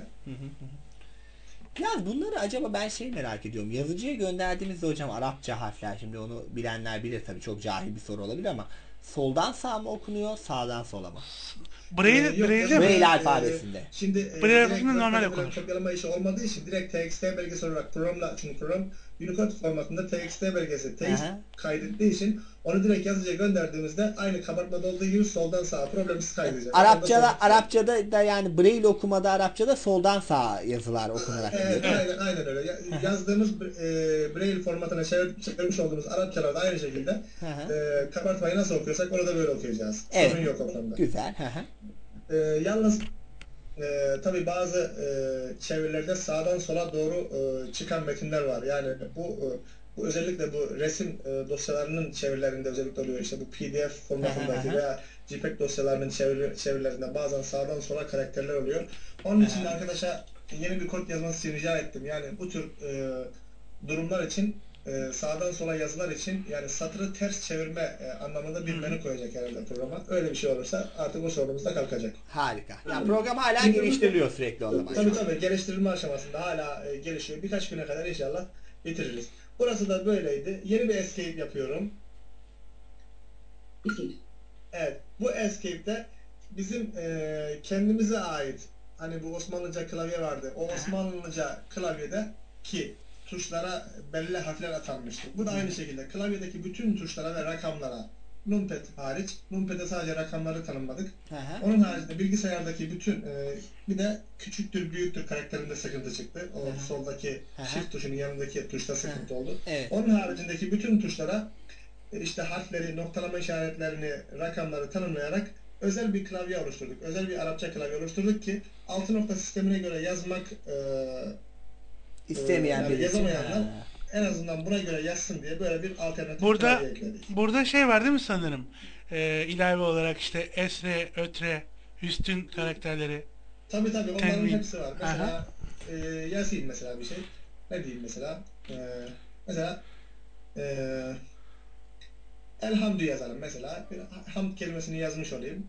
Yalnız bunları acaba ben merak ediyorum. Yazıcıya gönderdiğimizde hocam Arapça harfler, şimdi onu bilenler bilir tabii, çok cahil bir soru olabilir ama soldan sağa mı okunuyor, sağdan sola mı? Braille alfabesinde. Şimdi Braille alfabesinde normal okunur. Kopyalama işi olmadığı için direkt TXT belgesi olarak programla, çünkü program Unicode formatında TXT belgesi kaydettiği için onu direkt yazıcıya gönderdiğimizde aynı kabartmada olduğu gibi soldan sağa problemsiz kaydedecek. Arapçada da yani Braille okumada Arapçada soldan sağa yazılar okunarak gidiyor. Aynen öyle. Yazdığımız Braille formatına çevirmiş olduğumuz Arapçalar da aynı şekilde kabartmayı nasıl okuyorsak onu da böyle okuyacağız. Evet. Sorun yok o konuda. Güzel. Yalnız tabi bazı çevirilerde sağdan sola doğru çıkan metinler var. Yani bu özellikle bu resim dosyalarının çevirilerinde özellikle oluyor. İşte bu PDF formatındaki veya JPEG dosyalarının çevirilerinde bazen sağdan sola karakterler oluyor. Onun için de arkadaşa yeni bir kod yazması için rica ettim. Yani bu tür durumlar için sağdan sola yazılar için yani satırı ters çevirme anlamında bir menü koyacak herhalde programa. Öyle bir şey olursa artık o sorunumuz da kalkacak. Harika. Yani program hala geliştiriliyor sürekli o zaman. Tabii geliştirilme aşamasında hala gelişiyor. Birkaç güne kadar inşallah bitiririz. Burası da böyleydi. Yeni bir escape yapıyorum. Evet. Bu escape'de bizim kendimize ait hani bu Osmanlıca klavye vardı. O Osmanlıca klavyede ki tuşlara belli harfler atanmıştı. Bu da aynı şekilde klavyedeki bütün tuşlara ve rakamlara, numpad hariç, numpad'e sadece rakamları tanımladık. Onun haricinde bilgisayardaki bütün bir de küçüktür büyüktür karakterinde sıkıntı çıktı. O soldaki shift tuşunun yanındaki tuşta sıkıntı oldu. Evet. Onun haricindeki bütün tuşlara işte harfleri, noktalama işaretlerini, rakamları tanımlayarak özel bir klavye oluşturduk. Özel bir Arapça klavye oluşturduk ki 6 nokta sistemine göre yazmak istemeyen yani yazamayanlar en azından buna göre yazsın diye böyle bir alternatif klavye ekledik. Burada var değil mi sanırım? İlave olarak işte esre, ötre, üstün karakterleri. Tabii onların hepsi var. Mesela yazayım mesela bir şey. Ne diyeyim mesela? Mesela elhamdü yazalım mesela. Bir hamd kelimesini yazmış olayım.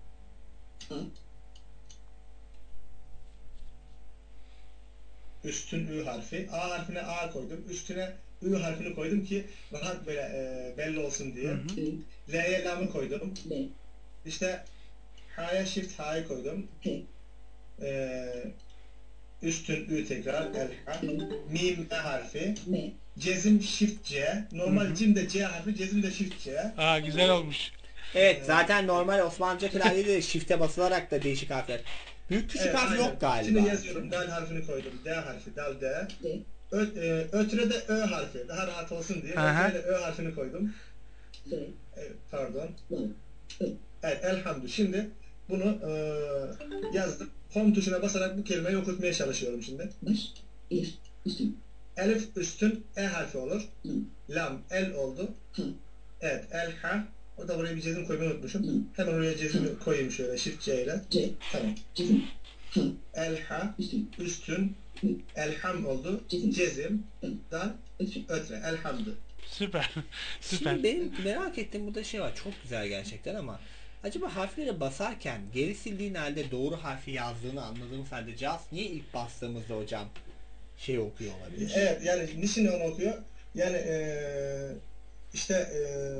Üstün ü harfi. A harfine A koydum. Üstüne ü harfini koydum ki rahat böyle belli olsun diye. L'ye lamı koydum. İşte H'ya shift H'yı koydum. Üstün ü tekrar el-ha. Mim E harfi. Cezim shift C. Normal cim de C harfi, cezim de shift C. Aa, güzel olmuş. Evet, zaten normal Osmanlıca klavyede de shift'e basılarak da değişik harfler. Büyük küçük harf yok galiba. Şimdi yazıyorum. Dal harfini koydum. D harfi. Dal D. Ötre de Ö harfi. Daha rahat olsun diye. Ötre de Ö harfini koydum. Pardon. Evet, elhamdü. Şimdi bunu yazdım. Home tuşuna basarak bu kelimeyi okutmaya çalışıyorum şimdi. Elif üstün E harfi olur. Lam el oldu. Evet, el ha. O da buraya bir cezim koymayı unutmuşum. Hemen oraya cezim koyayım şöyle shift C ile. Tamam. El ha üstün elham oldu. Cezim da ötre. Elhamdü. Süper. Süper. Şimdi benim merak ettiğim burada şey var. Çok güzel gerçekten ama acaba harfleri basarken geri sildiğin halde doğru harfi yazdığını anladığımız halde Jaws niye ilk bastığımızda hocam şey okuyor olabilir? Evet, yani niçin onu okuyor? Yani işte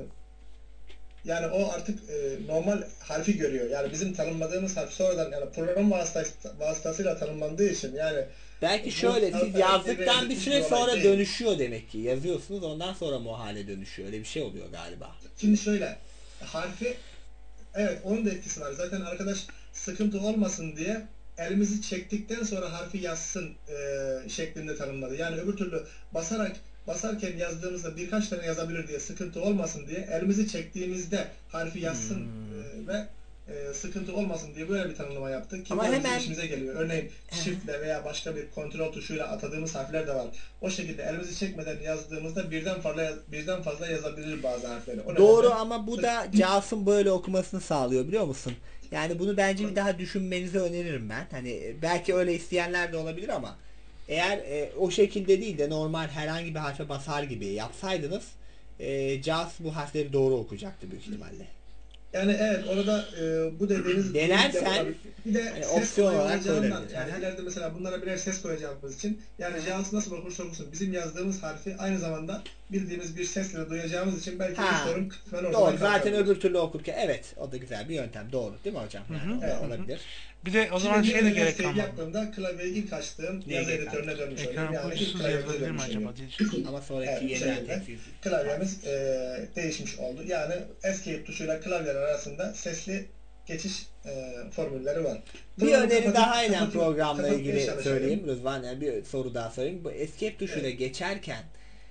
yani o artık normal harfi görüyor. Yani bizim tanımladığımız harf sonradan yani program vasıtasıyla tanımlandığı için yani belki şöyle siz yazdıktan bir süre sonra dönüşüyor demek ki. Yazıyorsunuz ondan sonra mı o hale dönüşüyor? Öyle bir şey oluyor galiba. Şimdi şöyle harfi evet onun da etkisi var. Zaten arkadaş sıkıntı olmasın diye elimizi çektikten sonra harfi yazsın şeklinde tanımladı. Yani öbür türlü basarken yazdığımızda birkaç tane yazabilir diye sıkıntı olmasın diye elimizi çektiğimizde harfi yazsın ve sıkıntı olmasın diye böyle bir tanımlama yaptık ki ama hemen işimize geliyor. Örneğin shift'le veya başka bir kontrol tuşuyla atadığımız harfler de var. O şekilde elimizi çekmeden yazdığımızda birden fazla yazabilir bazı harfleri. Doğru ama bu da Jaws'ın böyle okumasını sağlıyor biliyor musun? Yani bunu bence bir daha düşünmenizi öneririm ben. Hani belki öyle isteyenler de olabilir ama eğer o şekilde değil de normal herhangi bir harfe basar gibi yapsaydınız Jaws bu harfleri doğru okuyacaktı büyük ihtimalle. Yani evet orada bu dediğiniz denersen bir de hani ses opsiyon olarak koyacağından yani ileride mesela bunlara birer ses koyacağımız için yani Jaws nasıl okursa okursun bizim yazdığımız harfi aynı zamanda bildiğimiz bir sesle duyacağımız için belki bir sorun kısmen ortadan doğru zaten öbür türlü okurken evet o da güzel bir yöntem doğru değil mi hocam? Yani evet. Olabilir. Bir de o zaman şey de gerek kalmadı. Yaptığımda klavyeyi ilk açtığım yazı editörüne dönmüş olayım. Yani ilk klavyeye dönmüş olayım. Ama sonraki yeniden klavyemiz değişmiş oldu. Yani escape tuşuyla klavyeler arasında sesli geçiş formülleri var. Bir öneri daha aynen programla ilgili söyleyeyim Rızvan, yani bir soru daha sorayım. Bu escape tuşuyla geçerken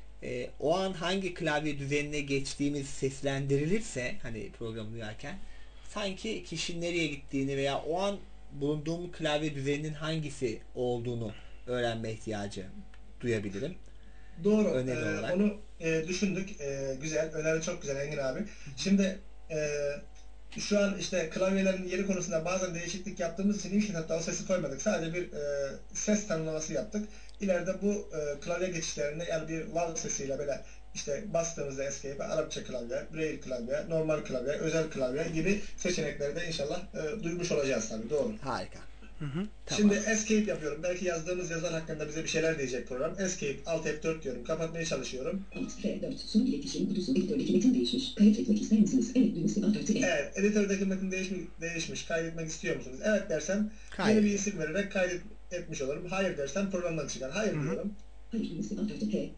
o an hangi klavye düzenine geçtiğimiz seslendirilirse hani programı duyarken sanki kişinin nereye gittiğini veya o an bulunduğum klavye düzeninin hangisi olduğunu öğrenme ihtiyacı duyabilirim. Doğru. Öneri olarak. Onu düşündük. Güzel. Öneri çok güzel Engin abi. Şimdi şu an işte klavyelerin yeri konusunda bazen değişiklik yaptığımız için ilk etapta o sesi koymadık. Sadece bir ses tanımlaması yaptık. İleride bu klavye geçişlerinde yani bir wow sesiyle böyle işte bastığımızda escape, Arapça klavye, Braille klavye, normal klavye, özel klavye gibi seçenekleri de inşallah duymuş olacağız tabii. Doğru. Harika. Tamam. Şimdi escape yapıyorum. Belki yazdığımız yazılar hakkında bize bir şeyler diyecek program. Escape, Alt F4 diyorum. Kapatmaya çalışıyorum. Alt F4. Son iletişim kutusu. Editördeki metin değişmiş. Kaydetmek ister misiniz? Evet düğmesi Alt artı E. Evet. Editördeki metin değişmiş. Kaydetmek istiyor musunuz? Evet dersem yeni bir isim vererek kaydetmiş olurum. Hayır dersem programdan çıkar. Hayır diyorum. Hayır düğmesi Alt artı P.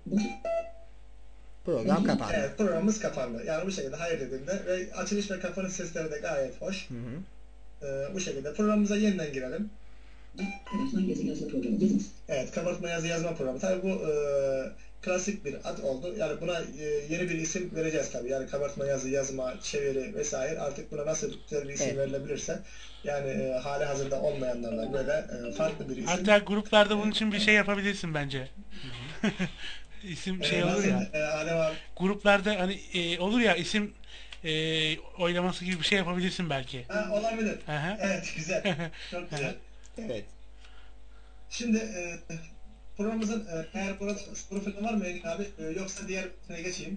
Program kapandı. Evet. Programımız kapandı. Yani bu şekilde hayır dediğimde ve açılış ve kapanış sesleri de gayet hoş. Bu şekilde programımıza yeniden girelim. Kabartma yazı yazma programı yazınız. Evet, kabartma yazı yazma programı. Tabii bu klasik bir ad oldu. Yani buna yeni bir isim vereceğiz tabii. Yani kabartma yazı yazma, çeviri vesaire. Artık buna nasıl güzel bir isim verilebilirse yani hali hazırda olmayanlarla böyle farklı bir isim. Hatta gruplarda bunun için bir şey yapabilirsin bence. İsim şey olur ya. Gruplarda hani olur ya isim oylaması gibi bir şey yapabilirsin belki. Olabilir. Evet güzel. Çok güzel. Evet. Şimdi programımızın eğer burada soru falan var mı Engin abi? Yoksa diğer metine geçeyim.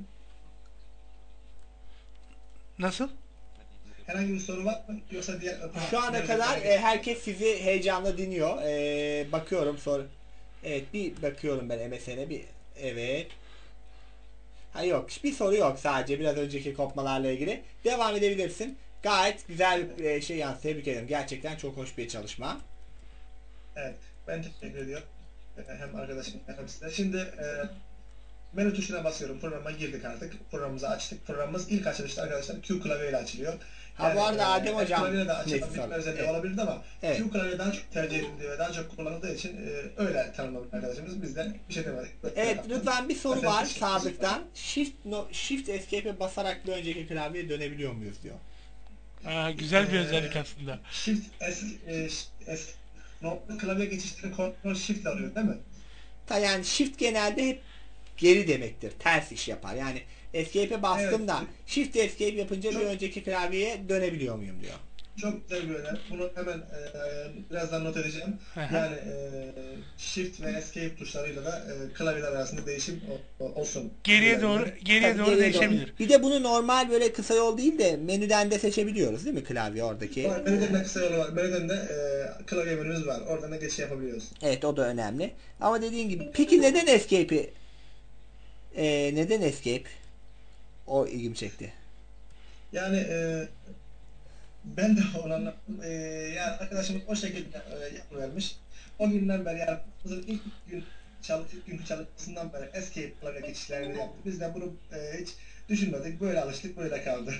Nasıl? Herhangi bir soru var mı? Yoksa diğer... Şu ana kadar herkes sizi heyecanla dinliyor. Bakıyorum soru. Evet, bir bakıyorum ben MSN'e bir. Evet. Ha yok, bir soru yok, sadece biraz önceki kopmalarla ilgili. Devam edebilirsin. Gayet güzel bir şey yani, tebrik ederim. Gerçekten çok hoş bir çalışma. Evet, ben teşekkür ediyorum. Hem arkadaşım hem size. Şimdi menü tuşuna basıyorum. Programa girdik artık. Programımızı açtık. Programımız ilk açılışta arkadaşlar Q klavyeyle açılıyor. Ha bu arada Adem hocam. Klavyeyle de açılan bir özelliği olabilirdi ama evet. Q klavye daha çok tercih edildiği ve daha çok kullanıldığı için öyle tanımlamış arkadaşımız. Biz de bir şey demedik. Evet, lütfen bir soru var Sadık'tan. Shift Escape'e basarak bir önceki klavyeye dönebiliyor muyuz diyor. Güzel bir özellik aslında. Shift klavye geçişleri kontrol shift alıyor değil mi? Yani shift genelde hep geri demektir. Ters iş yapar. Yani escape'e bastım da shift escape yapınca bir önceki klavyeye dönebiliyor muyum diyor. Çok güzel bir öneri. Bunu hemen birazdan not edeceğim. Yani shift ve escape tuşlarıyla da klavyeler arasında değişim olsun. Geriye doğru değişebilir. Bir de bunu normal böyle kısa yol değil de menüden de seçebiliyoruz değil mi klavye oradaki? Menüden de kısa yolu var. Menüden de klavye menümüz var. Oradan da geçiş yapabiliyoruz. Evet, o da önemli. Ama dediğin gibi peki neden escape'i neden escape? O ilgimi çekti. Yani ben de onu anlattım. Yani arkadaşımız o şekilde yapıvermiş. O günden beri yani ilk günkü çalışmasından beri escape klavye geçişlerini yaptı. Biz de bunu hiç düşünmedik. Böyle alıştık, böyle kaldı.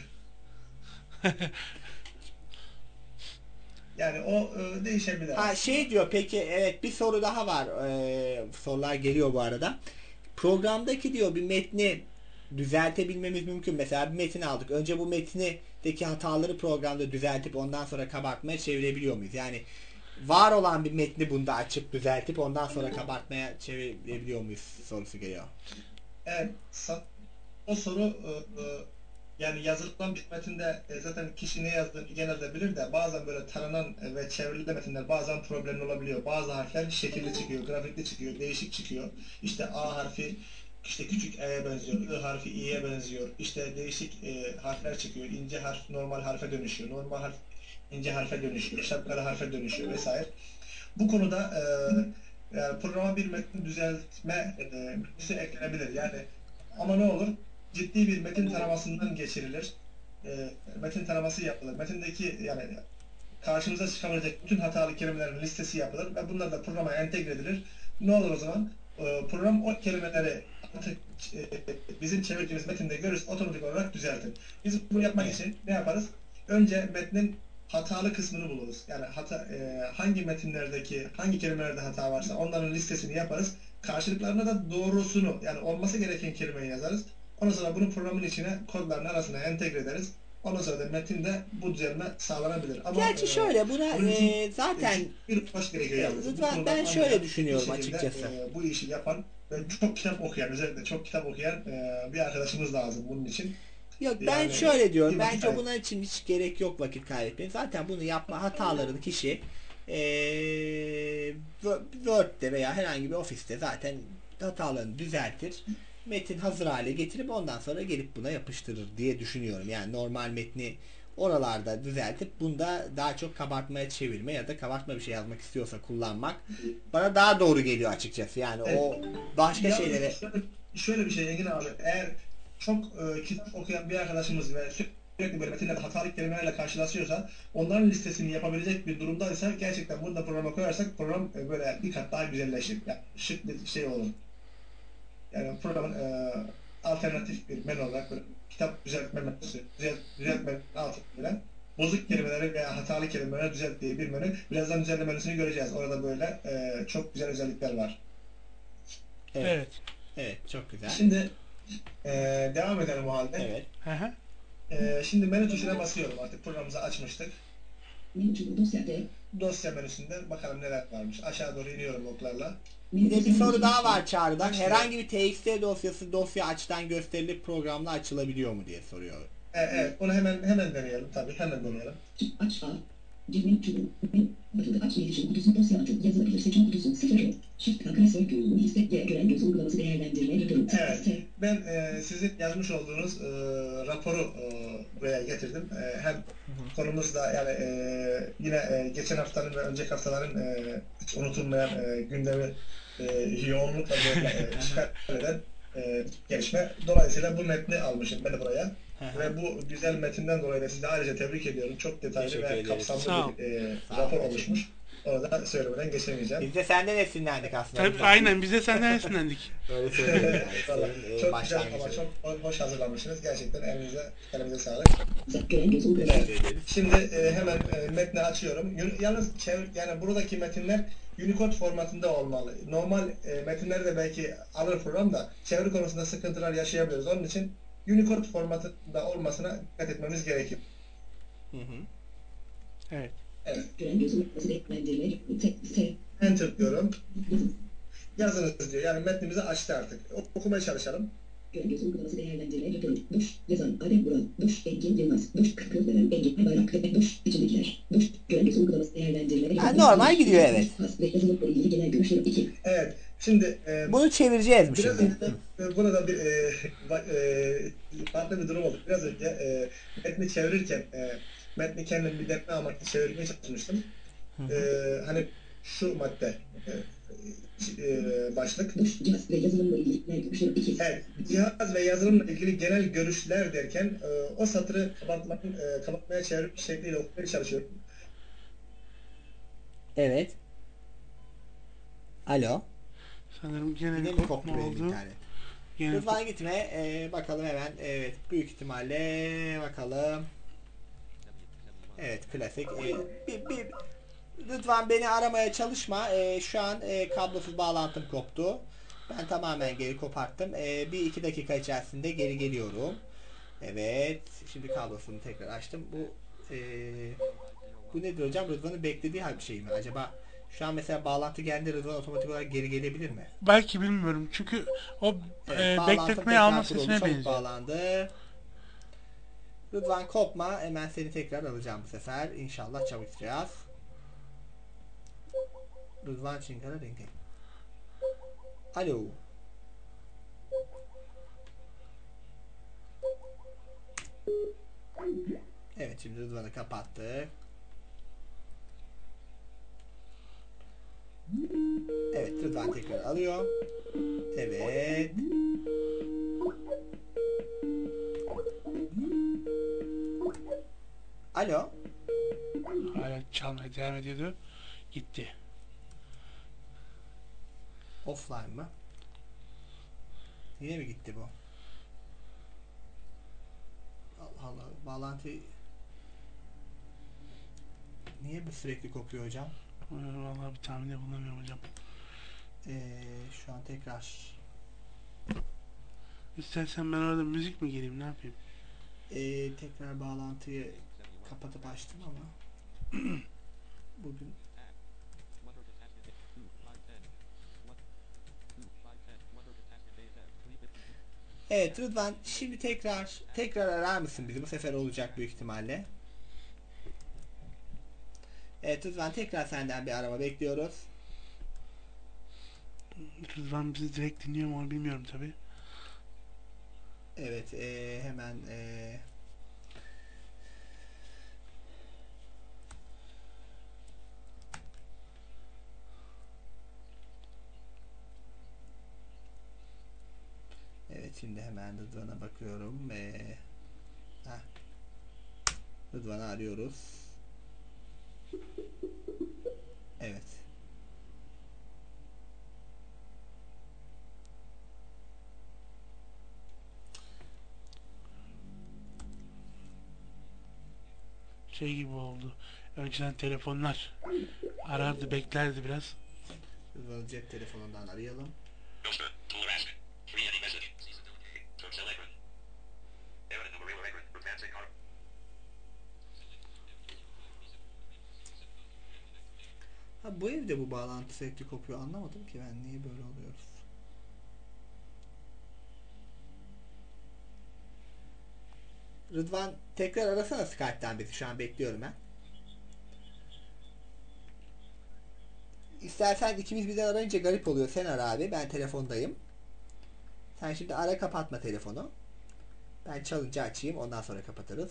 Yani o değişebilir. Ha şey diyor peki, evet bir soru daha var. Sorular geliyor bu arada. Programdaki diyor bir metni düzeltebilmemiz mümkün. Mesela bir metin aldık. Önce bu metnideki hataları programda düzeltip ondan sonra kabartmaya çevirebiliyor muyuz? Yani var olan bir metni bunda açıp düzeltip ondan sonra kabartmaya çevirebiliyor muyuz sorusu geliyor. Evet. O soru yani yazılan bir metinde zaten kişi ne yazdığını genelde bilir de bazen böyle taranan ve çevrilen metinler bazen problemli olabiliyor. Bazı harfler şekilli çıkıyor, grafikli çıkıyor, değişik çıkıyor. İşte A harfi işte küçük E'ye benziyor, I harfi İ'ye benziyor. İşte değişik harfler çıkıyor. İnce harf normal harfe dönüşüyor. Normal harf ince harfe dönüşüyor. Şapkalı harfe dönüşüyor vesaire. Bu konuda yani programa bir metin düzeltme menüsü eklenebilir. Yani ama ne olur? Ciddi bir metin taramasından geçirilir. Metin taraması yapılır. Metindeki yani karşımıza çıkabilecek bütün hatalı kelimelerin listesi yapılır ve bunlar da programa entegre edilir. Ne olur o zaman? Program o kelimeleri bizim çevirdiğimiz metinde görürüz, otomatik olarak düzeltir. Biz bunu yapmak için ne yaparız? Önce metnin hatalı kısmını buluruz. Yani hangi metinlerdeki, hangi kelimelerde hata varsa onların listesini yaparız. Karşılıklarına da doğrusunu, yani olması gereken kelimeyi yazarız. Ondan sonra bunu programın içine, kodların arasına entegre ederiz. Ondan sonra da metinde bu düzelme sağlanabilir. Ama gerçi şöyle buna zaten bir baş gerekiyor. Ben şöyle düşünüyorum açıkçası. Bu işi yapan ve çok kitap okuyan, özellikle çok kitap okuyan bir arkadaşımız lazım bunun için. Yok ben yani, şöyle diyorum. Bence buna için hiç gerek yok vakit kaybetmeyin. Zaten bunu yapma hatalarını kişi Word'de veya herhangi bir ofiste zaten hatalarını düzeltir. Metin hazır hale getirip ondan sonra gelip buna yapıştırır diye düşünüyorum. Yani normal metni oralarda düzeltip bunda daha çok kabartmaya çevirme ya da kabartma bir şey yazmak istiyorsa kullanmak bana daha doğru geliyor açıkçası. Yani o başka şeylere... Şöyle bir şey Engin abi, eğer çok kitap okuyan bir arkadaşımız ve sürekli böyle metinlerde hatalı kelimelerle karşılaşıyorsa onların listesini yapabilecek bir durumdaysa gerçekten bunu da programa koyarsak program böyle bir kat daha güzelleşir. Yani şık bir şey olur. Yani programın alternatif bir menü olarak böyle kitap düzeltme menüsü, düzeltme altında bozuk kelimeleri veya hatalı kelimeleri düzelttiği bir menü. Birazdan düzenleme menüsünü göreceğiz. Orada böyle çok güzel özellikler var. Evet. Evet, çok güzel. Şimdi devam edelim o halde. Evet. Şimdi menü tuşuna basıyorum. Artık programımızı açmıştık. Dosya menüsünde bakalım neler varmış. Aşağı doğru iniyorum oklarla. Bir soru daha var Çağrı'dan. Herhangi bir TXT dosyası dosya açtan gösterilip programla açılabiliyor mu diye soruyor. Evet, onu hemen deneyelim tabii. Hemen deneyelim. Cebinin çubuğu. Batılı aç iletişim kutusu dosya açı. Yazılabilir seçim kutusu 0. Shift agresör göğü. Liste gören göz uygulaması değerlendirme raporu. Evet. Ben sizin yazmış olduğunuz raporu buraya getirdim. Hem konumuzda yani yine geçen haftanın ve önceki haftaların hiç unutulmayan gündemi yoğunlukla işgal eden gelişme. Dolayısıyla bu metni almışım ben de buraya. Ve bu güzel metinden dolayı da sizi ayrıca tebrik ediyorum. Çok detaylı ve kapsamlı bir rapor oluşmuş. Onu da söylemeden geçemeyeceğim. Biz de senden esinlendik aslında. Tabii, aynen biz de senden esinlendik. Öyle söyleyeyim yani. Çok güzel ama çok hoş hazırlanmışsınız. Gerçekten elinize sağlık. Şimdi hemen metni açıyorum. Yalnız yani buradaki metinler Unicode formatında olmalı. Normal metinleri de belki alır program da çeviri konusunda sıkıntılar yaşayabiliriz. Onun için Unicode formatında olmasına dikkat etmemiz gerekiyor. Evet. Evet. Enter diyorum. Yazınız diyor. Yani metnimizi açtı artık. Okumaya çalışalım. Göz uygulaması değerlendirme raporu. Duş. Yazan Adem Buran. Duş. Engin Yılmaz. Duş. Kıkırdelen Engin Bayrak. Duş. İçindekiler. Duş. Göz uygulaması değerlendirme raporu. Normal gidiyor evet. Ve yazılımla ilgili genel görüşler 2. Evet. Şimdi bunu çevireceğiz mi şimdi? Buna da bir farklı bir durum oldu. Biraz önce metni çevirirken metni kendim bir defne amaçlı çevirmeye çalışmıştım. Hani şu madde başlık. Cihaz ve yazılımla ilgili genel görüşler 2. Evet. Cihaz ve yazılımla ilgili genel görüşler derken o satırı kapatmaya çevirmiş şekliyle okumaya çalışıyorum. Evet. Alo. Sanırım gene bir kopma oldu. Lütfen gitme. Bakalım hemen. Evet. Büyük ihtimalle bakalım. Evet. Klasik. Lütfen beni aramaya çalışma. Şu an kablosuz bağlantım koptu. Ben tamamen geri koparttım. Bir iki dakika içerisinde geri geliyorum. Evet. Şimdi kablosunu tekrar açtım. Bu nedir hocam? Rıdvan'ın beklediği bir şey mi? Acaba şu an mesela bağlantı geldiğinde Rıdvan otomatik olarak geri gelebilir mi? Belki bilmiyorum. Çünkü o bekletmeyi alma sesine benziyor. Bağlandı. Rıdvan kopma. Hemen seni tekrar alacağım bu sefer. İnşallah çabuk çıkacağız. Rıdvan Çinkara Rinke. Alo. Evet şimdi Rıdvan'ı kapattık. Evet Rıdvan tekrar alıyor. Evet. Alo. Hala çalmaya devam ediyordu. Gitti. Offline mı? Yine mi gitti bu? Allah Allah. Bağlantı niye bu sürekli kopuyor hocam? Vallahi bir tahminde bulunamıyorum hocam. Şu an tekrar. İstersen ben orada müzik mi gireyim, ne yapayım? Tekrar bağlantıyı kapatıp açtım ama bugün evet Rıdvan şimdi tekrar arar mısın bizi? Bu sefer olacak büyük ihtimalle. Evet Rıdvan tekrar senden bir arama bekliyoruz. Rıdvan bizi direkt dinliyor mu onu bilmiyorum tabi. Evet hemen evet şimdi hemen Rıdvan'a bakıyorum. Rıdvan'ı arıyoruz. Evet. Şey gibi oldu. Önceden telefonlar arardı, beklerdi biraz. Rıdvan'ı cep telefonundan arayalım. Ha, bu evde bu bağlantı sürekli kopuyor. Anlamadım ki ben niye böyle oluyoruz. Rıdvan tekrar arasana Skype'ten bizi. Şu an bekliyorum ben. istersen ikimiz birden arayınca garip oluyor. Sen ara abi. Ben telefondayım. Sen şimdi ara, kapatma telefonu. Ben çalınca açayım. Ondan sonra kapatırız.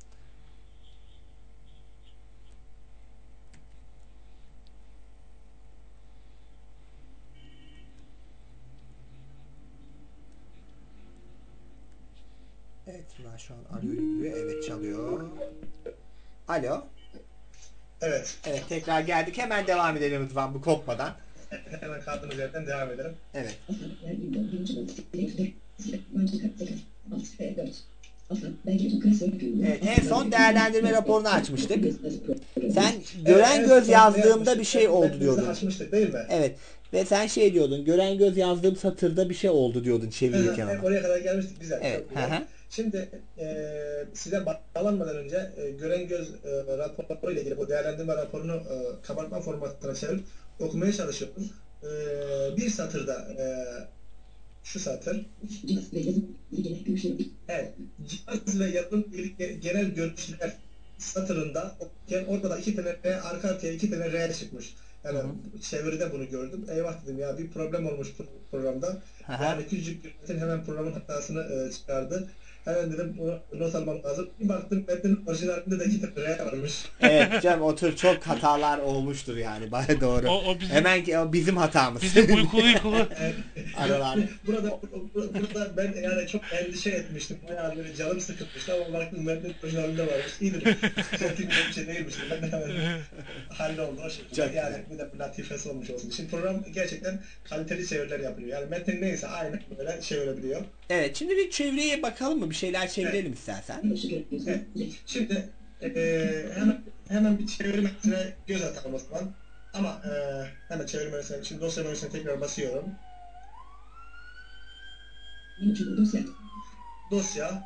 Evet, Rıdvan şu an arıyor gibi. Evet, çalıyor. Alo. Evet. Evet, tekrar geldik. Hemen devam edelim Rıdvan, bu kopmadan. Hemen kaldığımız yerden devam edelim. Evet. Evet, en son değerlendirme raporunu açmıştık. Sen gören göz yazdığımda bir şey oldu diyordun. Açmıştık değil mi? Evet. Ve sen şey diyordun. Gören göz yazdığım satırda bir şey oldu diyordun çevirirken ama. Oraya kadar gelmiştik, güzel. Evet. Şimdi size bağlanmadan önce gören göz raporu ile ilgili bu değerlendirme raporunu kabartma formatına çevirip okumaya çalışıyorum. Bir satırda şu satır. Evet. Cihaz ve yazılım ilgili genel görüşler satırında orada da 2 tane R, arka arkaya 2 tane R çıkmış. Yani çeviride bunu gördüm. Eyvah dedim ya, bir problem olmuş programda. Yani küçücük bir metin hemen programın hatasını çıkardı. Hemen dedim bunu not almam lazım. Bir baktım metnin orijinalinde de 2 tane R varmış. Evet canım, o tür çok hatalar olmuştur yani. Baya doğru. O bizim, hemen o bizim hatamız. Bizim uykulu. Aralar. Burada ben yani çok endişe etmiştim. Bayağı böyle canım sıkılmıştı ama baktım metnin orijinalinde varmış. İyidir. Çok bir şey değilmiş. Ben de hemen halloldu o şekilde. Yani bir de bir latifesi olmuş olsun. Şimdi program gerçekten kaliteli çeviriler yapıyor. Yani metin neyse aynı böyle çevirebiliyor. Evet, şimdi bir çevreye bakalım mı? Bir şeyler çevirelim istersen. Evet. Şimdi hemen bir çevirmesine göz atalım o zaman. Ama hemen çevirmesine, şimdi dosya menüsüne tekrar basıyorum. Dosya.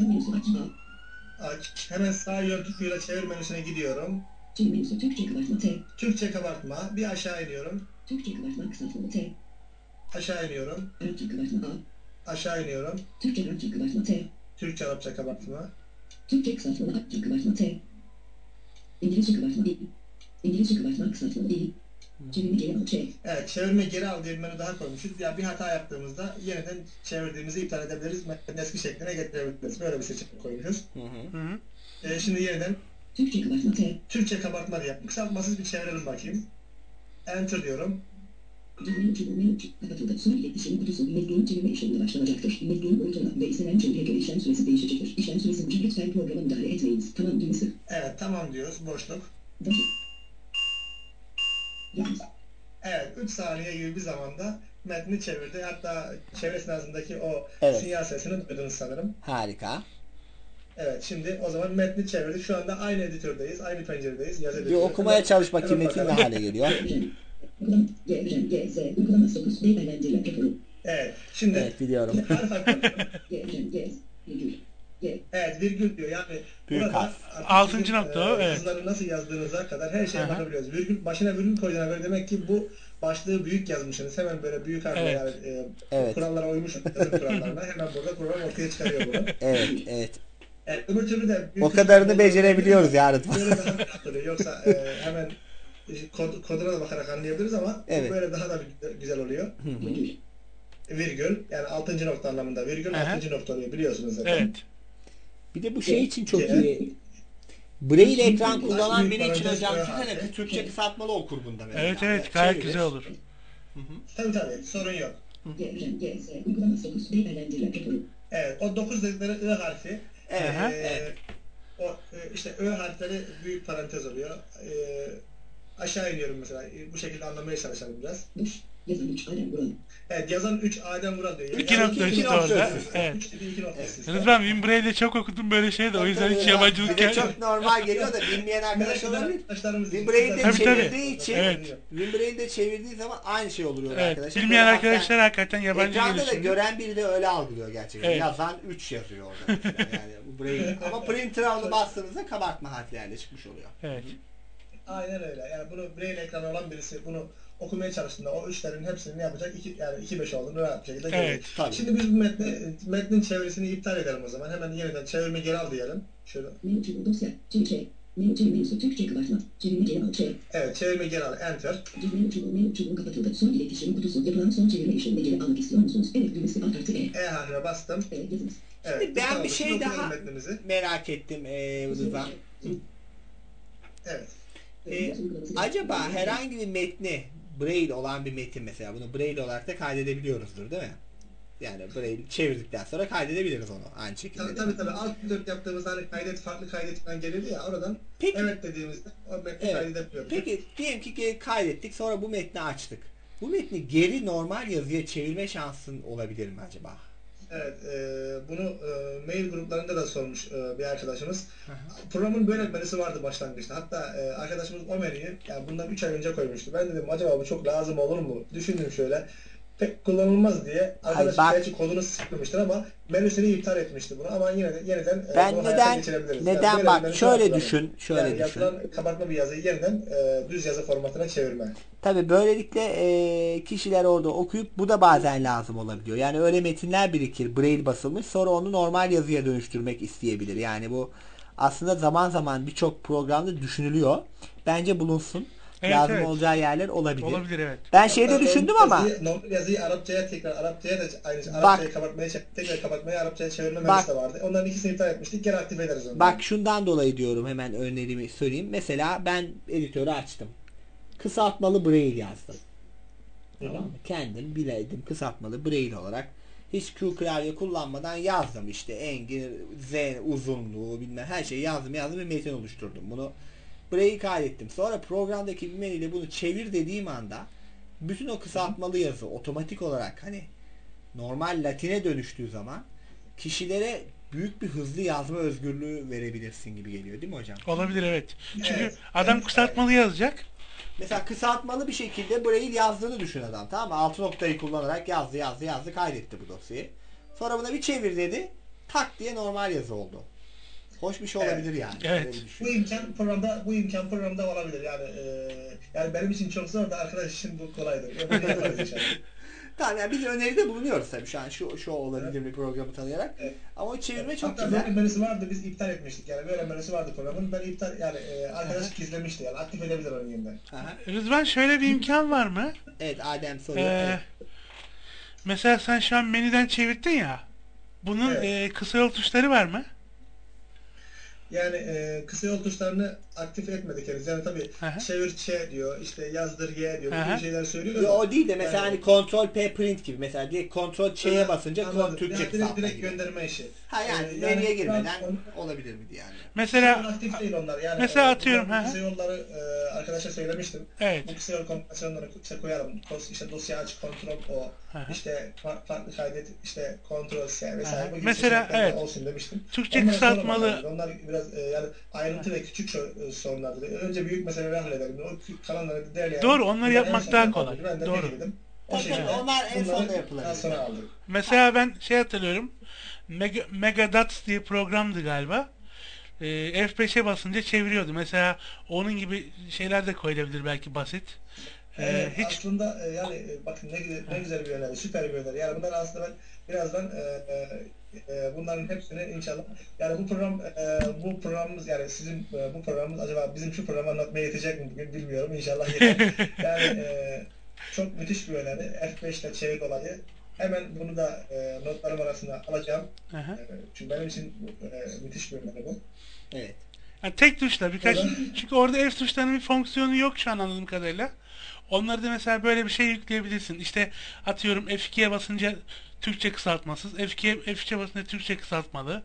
Aç. Hemen sağ yön tuşuyla çevir menüsüne gidiyorum. Türkçe kabartma. Bir aşağı iniyorum. Türkçe kabartma kısaltma T. Aşağı iniyorum. Arapça kabartma A. Aşağı iniyorum. Türkçe Arapça kabartma T. Türkçe Arapça kabartma. Türkçe kısaltma Arapça kabartma T. İngilizce kabartma I. İngilizce kabartma kısaltma I. Çevirme geri al Ç. Evet, çevirme geri al diye bir menü daha koymuşuz. Yani bir hata yaptığımızda yeniden çevirdiğimizi iptal edebiliriz. Metnin eski şekline getirebiliriz. Böyle bir seçenek koymuşuz. Şimdi yeniden Türkçe kabartma T. Türkçe kabartma diye kısaltmasız bir çevirelim bakayım. Enter diyorum. Kapatıldı. Son iletişim kutusu. Metnin çevirme işlemi başlanacaktır. Metnin boyutuna ve istenen çevirmeye göre işlem süresi değişecektir. İşlem süresi için lütfen programa müdahale etmeyiniz. Tamam düğmesi. Evet, tamam diyoruz. Boşluk. Boşluk. Yalnız. Evet, 3 saniye gibi bir zamanda metni çevirdi. Hatta çevre esnasındaki o sinyal sesini duydunuz sanırım. Harika. Evet, şimdi o zaman metni çevirdik. Şu anda aynı editördeyiz, aynı penceredeyiz. Bir okumaya çalış bakayım metin ne hale geliyor. Evet, şimdi evet, biliyorum. Evet, virgül diyor. Yani büyük burada 6. nokta o. Evet. Yazıları nasıl yazdığınıza kadar her şeye bakabiliyoruz. Virgül, başına virgül koyduğuna göre demek ki bu başlığı büyük yazmışsınız. Hemen böyle büyük harfle yani kurallara uymuş yazım kurallarına hemen burada program ortaya çıkarıyor bunu. Evet. Öbür türlü de o kadarını becerebiliyoruz ya Rıdvan. Yoksa hemen koduna da bakarak anlayabiliriz ama böyle daha da güzel oluyor. Virgül, yani 6. nokta anlamında virgül 6. nokta oluyor, biliyorsunuz zaten. Evet. Bir de bu şey için çok iyi. Braille ekran kullanan biri için hocam düşünsene, Türkçe kısaltmalı okur bunda mesela. Evet, gayet güzel olur. Tabii, sorun yok. Evet, o 9 dedikleri I harfi. O işte Ö harfleri büyük parantez oluyor. Aşağı iniyorum mesela. Bu şekilde anlamaya çalışalım biraz. Yazan 3 Adem Vural. Evet, yazan 3 Adem Vural diyor. 2 nokta üstü orada. Evet. Rıdvan, ben Braille'de çok okudum böyle şey de o yüzden hiç yabancılık gelmiyor. Çok normal geliyor da bilmeyen arkadaş olabilir. Braille'de çevirdiği için Braille'de çevirdiği zaman aynı şey oluyor arkadaşlar. Bilmeyen arkadaşlar hakikaten yabancı geliyor. Ekranda da gören biri de öyle algılıyor gerçekten. Yazan 3 yazıyor orada. Yani bu Braille. Ama printer'a onu bastığınızda kabartma harflerle çıkmış oluyor. Evet. Aynen öyle. Yani bunu Braille ekranı olan birisi bunu okumaya çalıştığında o üçlerin hepsini ne yapacak? Yani 2-5 olduğunu rahat bir şekilde görüyor. Şimdi biz bu metnin çevirisini iptal edelim o zaman. Hemen yeniden çevirme geri al diyelim. Şöyle. Çevir menüsü Türkçe kabartma. Çevirme geri al. Evet, çevirme geri al. Enter. Menü çubuğu kapatıldı. Son iletişim kutusu. Yapılan son çevirme işlemini geri almak istiyor musunuz? Evet düğmesi alt artı E. E harfine bastım. Evet yazınız. Evet, Şimdi ben tamam. bir şey Şimdi daha okuyalım metnimizi. merak ettim Rıza. Evet. Acaba herhangi bir metni Braille olan bir metin mesela bunu Braille olarak da kaydedebiliyoruzdur değil mi? Yani Braille çevirdikten sonra kaydedebiliriz onu aynı şekilde. Tabii. Alt 4 yaptığımızda hani farklı kaydet gelirdi ya oradan evet dediğimizde o metni kaydedebiliyoruz. Peki diyelim ki kaydettik sonra bu metni açtık. Bu metni geri normal yazıya çevirme şansın olabilir mi acaba? Evet, bunu mail gruplarında da sormuş bir arkadaşımız. Programın böyle bir menüsü vardı başlangıçta. Hatta arkadaşımız o menüyü yani bundan 3 ay önce koymuştu. Ben dedim acaba bu çok lazım olur mu? Düşündüm şöyle. Pek kullanılmaz diye. Arkadaş belki kodunu sıkmıştır ama menüsünü iptal etmişti bunu ama yine de yeniden bunu hayata geçirebiliriz. Neden yani bak şöyle düşün. Yazılan kabartma bir yazıyı yeniden düz yazı formatına çevirme. Tabii böylelikle kişiler orada okuyup bu da bazen lazım olabiliyor. Yani öyle metinler birikir. Braille basılmış sonra onu normal yazıya dönüştürmek isteyebilir. Yani bu aslında zaman zaman birçok programda düşünülüyor. Bence bulunsun. Evet, lazım olacağı yerler olabilir. Olabilir evet. Ben şeyde düşündüm ama yazıyı Arapçaya da aynı Arapçaya kapatmaya Arapçaya çevirme menüsü de vardı. Onların ikisini iptal etmiştik. Geri aktif ederiz onu. Bak şundan dolayı diyorum hemen önerimi söyleyeyim. Mesela ben editörü açtım. Kısaltmalı Braille yazdım. Tamam mı? Kendim biledim kısaltmalı Braille olarak. Hiç Q klavye kullanmadan yazdım işte engin, Z uzunluğu bilmem her şeyi yazdım bir metin oluşturdum. Bunu Braille'i kaydettim. Sonra programdaki bir menüyle bunu çevir dediğim anda bütün o kısaltmalı yazı otomatik olarak hani normal Latine dönüştüğü zaman kişilere büyük bir hızlı yazma özgürlüğü verebilirsin gibi geliyor değil mi hocam? Olabilir evet. Çünkü adam kısaltmalı yazacak. Mesela kısaltmalı bir şekilde Braille yazdığını düşün adam tamam mı? 6 noktayı kullanarak yazdı kaydetti bu dosyayı. Sonra buna bir çevir dedi tak diye normal yazı oldu. Hoş bir şey olabilir yani. Evet. Bu imkan programda olabilir yani benim için çok zor da arkadaş için bu kolaydır. Tamam yani biz öneride bulunuyoruz tabii şu an şu olabilir bir programı tanıyarak. Evet. Ama o çevirme çok hatta güzel. Hatta böyle menüsü vardı biz iptal etmiştik yani böyle menüsü vardı programın ben iptal arkadaş gizlemişti yani aktif edebilir onun yeniden. Rızvan şöyle bir imkan var mı? Evet Adem soruyor. Mesela sen şu an menüden çevirdin ya bunun kısa yol tuşları var mı? Yani kısa yol tuşlarını aktif etmedik henüz. Yani tabii çevir Ç diyor, işte yazdır Y diyor, bu şeyler söylüyor. Yo, o değil de mesela hani Ctrl P print gibi mesela direkt Ctrl Ç'ye basınca Türkçe kısaltma direkt gönderme işi. Yani menüye girmeden olabilir miydi yani? Mesela aktif değil onlar. Yani mesela atıyorum kısa yolları arkadaşa söylemiştim. Evet. Bu kısa yol kombinasyonlarını koyalım. İşte dosya aç, Ctrl O, işte farklı kaydet, işte Ctrl S vesaire. Mesela evet. Olsun demiştim. Türkçe kısaltmalı. Onlar biraz yani ayrıntı ve küçük sorunlardı. Önce büyük meseleleri halledelim. O kalanları değerli. Doğru, onları yapmak daha kolay. Doğru. Onlar en sonda yapılır. Mesela ben hatırlıyorum. Megadots diye programdı galiba. F5'e basınca çeviriyordu. Mesela onun gibi şeyler de koyulabilir belki basit. Aslında yani bakın ne güzel bir öneri, süper bir öneri. Yani bunlar aslında ben birazdan bunların hepsini inşallah yani bu programımız yani sizin bu programımız acaba bizim şu programı anlatmaya yetecek mi bugün bilmiyorum inşallah yeter. Yani çok müthiş bir öneri. F5'te çevir olayı. Hemen bunu da notlarım arasına alacağım. Çünkü benim için müthiş bir öneri bu. Evet. Yani tek tuşla çünkü orada F tuşlarının bir fonksiyonu yok şu an anladığım kadarıyla. Onları da mesela böyle bir şey yükleyebilirsin. İşte atıyorum F2'ye basınca Türkçe kısaltmasız, F3'e basınca Türkçe kısaltmalı.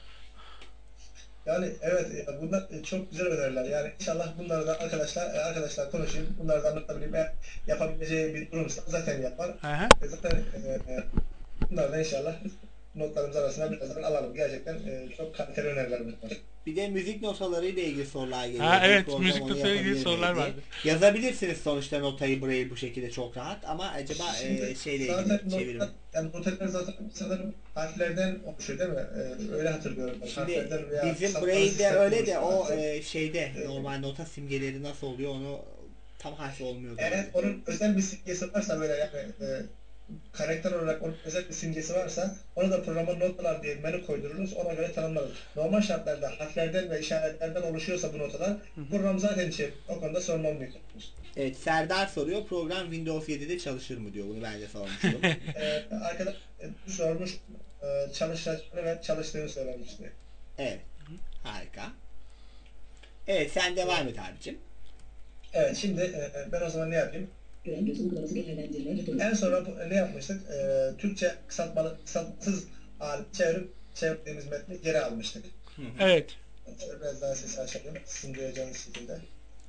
Yani evet bunlar çok güzel öneriler. Yani inşallah bunları da arkadaşlar konuşayım. Bunları da anlatabileyim. Yapabileceği bir durumsa zaten yapar. Zaten bunlar da inşallah notlarımız arasında birazdan alalım. Gerçekten çok kaliteli öneriler bunlar. Bir de müzik notaları ile ilgili sorular geliyor. Evet, müzik notaları ile ilgili sorular vardı. Yazabilirsiniz sonuçta notayı Braille bu şekilde çok rahat ama acaba şeyle ilgili çevirim. Yani notalar zaten sanırım harflerden oluşuyor değil mi? Öyle hatırlıyorum. Şimdi bizim Braille'de öyle de o şeyde normal nota simgeleri nasıl oluyor onu tam harf olmuyor. Evet, onun özel bir simgesi varsa böyle yani karakter olarak onun özel bir simgesi varsa onu da programa notalar diye menü koydururuz. Ona göre tanımlarız. Normal şartlarda harflerden ve işaretlerden oluşuyorsa bu notalar program zaten o konuda sorun olmuyor. Evet, Serdar soruyor. Program Windows 7'de çalışır mı diyor. Bunu ben de sormuştum. Arkadaş sormuş, çalışacağını ve çalıştığını söylemişti. Evet. Harika. Evet, sen devam et abicim. Evet, şimdi ben o zaman ne yapayım? En sonra ne yapmıştık? Türkçe kısaltmasız çevirdiğimiz metni geri almıştık. Evet. Biraz daha sesi açalım. Sizin duyacağınız şekilde.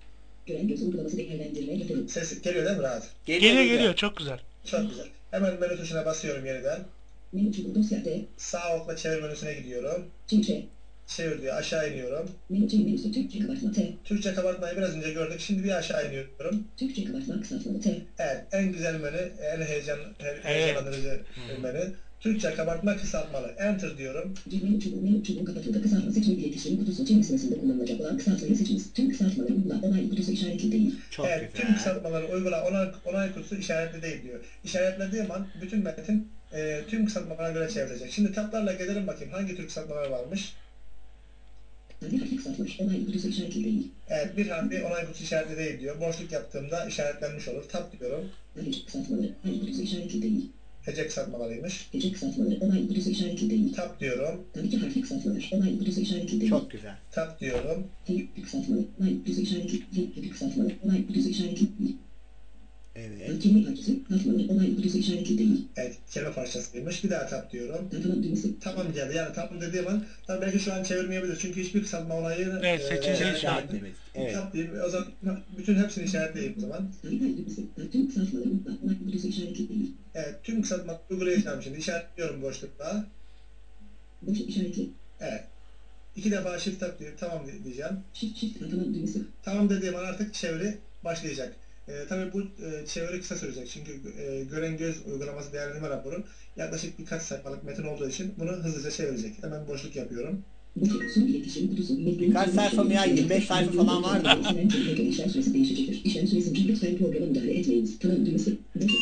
Ses geliyor değil mi rahat? Geliyor. Çok güzel. Çok güzel. Hemen menü tuşuna basıyorum yeniden. Sağ okla çevir menüsüne gidiyorum. Çevir diyor. Aşağı iniyorum. Türkçe kabartmayı biraz önce gördük. Şimdi bir aşağı iniyorum. Evet. En güzel menü, en heyecanlandırıcı menü. Türkçe kabartma kısaltmalı. Enter diyorum. Menü çubuğun kapatıldı. Kısaltma seçme iletişim kutusu çeviri sırasında kullanılacak olan kısaltmayı seçiniz. Tüm kısaltmaları uygula. Onay kutusu işaretli değil. Evet. Tüm kısaltmaları uygula. Onay kutusu işaretli değil diyor. İşaretlediğim an bütün metin tüm kısaltmalara göre çevrilecek. Şimdi tablarla gelelim bakayım. Hangi tür kısaltmalar varmış? Bir harfi kısaltmış. Onay kutusu işaretli değil. Evet. Bir harfi onay kutusu işaretli değil diyor. Boşluk yaptığımda işaretlenmiş olur. Tab diyorum. Hece kısaltmaları. Onay kutusu işaretli değil. Hece kısaltmalarıymış. Hece kısaltmaları. Onay kutusu işaretli değil. Tab diyorum. İki harfi kısaltmalar. Onay kutusu işaretli değil. Çok güzel. Tab diyorum. Harfi kısaltmaları. Onay kutusu işaretli değil. Harfi kısaltmaları. Onay kutusu işaretli değil. Evet. Kelime parçası. Kısaltmaları. Onay kutusu işaretli değil. Evet. Kelime parçasıymış. Bir daha tab diyorum. Tamam düğmesi. Tamam geldi. Yani tamam dediğim an tabii belki şu an çevirmeyebilir. Çünkü hiçbir kısaltma olayı seçeceğiz şu an. Evet. Tab diyeyim. O zaman bütün hepsini işaretleyeyim o zaman. Tüm kısaltmaları. Onay kutusu işaretli değil. Evet. Tüm kısaltmaları uygulayacağım şimdi. İşaretliyorum boşlukta. Boşluk işaretli. Evet. 2 defa shift tab diyor. Tamam diyeceğim. Shift tamam düğmesi. Tamam dediğim an artık çeviri başlayacak. Tabii bu çeviri kısa sürecek çünkü gören göz uygulaması değerlendirme raporu yaklaşık birkaç sayfalık metin olduğu için bunu hızlıca çevirecek. Hemen boşluk yapıyorum. Birkaç sayfa mı ya? 25 sayfa falan vardı. İşlem süresi değişecektir. İşlem süresince lütfen programa müdahale etmeyiniz. Tamam düğmesi.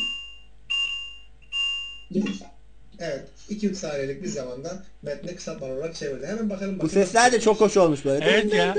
Evet. 2-3 saniyelik bir zamanda metni kısaltma olarak çevirdi. Hemen bakalım. Bu sesler de çok hoş olmuş böyle. Evet ya.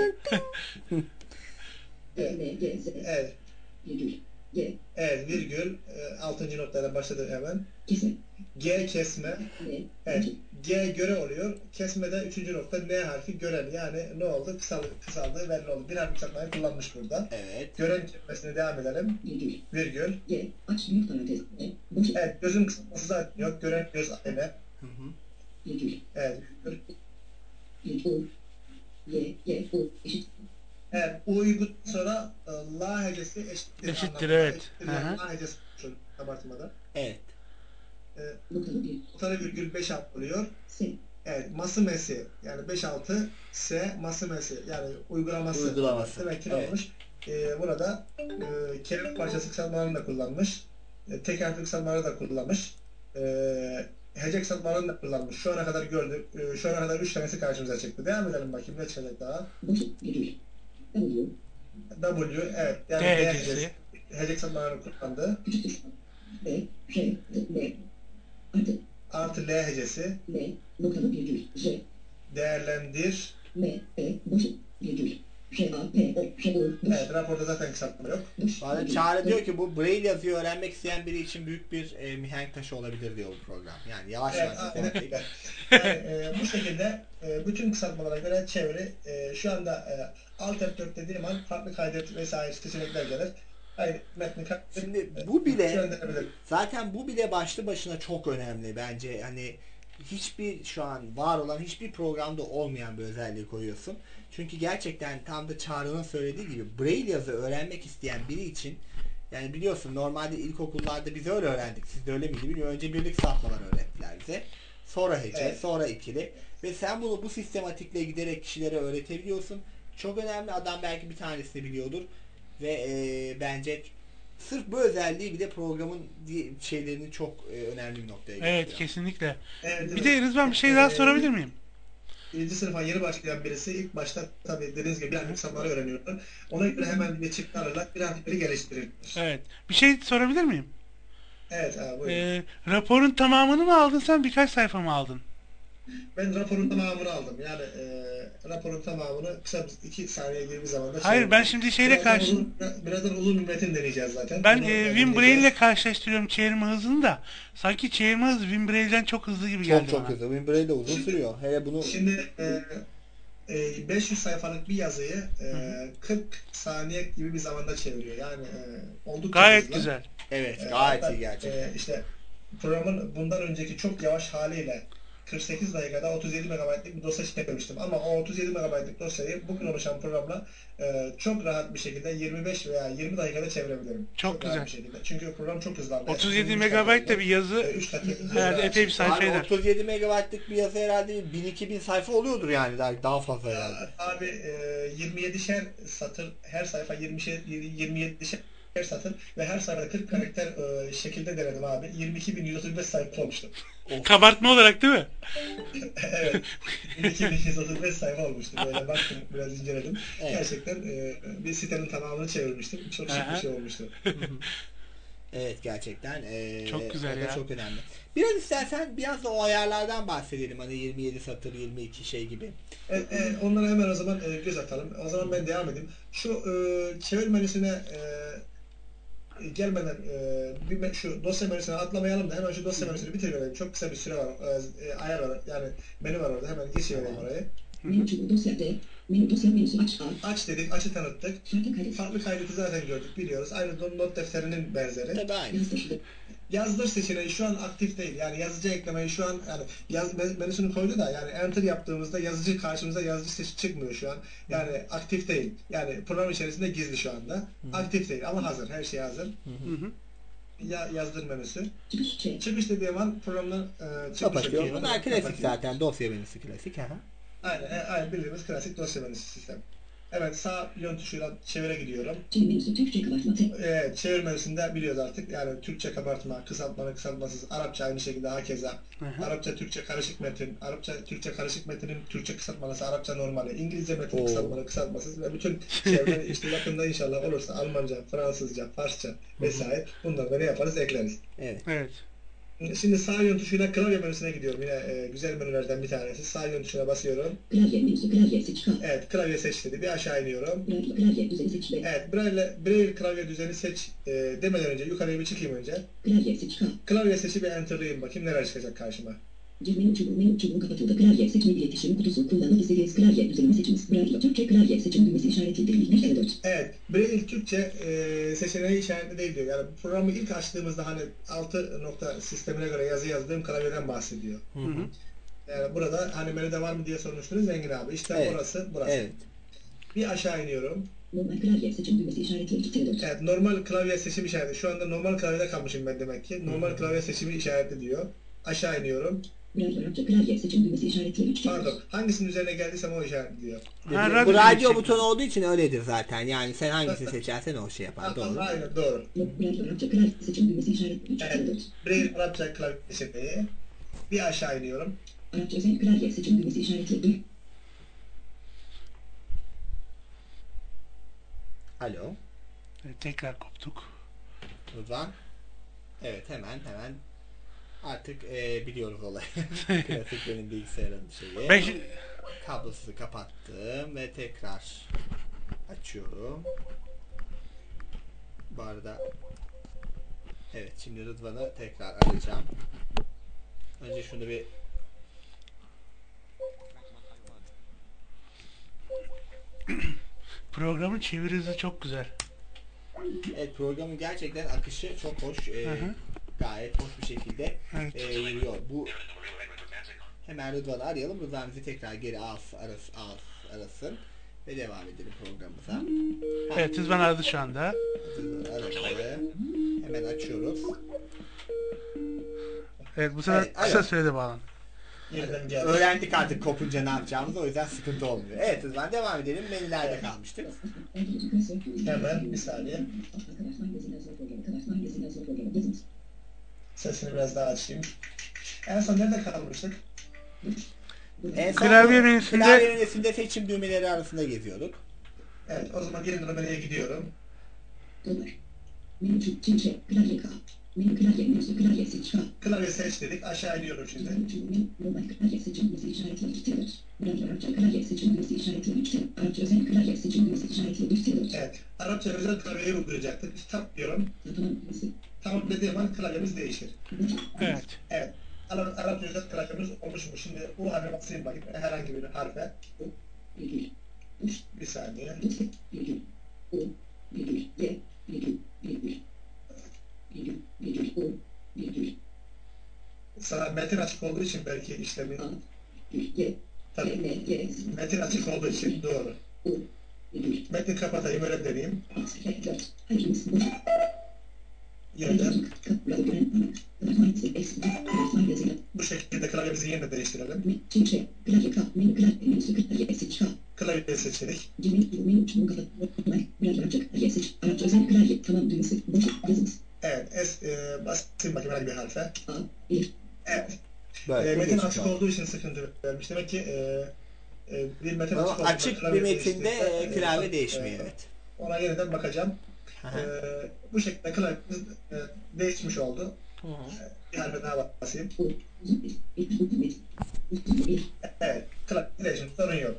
Evet. Evet, virgül 6. noktada başladı hemen. G kesme. Evet. G göre oluyor. Kesmede 3. nokta N harfi gören. Yani ne oldu? Kısaldığı belli oldu. Bir harfi kısaltmayı kullanmış burada. Evet. Gören kelimesine devam edelim. Virgül. G aç büyük parantez. Evet, gözün kısaltması zaten yok. Gören göz aynı. Virgül. Evet. U. Y. U. Eşit. Evet, U'yu sonra la hecesi eşittir evet. Yani la hecesi kabartmada. Evet. Noktalı virgül 5 alt oluyor. S. Evet, masimesi yani 5-6 S masimesi yani uygulaması. Demek ki evet. olmuş. Burada kelime parçası kısaltmalarını da kullanmış. Tek harfli kısaltmaları da kullanmış. Hece kısaltmalarını da kullanmış. Şu ana kadar gördük. Şu ana kadar 3 tanesi karşımıza çıktı. Devam edelim bakayım ne çıkacak daha. W evet yani D hecesi. Hece kısaltmalarını kullandı. Artı L hecesi. Değerlendir. Evet, raporda zaten kısaltma yok. Çağrı diyor ki bu Braille yazıyı öğrenmek isteyen biri için büyük bir mihenk taşı olabilir diyor bu program. Yani yavaş yavaş. Yani, bu şekilde bütün kısaltmalara göre çeviri şu anda Alt F4 dediğim an farklı kaydet vesaire seçenekler gelir. Şimdi bu bile zaten bu bile başlı başına çok önemli bence. Hani hiçbir şu an var olan hiçbir programda olmayan bir özelliği koyuyorsun. Çünkü gerçekten tam da Çağrı'nın söylediği gibi Braille yazı öğrenmek isteyen biri için yani biliyorsun normalde ilkokullarda biz öyle öğrendik. Siz de öyle miydi bilmiyorum. Önce birlik kısaltmalar öğrettiler bize. Sonra hece, sonra ikili. Ve sen bunu bu sistematikle giderek kişilere öğretebiliyorsun. Çok önemli. Adam belki bir tanesini biliyordur. Ve bence sırf bu özelliği bile programın şeylerini çok önemli bir noktaya getiriyor. Evet kesinlikle. Bir de Rızvan bir şey daha sorabilir miyim? 1. sınıfa yeni başlayan birisi ilk başta tabii dediğiniz gibi bir harfli kısaltmaları öğreniyorlar. Ona göre hemen bir çıktı alırlar, bir harfleri geliştirirler. Evet. Bir şey sorabilir miyim? Evet abi buyurun. Raporun tamamını mı aldın sen, birkaç sayfa mı aldın? Ben raporun tamamını aldım. Yani raporun tamamını kısa 2 saniye gibi bir zamanda Hayır, ben şimdi şeyle birazdan uzun bir metin deneyeceğiz zaten. Ben WinBraille ile karşılaştırıyorum çevirme hızını da. Sanki çevirme hızı WinBraille'den çok hızlı gibi geldi çok bana. hızlı. WinBraille de uzun sürüyor. Hele bunu... Şimdi 500 sayfalık bir yazıyı 40 saniye gibi bir zamanda çeviriyor. Yani oldukça gayet hızlı. güzel. Evet, gayet iyi gerçekten. İşte programın bundan önceki çok yavaş haliyle 48 dakikada 37 MB'lik bir dosya çevirmiştim. Ama o 37 MB'lik dosyayı bugün oluşan programla çok rahat bir şekilde 25 veya 20 dakikada çevirebilirim. Çok güzel. Rahat bir şekilde. Çünkü program çok hızlandı. 37 MB da bir yazı herhalde epey bir sayfa eder. 37 MB'lik bir yazı herhalde 1000-2000 sayfa oluyordur yani, daha fazla herhalde. Abi 27'şer satır, her sayfa 27'şer satır ve her sayfada 40 karakter şekilde denedim abi. 22.135 sayfa olmuştu. Kabartma olarak değil mi? Evet. 22.135 sayfa olmuştu. Böyle baktım, biraz inceledim. Evet. Gerçekten bir sitenin tamamını çevirmiştim. Çok şık bir şey olmuştu. Evet, gerçekten. Çok güzel ya. Çok önemli. Biraz istersen biraz da o ayarlardan bahsedelim. Hani 27 satır, 22 şey gibi. Onlara hemen o zaman göz atalım. O zaman ben devam edeyim. Şu çevir menüsüne gelmeden şu dosya menüsüne atlamayalım da hemen şu dosya menüsünü bitirelim. Çok kısa bir süre var. Ayar var. Yani menü var orada. Hemen geçiverelim orayı. Menü dosya D. Menü dosya menüsü aç. Aç dedik. Açı tanıttık. Farklı kaydeti zaten gördük. Biliyoruz. Aynı not defterinin benzeri. Tabii aynı. Yazdır seçeneği şu an aktif değil. Yani yazıcı eklemeyi şu an menüsünü koydu da yani enter yaptığımızda yazıcı karşımıza yazıcı seçi çıkmıyor şu an. Yani aktif değil. Yani program içerisinde gizli şu anda. Aktif değil ama hazır. Her şey hazır. Yazdır menüsü. Çıkış dediğim an programdan çıkış yapıyor. Bunlar klasik zaten. Dosya menüsü klasik. Aynen bildiğimiz klasik dosya menüsü sistem. Evet, sağ yön tuşuyla çevire gidiyorum. Evet, çevir menüsünde biliyoruz artık. Yani Türkçe kabartma, kısaltmalı, kısaltmasız, Arapça aynı şekilde hakeza. Arapça, Türkçe karışık metin, Arapça, Türkçe karışık metinin Türkçe kısaltmalısı, Arapça normali, İngilizce metin kısaltmalı, kısaltmasız ve bütün çevre işte yakında inşallah olursa Almanca, Fransızca, Farsça vesaire bunları da ne yaparız, ekleriz. Evet. Şimdi sağ yön tuşuyla klavye menüsüne gidiyorum. Yine güzel menülerden bir tanesi. Sağ yön tuşuna basıyorum. Klavye menüsü, klavye seç. Evet, klavye seç dedi. Bir aşağı iniyorum. Klavye düzeni seç. Evet, Braille klavye düzeni seç demeden önce yukarıya bir çıkayım önce. Klavye seç. Klavye seçi bir enter'layayım bakayım neler çıkacak karşıma. Menü çubuğu kapatıldı. Klavye seçme iletişim kutusu kullanmak istediğiniz klavye düzenini seçiniz. Braille Türkçe klavye seçim düğmesi işaretli. Evet, Braille Türkçe seçeneği işaretli değil diyor. Yani programı ilk açtığımızda hani 6 nokta sistemine göre yazı yazdığım klavyeden bahsediyor. Yani burada hani menüde var mı diye sormuştunuz Zengin abi. İşte orası. Evet. Bir aşağı iniyorum. Normal klavye seçim düğmesi işaretli. Evet, normal klavye seçim işareti. Şu anda normal klavyede kalmışım ben demek ki. Normal klavye seçimi işaretli diyor. Aşağı iniyorum. Klavye seçim düğmesi işaretli. Pardon. Hangisinin üzerine geldiysem o işaretliyor. Bu radyo butonu olduğu için öyledir zaten. Yani sen hangisini seçersen o şey yapar. Doğru. Aynen doğru. Klavye seçim düğmesi işaretli. Evet. Braille Arapça klavye seçeneği. Bir aşağı iniyorum. Arapça klavye seçim düğmesi işaretli. Alo. Tekrar koptuk. Rıdvan. Evet, hemen artık biliyoruz olayı. Klasik benim bilgisayarın şeyi. Kablosunu kapattım ve tekrar açıyorum. Bu arada evet, şimdi Rıdvan'ı tekrar arayacağım. Önce şunu bir programın çeviri hızı çok güzel. Evet, programın gerçekten akışı çok hoş. Gayet hoş bir şekilde yürüyor. Bu hemen Rıdvan'ı arayalım. Rıdvan bizi tekrar geri arasın ve devam edelim programımıza. Evet, Rıdvan aradı şu anda. Rıdvan aradı. Hemen açıyoruz. Evet, bu sefer kısa sürede bağlan. Öğrendik artık kopunca ne yapacağımızı, o yüzden sıkıntı olmuyor. Evet Rıdvan, devam edelim. Menülerde kalmıştık. Hemen bir saniye. Sesini biraz daha açayım. En son nerede kalmıştık? Klavye menüsünde seçim düğmeleri arasında geziyorduk. Evet, o zaman yeniden menüye gidiyorum. Menü klavye menüsü klavye seç. Klavye seç dedik. Aşağı iniyorum şimdi. Normal klavye seçim düğmesi işaretli listeler. Burada Arapça klavye seçim düğmesi işaretli listeler. Arapça özel klavye seçim düğmesi işaretli listeler. Evet. Arapça özel klavyeyi uygulayacaktık. Tap diyorum. Tamam dediğim an klavyemiz değişir. Evet. Evet. Arapça özel klavyemiz oluşmuş. Şimdi bu harfe basayım bakayım. Herhangi bir harfe. Bir saniye. Sana metin açık olduğu için belki işlemi. Tabii. Metin açık olduğu için doğru. Metni kapatayım öyle deneyeyim. Yeniden. Bu şekilde klavyemizi yeniden değiştirelim. Klavyeyi seçelim. Evet. Basayım bakayım herhangi bir harfe. Evet. Metin açık olduğu için sıkıntı vermiş. Demek ki bir metin açık bir metinde klavye değişmiyor. Evet. Ona yeniden bakacağım. Bu şekilde klavyemiz değişmiş oldu. Bir harfe daha basayım. Evet. Klavye değişmiş. Sorun yok.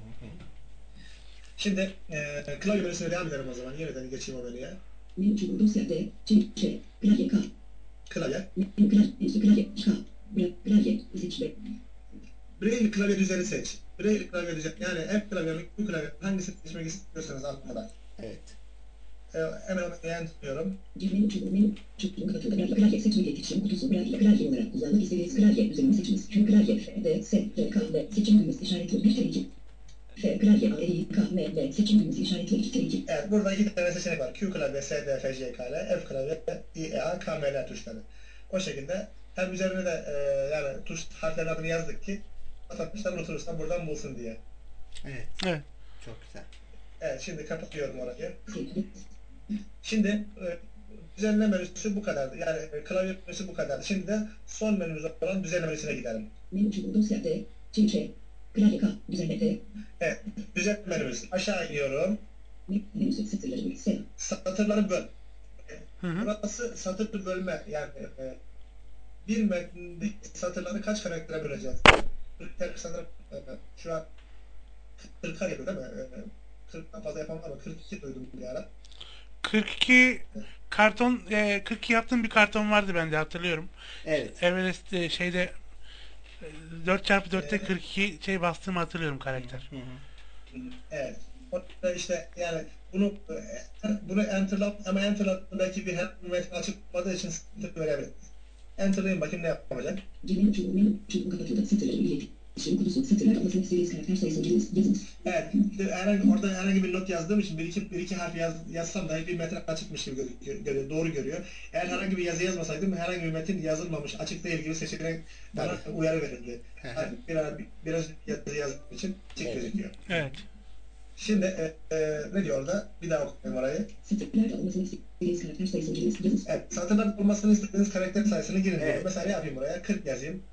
Şimdi klavye menüsüne devam edelim o zaman. Yeniden geçeyim o menüye. Menü dosya D, klavye K. Klavye. Klavye K. Klavye seç. Braille klavye düzeni seç. Braille klavye düzeni yani F klavye, Q klavye hangisini seçmek istiyorsanız altına. Evet. Hemen onu beğenmiyorum. Klavye seçme iletişim kutusu klavye olarak kullanmak istediğiniz klavye düzenini seçiniz. Q klavye F, D, S, R, K, L seçim düğmesi işaretli 1-2. F klavye A, E, K, M, L seçim düğmesi işaretli 2-2. Evet burada iki tane seçenek var. Q klavye, S, D, F, J, K, L, F klavye, I, E, A, K, M, L tuşları. O şekilde hem üzerine de yani tuş harflerin adını yazdık ki vatandaşlar unuturursa buradan bulsun diye. Evet. Evet. Çok güzel. Evet şimdi kapatıyorum orayı. Şimdi düzenleme menüsü bu kadardı. Yani klavye menüsü bu kadardı. Şimdi de son menümüz olan düzenleme menüsüne gidelim. Menü dosya D, klavye K, düzenle D. Evet. Düzenleme menümüz. Aşağı iniyorum. Menüsü satırları S. Satırları böl. Burası satır bölme. Yani bir metndeki satırları kaç karaktere böleceğiz? Sanırım şu an 40'a yapıyor değil mi? 40'dan fazla yapan var mı? 42 duydum bir ara. 42 karton 42 yaptığım bir karton vardı bende hatırlıyorum. Evet. Everest şeyde 4x4'te 42 şey bastığımı hatırlıyorum karakter. Evet. Orada işte yani bunu enter'lap ama enter'lap belki bir metin açıklamadığı için sıkıntı verebilir. Enter'layın bakayım ne yapacak. Evet. Orada herhangi bir not yazdığım için bir iki harf yazsam dahi bir metin açıkmış gibi görüyor, doğru görüyor. Eğer herhangi bir yazı yazmasaydım herhangi bir metin yazılmamış, açık değil gibi seçenek bana uyarı verildi. Biraz yazı yazdığım için açık gözüküyor. Evet. Şimdi ne diyor orada? Bir daha okuyayım orayı. Evet, satırlarda olmasını istediğiniz karakter sayısını girin diyor. Mesela ne yapayım buraya? 40 yazayım.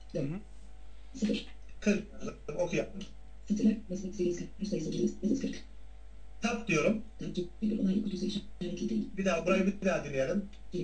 40 okuyalım. Tab diyorum. Bir daha burayı bir daha dinleyelim.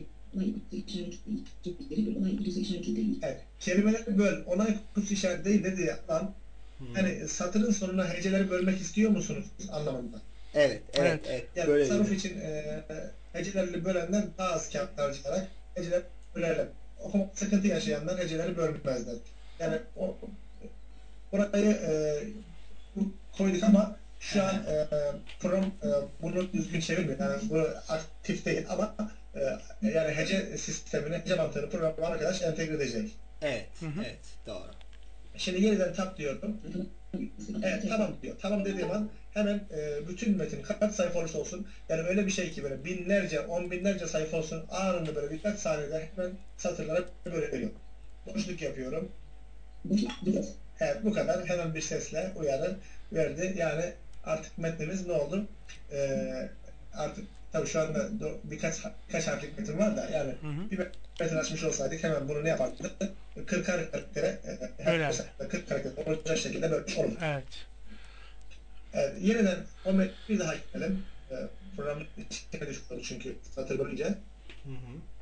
Evet, kelimeleri böl. Onay kutusu işareti değil dedi ya lan. Yani satırın sonuna heceleri bölmek istiyor musunuz anlamında? Evet. Yani böyle tasarruf için heceleri bölenler daha az kağıt harcayarak heceleri bölerler. Okuma sıkıntı yaşayanlar heceleri bölmezler. Yani burayı koyduk ama şu an program bunu düzgün çevirmiyor. Yani bu aktif değil ama yani hece sistemini, hece mantığını program arkadaş entegre edecek. Evet. Evet. Doğru. Şimdi yeniden tab diyorum. Evet tamam diyor. Tamam dediğim an hemen bütün metin kaç sayfa olursa olsun yani öyle bir şey ki böyle binlerce, on binlerce sayfa olsun anında böyle birkaç saniyede hemen satırlara bölüyor. Boşluk yapıyorum. Evet bu kadar. Hemen bir sesle uyarı verdi. Yani artık metnimiz ne oldu? Artık tabii şu anda birkaç harflik metin var da yani bir metin açmış olsaydık hemen bunu ne yapardık? 40 karaktere 40 karaktere olacak şekilde bölmüş olurduk. Evet. Evet. Yeniden o metni bir daha gidelim. Programın içine düşüyordu çünkü satır bölünce.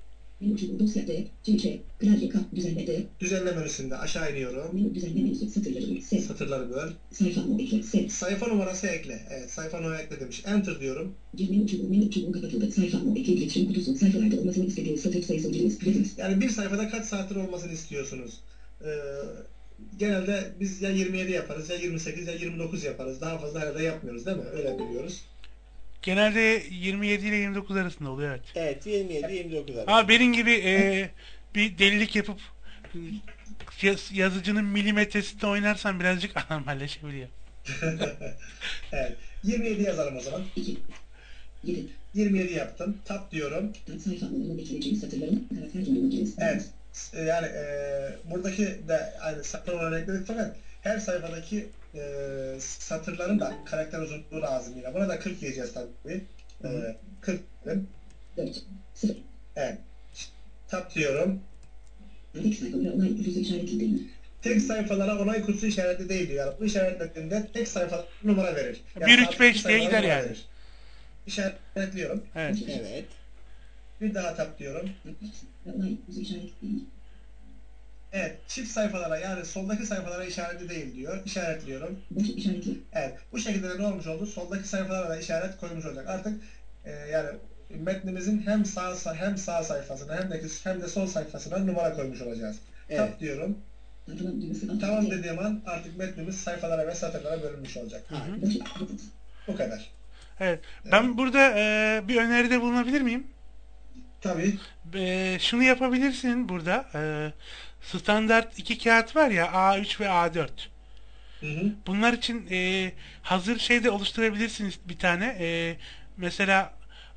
Menü çubuğu dosya D, C, klavye K, düzenle D, Düzenle menüsünde aşağı iniyorum. menü düzenle menüsü satırları böl, S, Satırları böl. sayfa no ekle, S, Sayfa numarası ekle. Evet, sayfa numarası ekle demiş. Enter diyorum. gir menü çubuğu kapatıldı, sayfa no ekle, iletişim kutusu, sayfalarda olmasını istediğiniz satır sayısı giriniz, preference. Yani bir sayfada kaç satır olmasını istiyorsunuz? Genelde biz ya 27 yaparız, ya 28, ya 29 yaparız. Daha fazla herhalde yapmıyoruz değil mi? Öyle biliyoruz. Genelde 27 ile 29 arasında oluyor, evet. Evet, 27-29 arası. Ama benim gibi bir delilik yapıp yazıcının milimetresinde oynarsan birazcık anormalleşebiliyor. Evet. 27 yazalım o zaman. 2, 7, 27 yaptım. Tab diyorum. sayfa numarını ekleyeceğiniz satırların karakter durumunu giriniz. Evet. Yani buradaki de aynı sayfa numarını ekledik fakat her sayfadaki satırların da karakter uzunluğu lazım yine. Buna da 40 diyeceğiz tabii. 40 dedim. 4, 0. Evet. Tab diyorum. Tek sayfalara onay kutusu işaretli değil. Tek sayfalara onay kutusu işaretli değil diyor. Yani bu işaretlediğinde tek sayfalara numara verir. Yani 1, 3, 5 diye gider yani. verir. İşaretliyorum. Evet. Evet. Bir daha tab diyorum. Onay kutusu işaretli değil. Evet. Çift sayfalara yani soldaki sayfalara işaretli değil diyor. İşaretliyorum. Boş işaretli. Evet. Bu şekilde de ne olmuş oldu? Soldaki sayfalara da işaret koymuş olacak. Artık yani metnimizin hem sağ sayfasına hem de sol sayfasına numara koymuş olacağız. Evet. Tab diyorum. Tamam dediğim an artık metnimiz sayfalara ve satırlara bölünmüş olacak. Bu kadar. Evet. Ben burada bir öneride bulunabilir miyim? Tabii. Şunu yapabilirsin burada. Standart 2 kağıt var ya, A3 ve A4. Bunlar için hazır şey de oluşturabilirsiniz bir tane. Mesela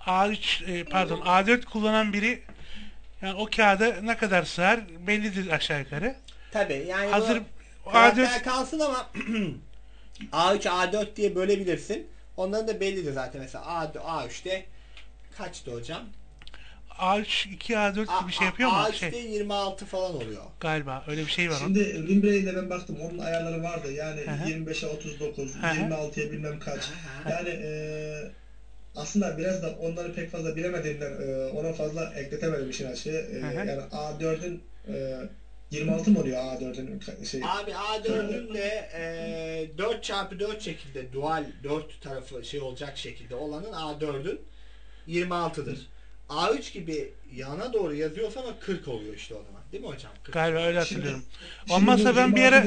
A4 kullanan biri yani o kağıda ne kadar sığar bellidir aşağı yukarı. Tabii yani hazır bu karakter kalsın ama A3, A4 diye bölebilirsin. Onların da bellidir zaten. Mesela A3'te kaçtı hocam? A3, 2 A4 gibi bir şey yapıyor mu? A3'te 26 falan oluyor. Galiba öyle bir şey var. Şimdi Limbre'yle ben baktım. Onun ayarları vardı. Yani 25'e 39, 26'ya bilmem kaç. Yani aslında biraz da onları pek fazla bilemediğimden ona fazla ekletemedim işin açığı. Yani A4'ün 26 mı oluyor A4'ün şey? Abi A4'ün de 4x4 şekilde dual 4 tarafı şey olacak şekilde olanın A4'ün 26'dır. A3 gibi yana doğru yazıyorsa ama 40 oluyor işte o zaman. Değil mi hocam? 40. Galiba öyle hatırlıyorum. Olmazsa ben bir ara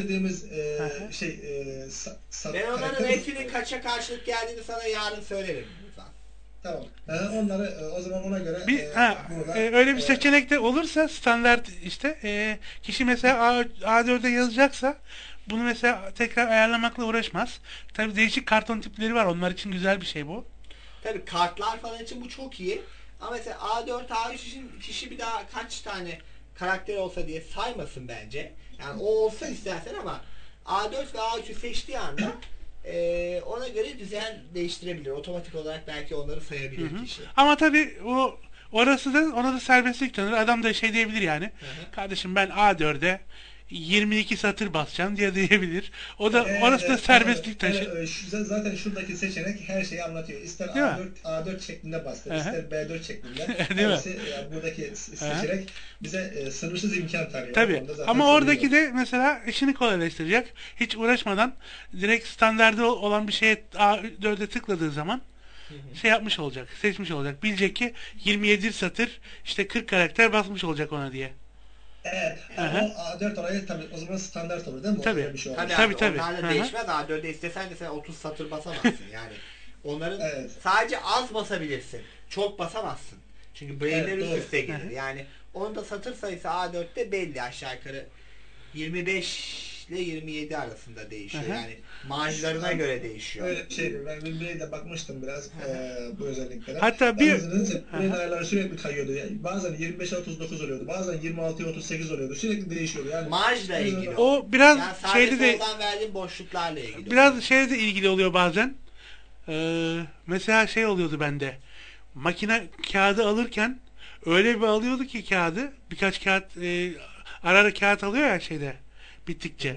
ben onların hepsinin kaça karşılık geldiğini sana yarın söylerim. Tamam. Onları o zaman ona göre öyle bir seçenek de olursa standart işte kişi mesela A4'e yazacaksa bunu mesela tekrar ayarlamakla uğraşmaz. Tabii değişik karton tipleri var. Onlar için güzel bir şey bu. Tabii kartlar falan için bu çok iyi. Ama mesela A4, A3 için kişi bir daha kaç tane karakter olsa diye saymasın bence. Yani o olsa istersen ama A4 ve A3'ü seçtiği anda ona göre düzen değiştirebilir. Otomatik olarak belki onları sayabilir kişi. Ama tabii orası da ona da serbestlik tanır. Adam da şey diyebilir yani. Kardeşim ben A4'e 22 satır basacağım diye diyebilir. O da orası da serbestlik taşır. Zaten şuradaki seçenek her şeyi anlatıyor. İster A4 şeklinde bastır, ister B4 şeklinde. Değil mi? Yani buradaki seçenek bize sınırsız imkan tanıyor. Tabii. Ama oradaki de mesela işini kolaylaştıracak. Hiç uğraşmadan direkt standardı olan bir şeye A4'e tıkladığı zaman şey yapmış olacak, seçmiş olacak. Bilecek ki 27 satır işte 40 karakter basmış olacak ona diye. Evet. Yani o A4 olayı tabii o zaman standart olur değil mi? Tabii. Bir şey tabii. Onlarla değişmez. A4'de istesen de sen 30 satır basamazsın yani. Onların sadece az basabilirsin. Çok basamazsın. Çünkü braille'ler üst üste gelir. Yani onun da satır sayısı A4'te belli aşağı yukarı 25 ile 27 arasında değişiyor. Yani marjlarına göre değişiyor. Öyle şeydi. Ben Braille'de bakmıştım biraz bu özelliklere. Hatta bir Braille ayarları sürekli kayıyordu. Yani bazen 25'e 39 oluyordu. Bazen 26'ya 38 oluyordu. Sürekli değişiyordu. Yani marjla ilgili. O biraz yani şeyde de verdiğin boşluklarla ilgili. Biraz şeyle de ilgili oluyor bazen. Mesela şey oluyordu bende. Makine kağıdı alırken öyle bir alıyordu ki kağıdı, birkaç kağıt ara ara kağıt alıyor ya şeyde bittikçe.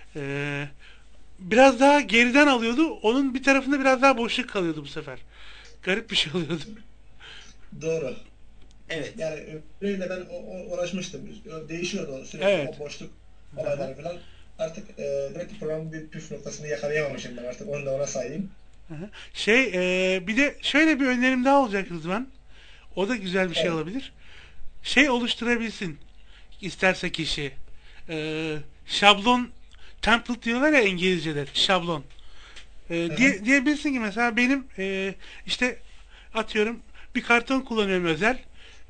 Biraz daha geriden alıyordu. Onun bir tarafında biraz daha boşluk kalıyordu bu sefer. Garip bir şey oluyordu. Doğru. Evet. Yani öyle ben uğraşmıştım. Değişiyordu sürekli Evet. o boşluk olayları falan. Artık demek ki programın bir püf noktasını yakalayamamışım ben artık. Onu da ona sayayım. Bir de şöyle bir önerim daha olacak Rıdvan. O da güzel bir şey Evet. olabilir. Oluşturabilsin isterse kişi. Şablon template diyorlar ya İngilizce'de. Şablon. Diyebilirsin ki mesela benim işte atıyorum bir karton kullanıyorum özel.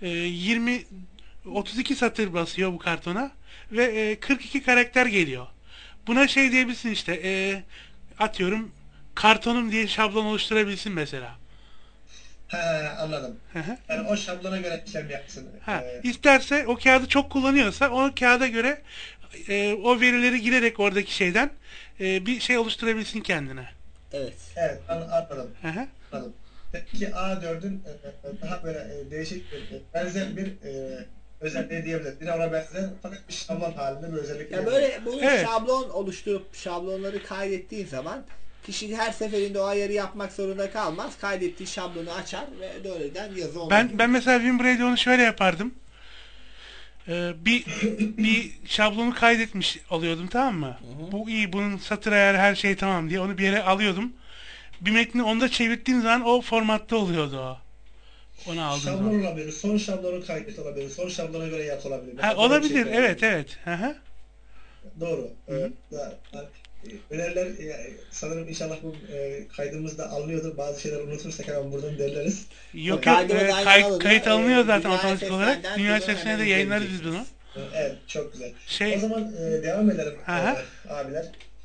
32 satır basıyor bu kartona ve 42 karakter geliyor. Buna diyebilirsin işte atıyorum kartonum diye şablon oluşturabilsin mesela. Anladım. Yani o şablona göre işlem yapsın. İsterse o kağıdı çok kullanıyorsa o kağıda göre o verileri girerek oradaki şeyden bir şey oluşturabilsin kendine. Evet. Evet, anladım. Anladım. Peki A4'ün daha böyle değişik benzer bir özelliği diyebiliriz. Yine ona benzer fakat bir şablon halinde bir özellik. Ya böyle bu şablon oluşturup şablonları kaydettiğin zaman kişi her seferinde o ayarı yapmak zorunda kalmaz. Kaydettiği şablonu açar ve doğrudan yazı olur. Ben mesela WinRAR'de onu şöyle yapardım. Bir şablonu kaydetmiş oluyordum, tamam mı? Bu iyi, bunun satır ayarı her şey tamam diye onu bir yere alıyordum. Bir metni onda çevirdiğim zaman o formatta oluyordu o. Onu aldım. Şablon olabilir. Son şablonu kaydet olabilir. Son şablona göre yap olabilir. Olabilir. Evet. Doğru. Öneriler sanırım inşallah bu kaydımızda alınıyordur. Bazı şeyler unutursak hemen buradan derleriz. Yok kayıt alınıyor zaten otomatik olarak. Dünya sesine de yayınlarız biz bunu. Evet, çok güzel. O zaman devam edelim abiler.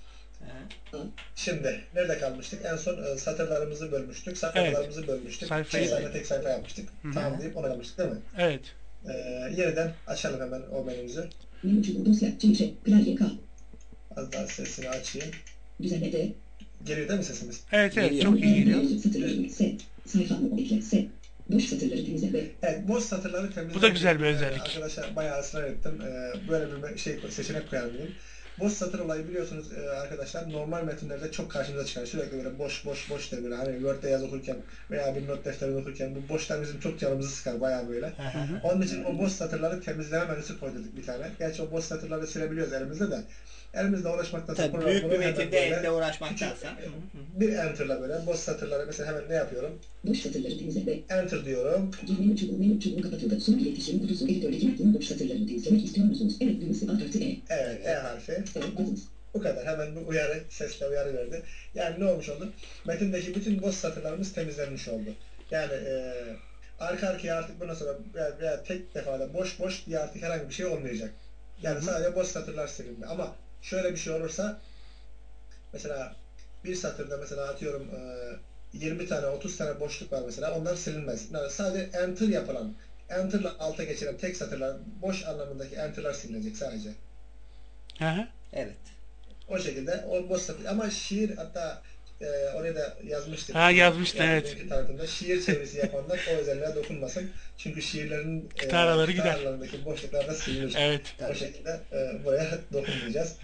Şimdi nerede kalmıştık? En son satırlarımızı bölmüştük. Sayfalarımızı bölmüştük. Tek sayfa yapmıştık. Tamam deyip ona kalmıştık değil mi? Evet. Yeniden açalım hemen o menümüzü. Menü dosya, klavye, K. Az daha sesini açayım. Düzenlede. Geliyor değil mi sesimiz? Evet, çok iyi geliyor. Satırları set. Sayfa ekle set. Boş satırları temizle. Evet, boş satırları temizle. Bu da güzel bir özellik. Arkadaşlar bayağı ısrar ettim. Böyle bir seçenek koyalım dedim. Boş satır olayı biliyorsunuz arkadaşlar normal metinlerde çok karşımıza çıkar. Sürekli böyle boş der böyle. Hani Word'de yaz okurken veya bir not defterinde okurken bu boşlar bizim çok canımızı sıkar bayağı böyle. Onun için o boş satırları temizleme menüsü koyduk bir tane. Gerçi o boş satırları silebiliyoruz elimizde de. Elimizle uğraşmaktansa tabii büyük bir metinde elle uğraşmaktansa bir enter'la böyle boş satırları mesela hemen ne yapıyorum? Boş satırları temizle. Enter diyorum. Menü çubuğu kapatıldı. Son iletişim kutusu editördeki metnin boş satırlarını temizlemek istiyor musunuz? Evet düğmesi A+E. Evet, E harfi. Evet, bu kadar. Hemen bir uyarı, sesle uyarı verdi. Yani ne olmuş oldu? Metindeki bütün boş satırlarımız temizlenmiş oldu. Yani arka arkaya artık bundan sonra veya tek defada boş diye artık herhangi bir şey olmayacak. Yani sadece boş satırlar silindi. Ama şöyle bir şey olursa mesela bir satırda mesela atıyorum 20 tane 30 tane boşluk var mesela onlar silinmez. Yani sadece enter yapılan enter'la alta geçilen tek satırlar boş anlamındaki enter'lar silinecek sadece. Evet. O şekilde o boş satır ama şiir hatta oraya da yazmıştık. Yazmıştı yani evet. Tarafında şiir çevirisi yapanlar o özelliğe dokunmasın. Çünkü şiirlerin kıta araları gider. Aralarındaki boşluklar da silinir. Evet. O şekilde buraya dokunmayacağız.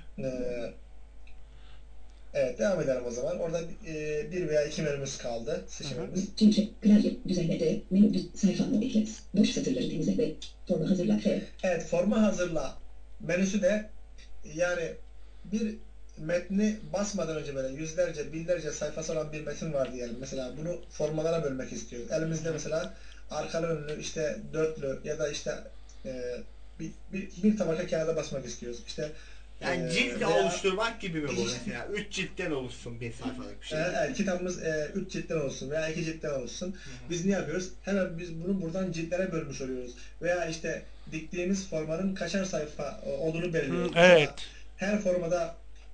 Evet devam edelim o zaman. Orada bir veya iki menümüz kaldı. Seçimimiz. Klavye düzenlede menü sayfa ekle. Boş satırları temizle. Formu hazırla. Evet formu hazırla menüsü de yani bir metni basmadan önce böyle yüzlerce, binlerce sayfası olan bir metin var diyelim. Mesela bunu formalara bölmek istiyoruz. Elimizde mesela arkalı önlü işte dörtlü ya da işte bir tabaka kağıda basmak istiyoruz. İşte yani cilt oluşturmak gibi mi bu mesela? 3 ciltten oluşsun bir sayfalık bir şey. Evet, kitabımız 3 ciltten olsun veya 2 ciltten olsun. Biz ne yapıyoruz? Hemen biz bunu buradan ciltlere bölmüş oluyoruz. Veya işte diktiğimiz formanın kaçar sayfa olduğunu belirliyoruz. Evet. Her formada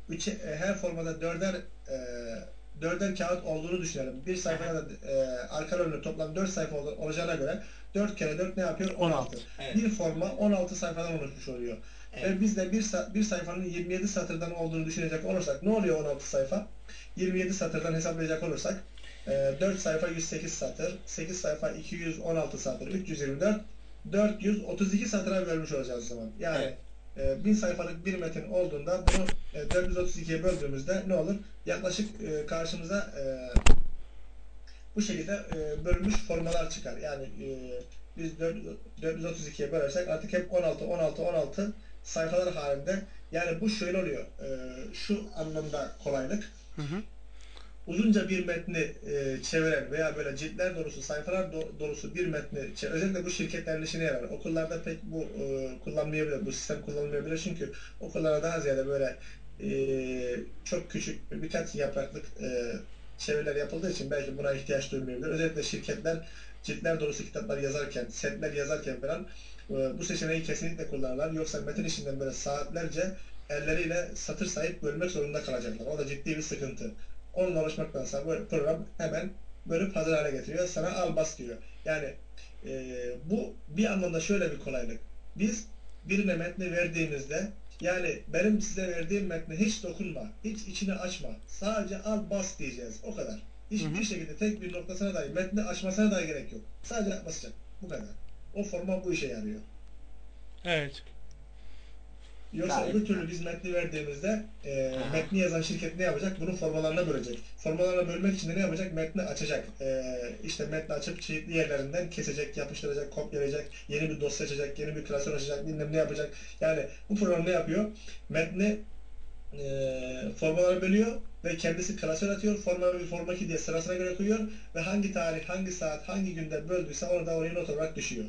dörder kağıt olduğunu düşünelim. Bir sayfada da arka önlü toplam 4 sayfa olacağına göre 4 kere 4 ne yapıyor? 16. Evet. Bir forma 16 sayfadan oluşmuş oluyor. Evet. Ve biz de bir sayfanın 27 satırdan olduğunu düşünecek olursak ne oluyor 16 sayfa? 27 satırdan hesaplayacak olursak 4 sayfa 108 satır, 8 sayfa 216 satır, 324, 432 satıra bölmüş olacağız o zaman. Yani evet. 1000 sayfalık bir metin olduğunda bunu 432'ye böldüğümüzde ne olur? Yaklaşık karşımıza bu şekilde bölünmüş formalar çıkar. Yani biz 432'ye bölersek artık hep 16 sayfalar halinde. Yani bu şöyle oluyor. Şu anlamda kolaylık. Uzunca bir metni çeviren veya böyle ciltler dolusu, sayfalar dolusu bir metni özellikle bu şirketlerin işine yarar. Okullarda pek bu kullanmayabilir, bu sistem kullanılmayabilir çünkü okullara daha ziyade böyle çok küçük birkaç yapraklık çeviriler yapıldığı için belki buna ihtiyaç duymayabilir. Özellikle şirketler ciltler dolusu kitaplar yazarken, setler yazarken falan bu seçeneği kesinlikle kullanırlar. Yoksa metin işinden böyle saatlerce elleriyle satır sayıp bölmek zorunda kalacaklar. O da ciddi bir sıkıntı. Onunla uğraşmaktansa bu program hemen bölüp hazır hale getiriyor. Sana al bas diyor. Yani bu bir anlamda şöyle bir kolaylık. Biz birine metni verdiğimizde yani benim size verdiğim metni hiç dokunma, hiç içini açma. Sadece al bas diyeceğiz. O kadar. Hiçbir şekilde tek bir noktasına dahi, metni açmasına dahi gerek yok. Sadece basacak. Bu kadar. O format bu işe yarıyor. Evet. Yoksa öbür türlü biz metni verdiğimizde metni yazan şirket ne yapacak? Bunu formalarına bölecek. Formalarına bölmek için de ne yapacak? Metni açacak. İşte metni açıp çeşitli yerlerinden kesecek, yapıştıracak, kopyalayacak, yeni bir dosya açacak, yeni bir klasör açacak, bilmem ne yapacak. Yani bu program ne yapıyor? Metni formalara bölüyor ve kendisi klasör atıyor. Forma 1, forma 2 diye sırasına göre koyuyor ve hangi tarih, hangi saat, hangi günde böldüyse orada oraya not olarak düşüyor.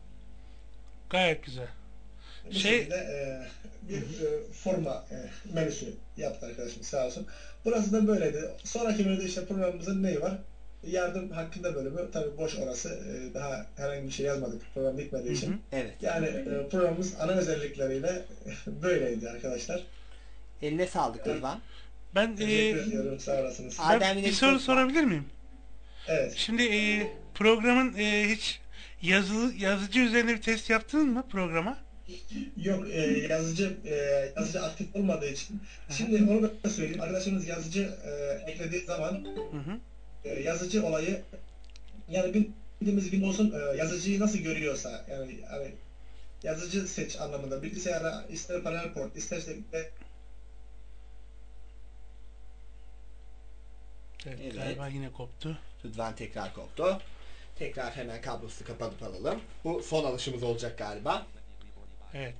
Gayet güzel. Bu şekilde bir forma menüsü yaptı arkadaşım sağ olsun. Burası da böyleydi. Sonraki menüde işte programımızın neyi var? Yardım hakkında bölümü. Tabii boş orası. Daha herhangi bir şey yazmadık. Program bitmediği için. Evet. Yani programımız ana özellikleriyle böyleydi arkadaşlar. Eline sağlık Rıdvan. Ben teşekkür ediyorum. Sağ olasınız. Ben bir soru sorabilir miyim? Evet. Şimdi programın hiç yazıcı üzerine bir test yaptın mı programa? Yok, yazıcı aktif olmadığı için. Şimdi onu da söyleyeyim. Arkadaşımız yazıcı eklediği zaman yazıcı olayı yani bildiğimiz Windows'un yazıcıyı nasıl görüyorsa yani yazıcı seç anlamında bilgisayara ister paralel port isterse Evet, galiba yine koptu. Rıdvan tekrar koptu. Tekrar hemen kablosunu kapatıp alalım. Bu son alışımız olacak galiba. Evet.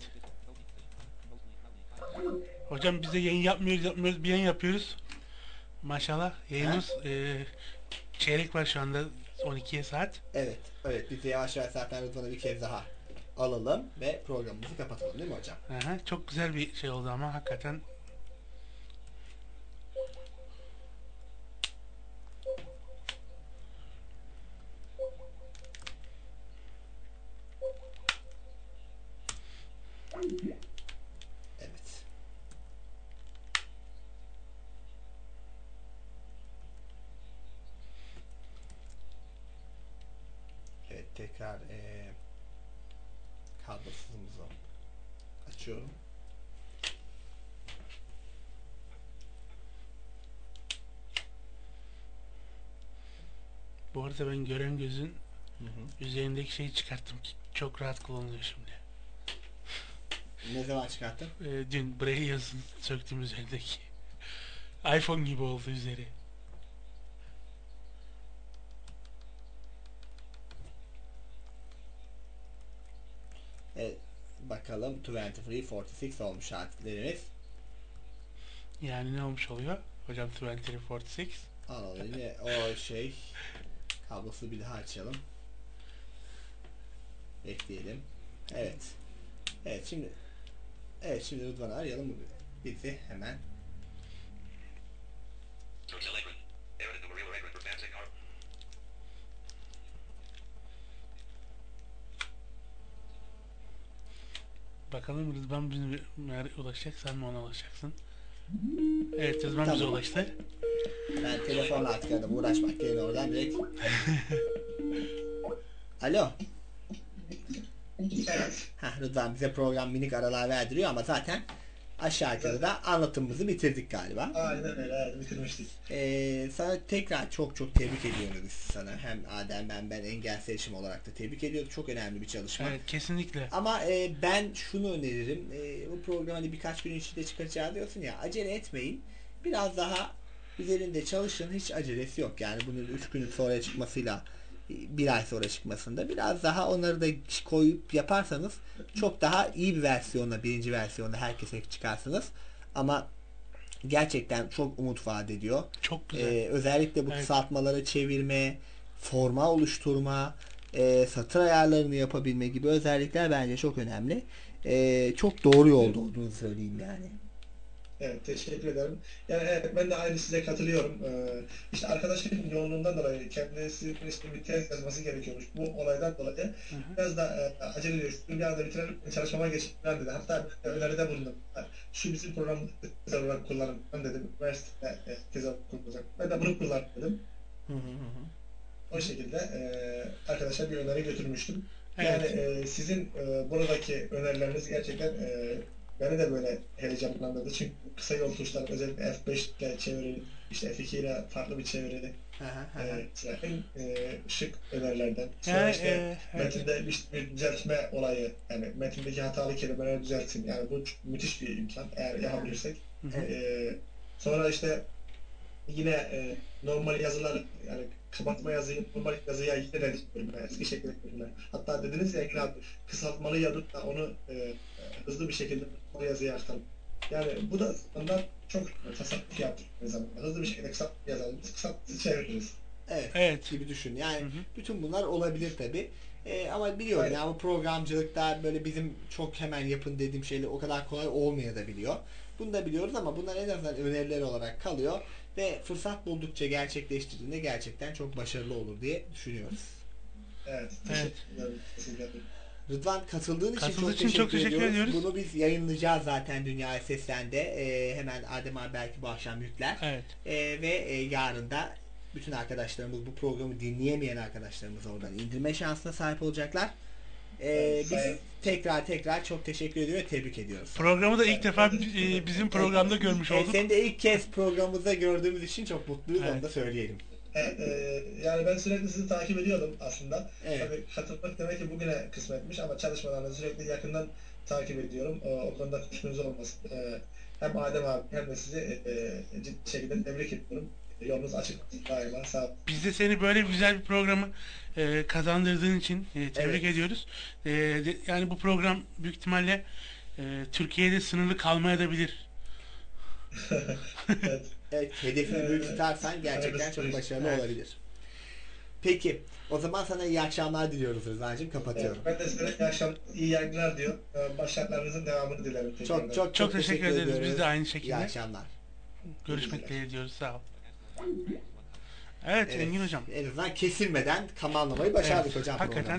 Hocam biz de yayın yapmıyoruz, bir yayın yapıyoruz. Maşallah yayınımız çeyrek var şu anda 12'ye saat. Evet, biz de yavaş yavaş zaten Rıdvan'ı bir kez daha alalım ve programımızı kapatalım değil mi hocam? Aha, çok güzel bir şey oldu ama hakikaten. Evet. Evet, tekrar kablosuzumuzu açıyorum. Bu arada ben gören gözün üzerindeki şeyi çıkarttım ki çok rahat kullanılıyor şimdi. Ne zaman çıkarttın? Dün Braille yazısını söktüm üzerindeki. iPhone gibi oldu üzeri. Evet, bakalım 2346 olmuş harflerimiz. Yani ne olmuş oluyor? Hocam 2346. Alalım yine o şey kablosu bir daha açalım. Bekleyelim. Evet. Evet şimdi Rıdvan'ı arayalım bizi hemen. Bakalım Rıdvan bize ulaşacak, sen mi ona ulaşacaksın? Evet, Rıdvan bize ulaştı. Ben telefonla artık aradım, uğraşmak yerine oradan direkt. Alo. Rıdvan bize program minik aralar verdiriyor ama zaten aşağı yukarı da anlatımımızı bitirdik galiba. Aynen öyle, bitirmiştik. Sana tekrar çok tebrik ediyoruz sana. Hem Adem ben engelsiz erişim olarak da tebrik ediyorum. Çok önemli bir çalışma. Evet, kesinlikle. Ama ben şunu öneririm. Bu programı hani birkaç gün içinde çıkaracağı diyorsun ya, acele etmeyin. Biraz daha üzerinde çalışın. Hiç acelesi yok. Yani bunun 3 gün sonra çıkmasıyla bir ay sonra çıkmasında. Biraz daha onları da koyup yaparsanız çok daha iyi bir versiyonla, birinci versiyonla herkese çıkarsınız. Ama gerçekten çok umut vaat ediyor. Çok güzel. Özellikle bu kısaltmaları çevirme, forma oluşturma, satır ayarlarını yapabilme gibi özellikler bence çok önemli. Çok doğru yolda olduğunu söyleyeyim yani. Evet, teşekkür ederim. Yani evet, ben de aynı size katılıyorum. İşte arkadaşın yoğunluğundan dolayı kendisi işte bir tez yazması gerekiyormuş. Bu olaydan dolayı biraz da acele ediyoruz. Bir anda bitirelim, çalışmama geçeyim ben dedi. Hatta öneride bulundum. Şu bizim programı tez olarak kullanın ben dedim. Üniversitede tez olarak kullanacak. Ben de bunu kullandım dedim. O şekilde arkadaşa bir öneri götürmüştüm. Evet. Yani sizin buradaki önerileriniz gerçekten beni de böyle heyecanlandırdı. Çünkü kısa yol tuşları özellikle F5 ile çevirili, işte F2 ile farklı bir çevirili en şık önerilerden. Sonra işte metinde bir düzeltme olayı, yani metindeki hatalı kelimeleri düzeltsin. Yani bu müthiş bir imkan eğer yapabilirsek. Sonra işte yine normal yazılar, yani kapatma yazıyı normal yazıya yine de eski şekilde yapıyorum. Hatta dediniz ya ki kısaltmalı yazıp da onu hızlı bir şekilde yazıya aktarım. Yani bu da ondan çok tasarruf yaptık ne zaman. Hızlı bir şekilde kısaltma yazalım. Biz kısaltması çeviririz. Evet. Gibi düşün. Yani bütün bunlar olabilir tabi. Ama biliyorum yani bu programcılıkta böyle bizim çok hemen yapın dediğim şeyle o kadar kolay olmayabiliyor. Bunu da biliyoruz ama bunlar en azından öneriler olarak kalıyor ve teşvik buldukça gerçekleştirdiğinde gerçekten çok başarılı olur diye düşünüyoruz. Evet. Teşekkür ederim. Rıdvan katıldığın için çok teşekkür ediyoruz. Bunu biz yayınlayacağız zaten Dünyaya Seslen'de. Hemen Adem abi belki bu akşam yükler. Evet. Ve yarın da bütün arkadaşlarımız, bu programı dinleyemeyen arkadaşlarımız oradan indirme şansına sahip olacaklar. Biz tekrar çok teşekkür ediyor ve tebrik ediyoruz. Programı da ilk defa bizim programda görmüş olduk. Seni de ilk kez programımızda gördüğümüz için çok mutluyuz, onu da söyleyelim. Yani ben sürekli sizi takip ediyordum aslında. Tabii katılmak demek ki bugüne kısmetmiş ama çalışmalarınızı sürekli yakından takip ediyorum. O konuda kuşkunuz olmasın. Hem Adem abi hem de sizi ciddi şekilde tebrik ediyorum. Yolunuz açık daima, sağ olun. Biz de seni böyle güzel bir programı kazandırdığın için tebrik ediyoruz. Yani bu program büyük ihtimalle Türkiye'de sınırlı kalmayabilir. Evet, hedefini büyük tutarsan gerçekten çok başarılı olabilir. Peki, o zaman sana iyi akşamlar diliyoruz Rıza'cığım. Kapatıyorum. Ben de size iyi akşamlar, iyi yayınlar diyor. Başarılarınızın devamını dilerim. Çok teşekkür ederiz. Biz de aynı şekilde. İyi akşamlar. Görüşmek dileğiyle sağ ol. Evet Engin hocam. En azından kesilmeden tamamlamayı başardık hocam. Hakikaten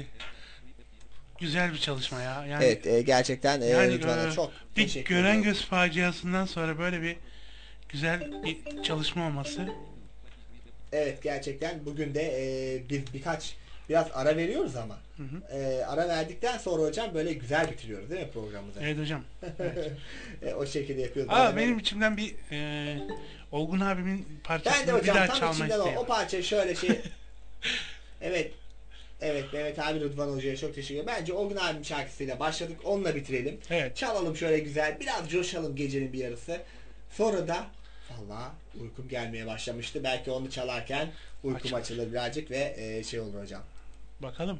güzel bir çalışma ya. Yani, evet gerçekten yani, çok bir gören göz faciasından sonra böyle bir güzel bir çalışma olması. Evet gerçekten bugün de biraz ara veriyoruz ama ara verdikten sonra hocam böyle güzel bitiriyoruz değil mi programımızı? Evet hocam. Evet. O şekilde yapıyoruz. Benim içimden bir Olgun abimin parçasını hocam, bir daha çalmak istiyorum. O parça şöyle Evet Mehmet abi, Rıdvan Hoca'ya çok teşekkür ederim. Bence Olgun abim şarkısıyla başladık. Onunla bitirelim. Evet. Çalalım şöyle güzel. Biraz coşalım gecenin bir yarısı. Sonra da vallahi uykum gelmeye başlamıştı. Belki onu çalarken uykum açılır birazcık ve olur hocam. Bakalım.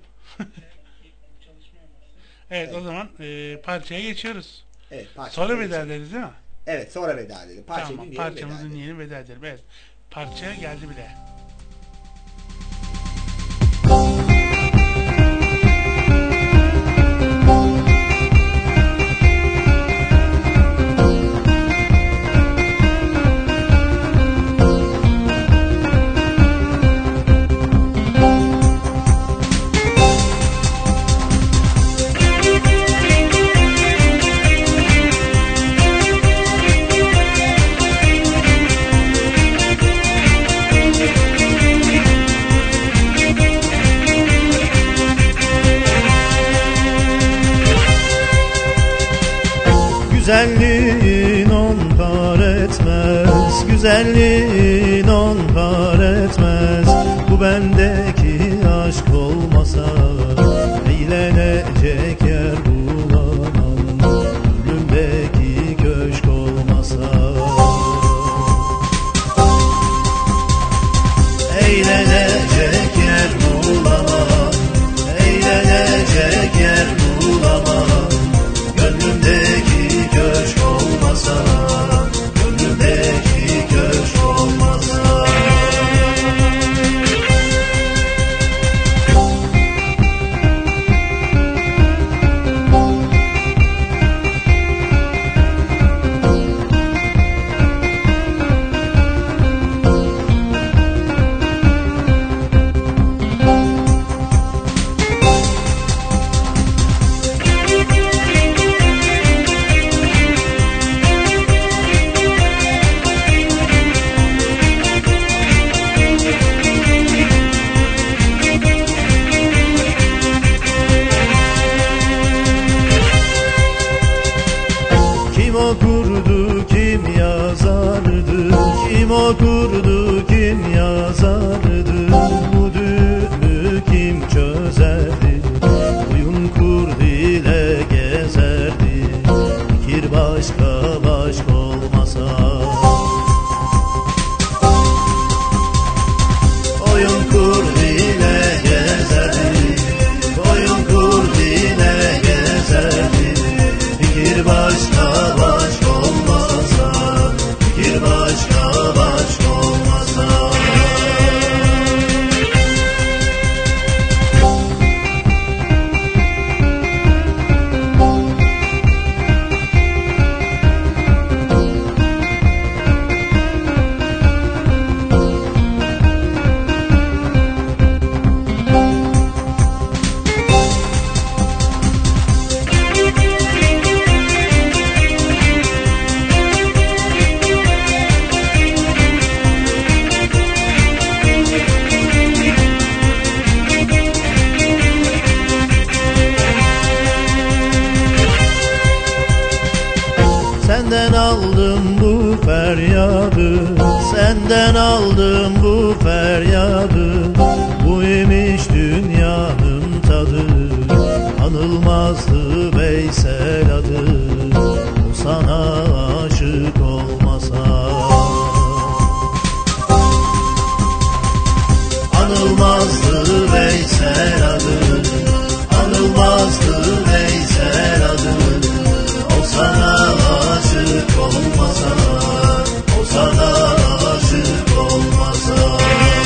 Evet o zaman parçaya geçiyoruz. Evet, sonra veda ederiz değil mi? Evet, sonra veda edelim. Tamam, parçamızı dinleyelim, veda edelim. Evet. Parçaya geldi bile. Güzelliğin on par etmez, güzelliğin on par etmez. Bu bendeki aşk olmasa eğlenecek yer bulamam, gönlümdeki köşk olmasa. Eğlenecek yer bulamam, aldım bu feryadı, senden aldım bu feryadı. Bu imiş dünyanın tadı, anılmazdı Veysel adı. O sana aşık olmasa. Anılmazdı Veysel adı, anılmazdı Veysel adı. O sana aşık olmasa, o sana aşık olmasa.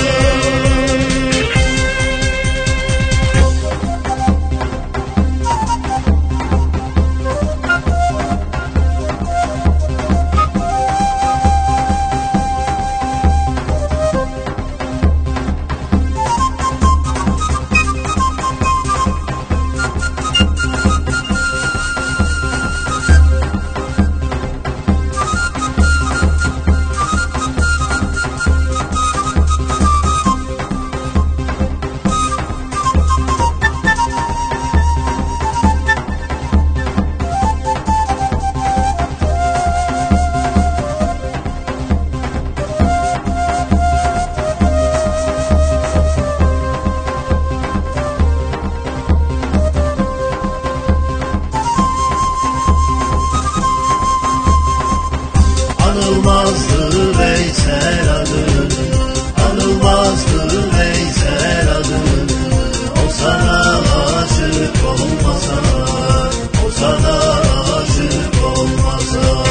Anılmazdı Veysel adı, anılmazdı Veysel adı. O sana aşık olmasa, o sana aşık olmasa.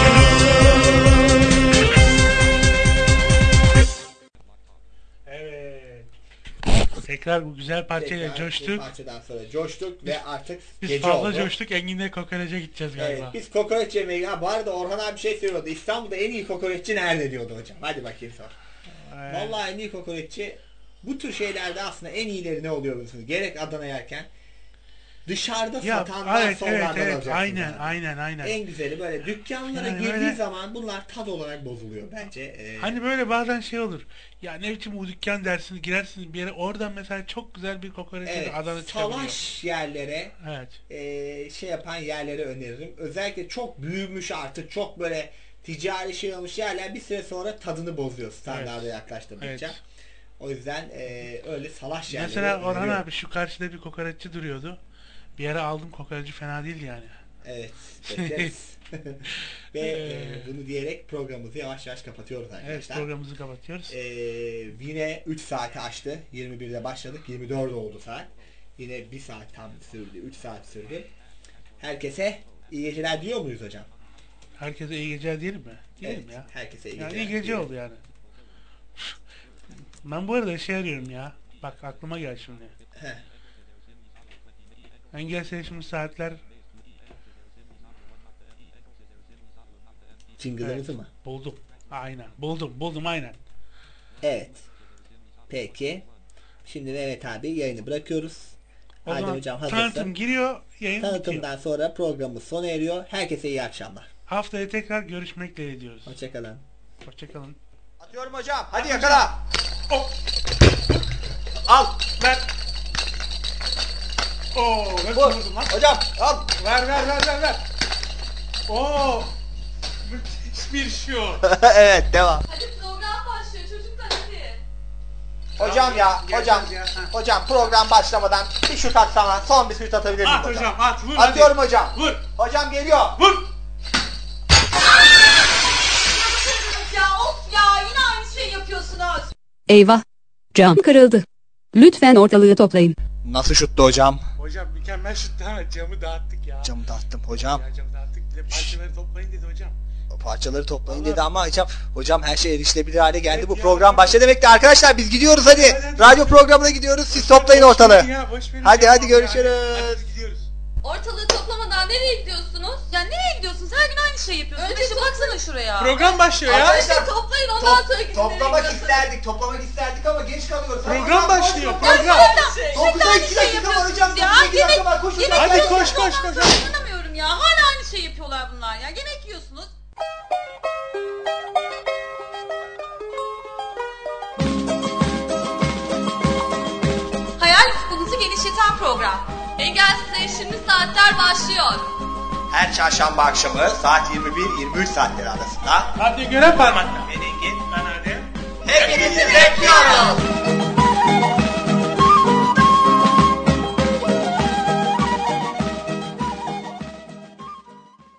Evet. Tekrar bu güzel parçayla coştuk. Bir parçadan sonra coştuk ve artık biz gece fazla oldu. coştuk. Engin'le kokoreçe gideceğiz galiba. Evet, biz kokoreç yemeği... Ha, bu arada Orhan abi bir şey söylüyordu. İstanbul'da en iyi kokoreççi nerede diyordu hocam. Hadi bakayım sor. Vallahi en iyi kokoreççi bu tür şeylerde aslında en iyileri ne oluyor musunuz? Gerek Adana yerken dışarıda satanlar sonradan alacaksınız. Aynen. En güzeli böyle dükkanlara girdiği zaman bunlar tad olarak bozuluyor bence. Hani böyle bazen şey olur. Ya ne biçim bu dükkan dersiniz, girersiniz bir yere. Oradan mesela çok güzel bir kokoreç Adana çıkabiliyor. Salaş yerlere şey yapan yerlere öneririm. Özellikle çok büyümüş artık çok böyle ticari şey olmuş yerler bir süre sonra tadını bozuyor standarda yaklaştıkça. Evet. O yüzden öyle salaş yerlere mesela Orhan abi şu karşıda bir kokoreççi duruyordu. Bir yere aldım, kokoreççi fena değil yani. Evet. Bekleriz. Ve bunu diyerek programımızı yavaş yavaş kapatıyoruz arkadaşlar. Evet, programımızı kapatıyoruz. Yine 3 saati aştı. 21'de başladık. 24 oldu saat. Yine 1 saat tam sürdü. 3 saat sürdü. Herkese iyi geceler diyor muyuz hocam? Herkese iyi geceler diyelim mi? Diyelim evet, ya. Herkese iyi yani geceler. İyi gece oldu yani. Ben bu arada şey arıyorum ya. Bak aklıma gel şimdi. Engel seçimli saatler Jingle'ımızı mı? Buldum. Aynen. Buldum aynen. Evet. Peki. Şimdi Mehmet abi yayını bırakıyoruz. O hadi hocam hazırsın. Tanıtım giriyor, yayın tanıtımdan bitiyor. Sonra programımız sona eriyor. Herkese iyi akşamlar. Haftaya tekrar görüşmek dileğiyle. Hoşçakalın. Hoşçakalın. Atıyorum hocam. Hadi yakala. Oh. Al. Ver. Oo, vurdum lan. Hocam al. Ver. Oo. Müthiş bir show. Evet, devam. Hadi program başlıyor çocuklar hadi. Hocam hocam program başlamadan bir şut atsana. Son bir şut atabilir miyim hocam? Hocam at vur. Atıyorum hadi. hocam. Vur. Hocam geliyor. Vur. Ya of ya yine aynı şeyi yapıyorsunuz. Eyvah. Cam kırıldı. Lütfen ortalığı toplayın. Nasıl şuttu hocam? Hocam mükemmel şuttu ama camı dağıttık ya. Camı dağıttım hocam. Ya camı dağıttık. Bir de parçaları toplayın dedi hocam. Parçaları toplayın dedi ama hocam her şey erişilebilir hale geldi. Evet, bu program başladı demekti. Arkadaşlar biz gidiyoruz hadi. Radyo programına gidiyoruz. Siz toplayın ortalığı. Hadi görüşürüz. Hadi gidiyoruz. Ortalığı toplamadan nereye gidiyorsunuz? Ya nereye gidiyorsunuz? Her gün aynı şey yapıyorsunuz. Önce baksana şuraya. Program başlıyor ya. Arkadaşlar toplayın ondan sonra gidin. Toplamak isterdik ama geç kalıyoruz. Program başlıyor. Program. 9'da 2 dakika var hocam. 9'da 2 dakika var. Koşun. Hadi koş. İnanamıyorum ya. Hala aynı şey yapıyorlar bunlar ya. Gene yiyorsunuz. Hayal ufkunuzu genişleten program. Engelsiz Erişimli Saatler başlıyor. Her çarşamba akşamı saat 21-23 saatleri arasında Radyo Görev Parmak'ta. beni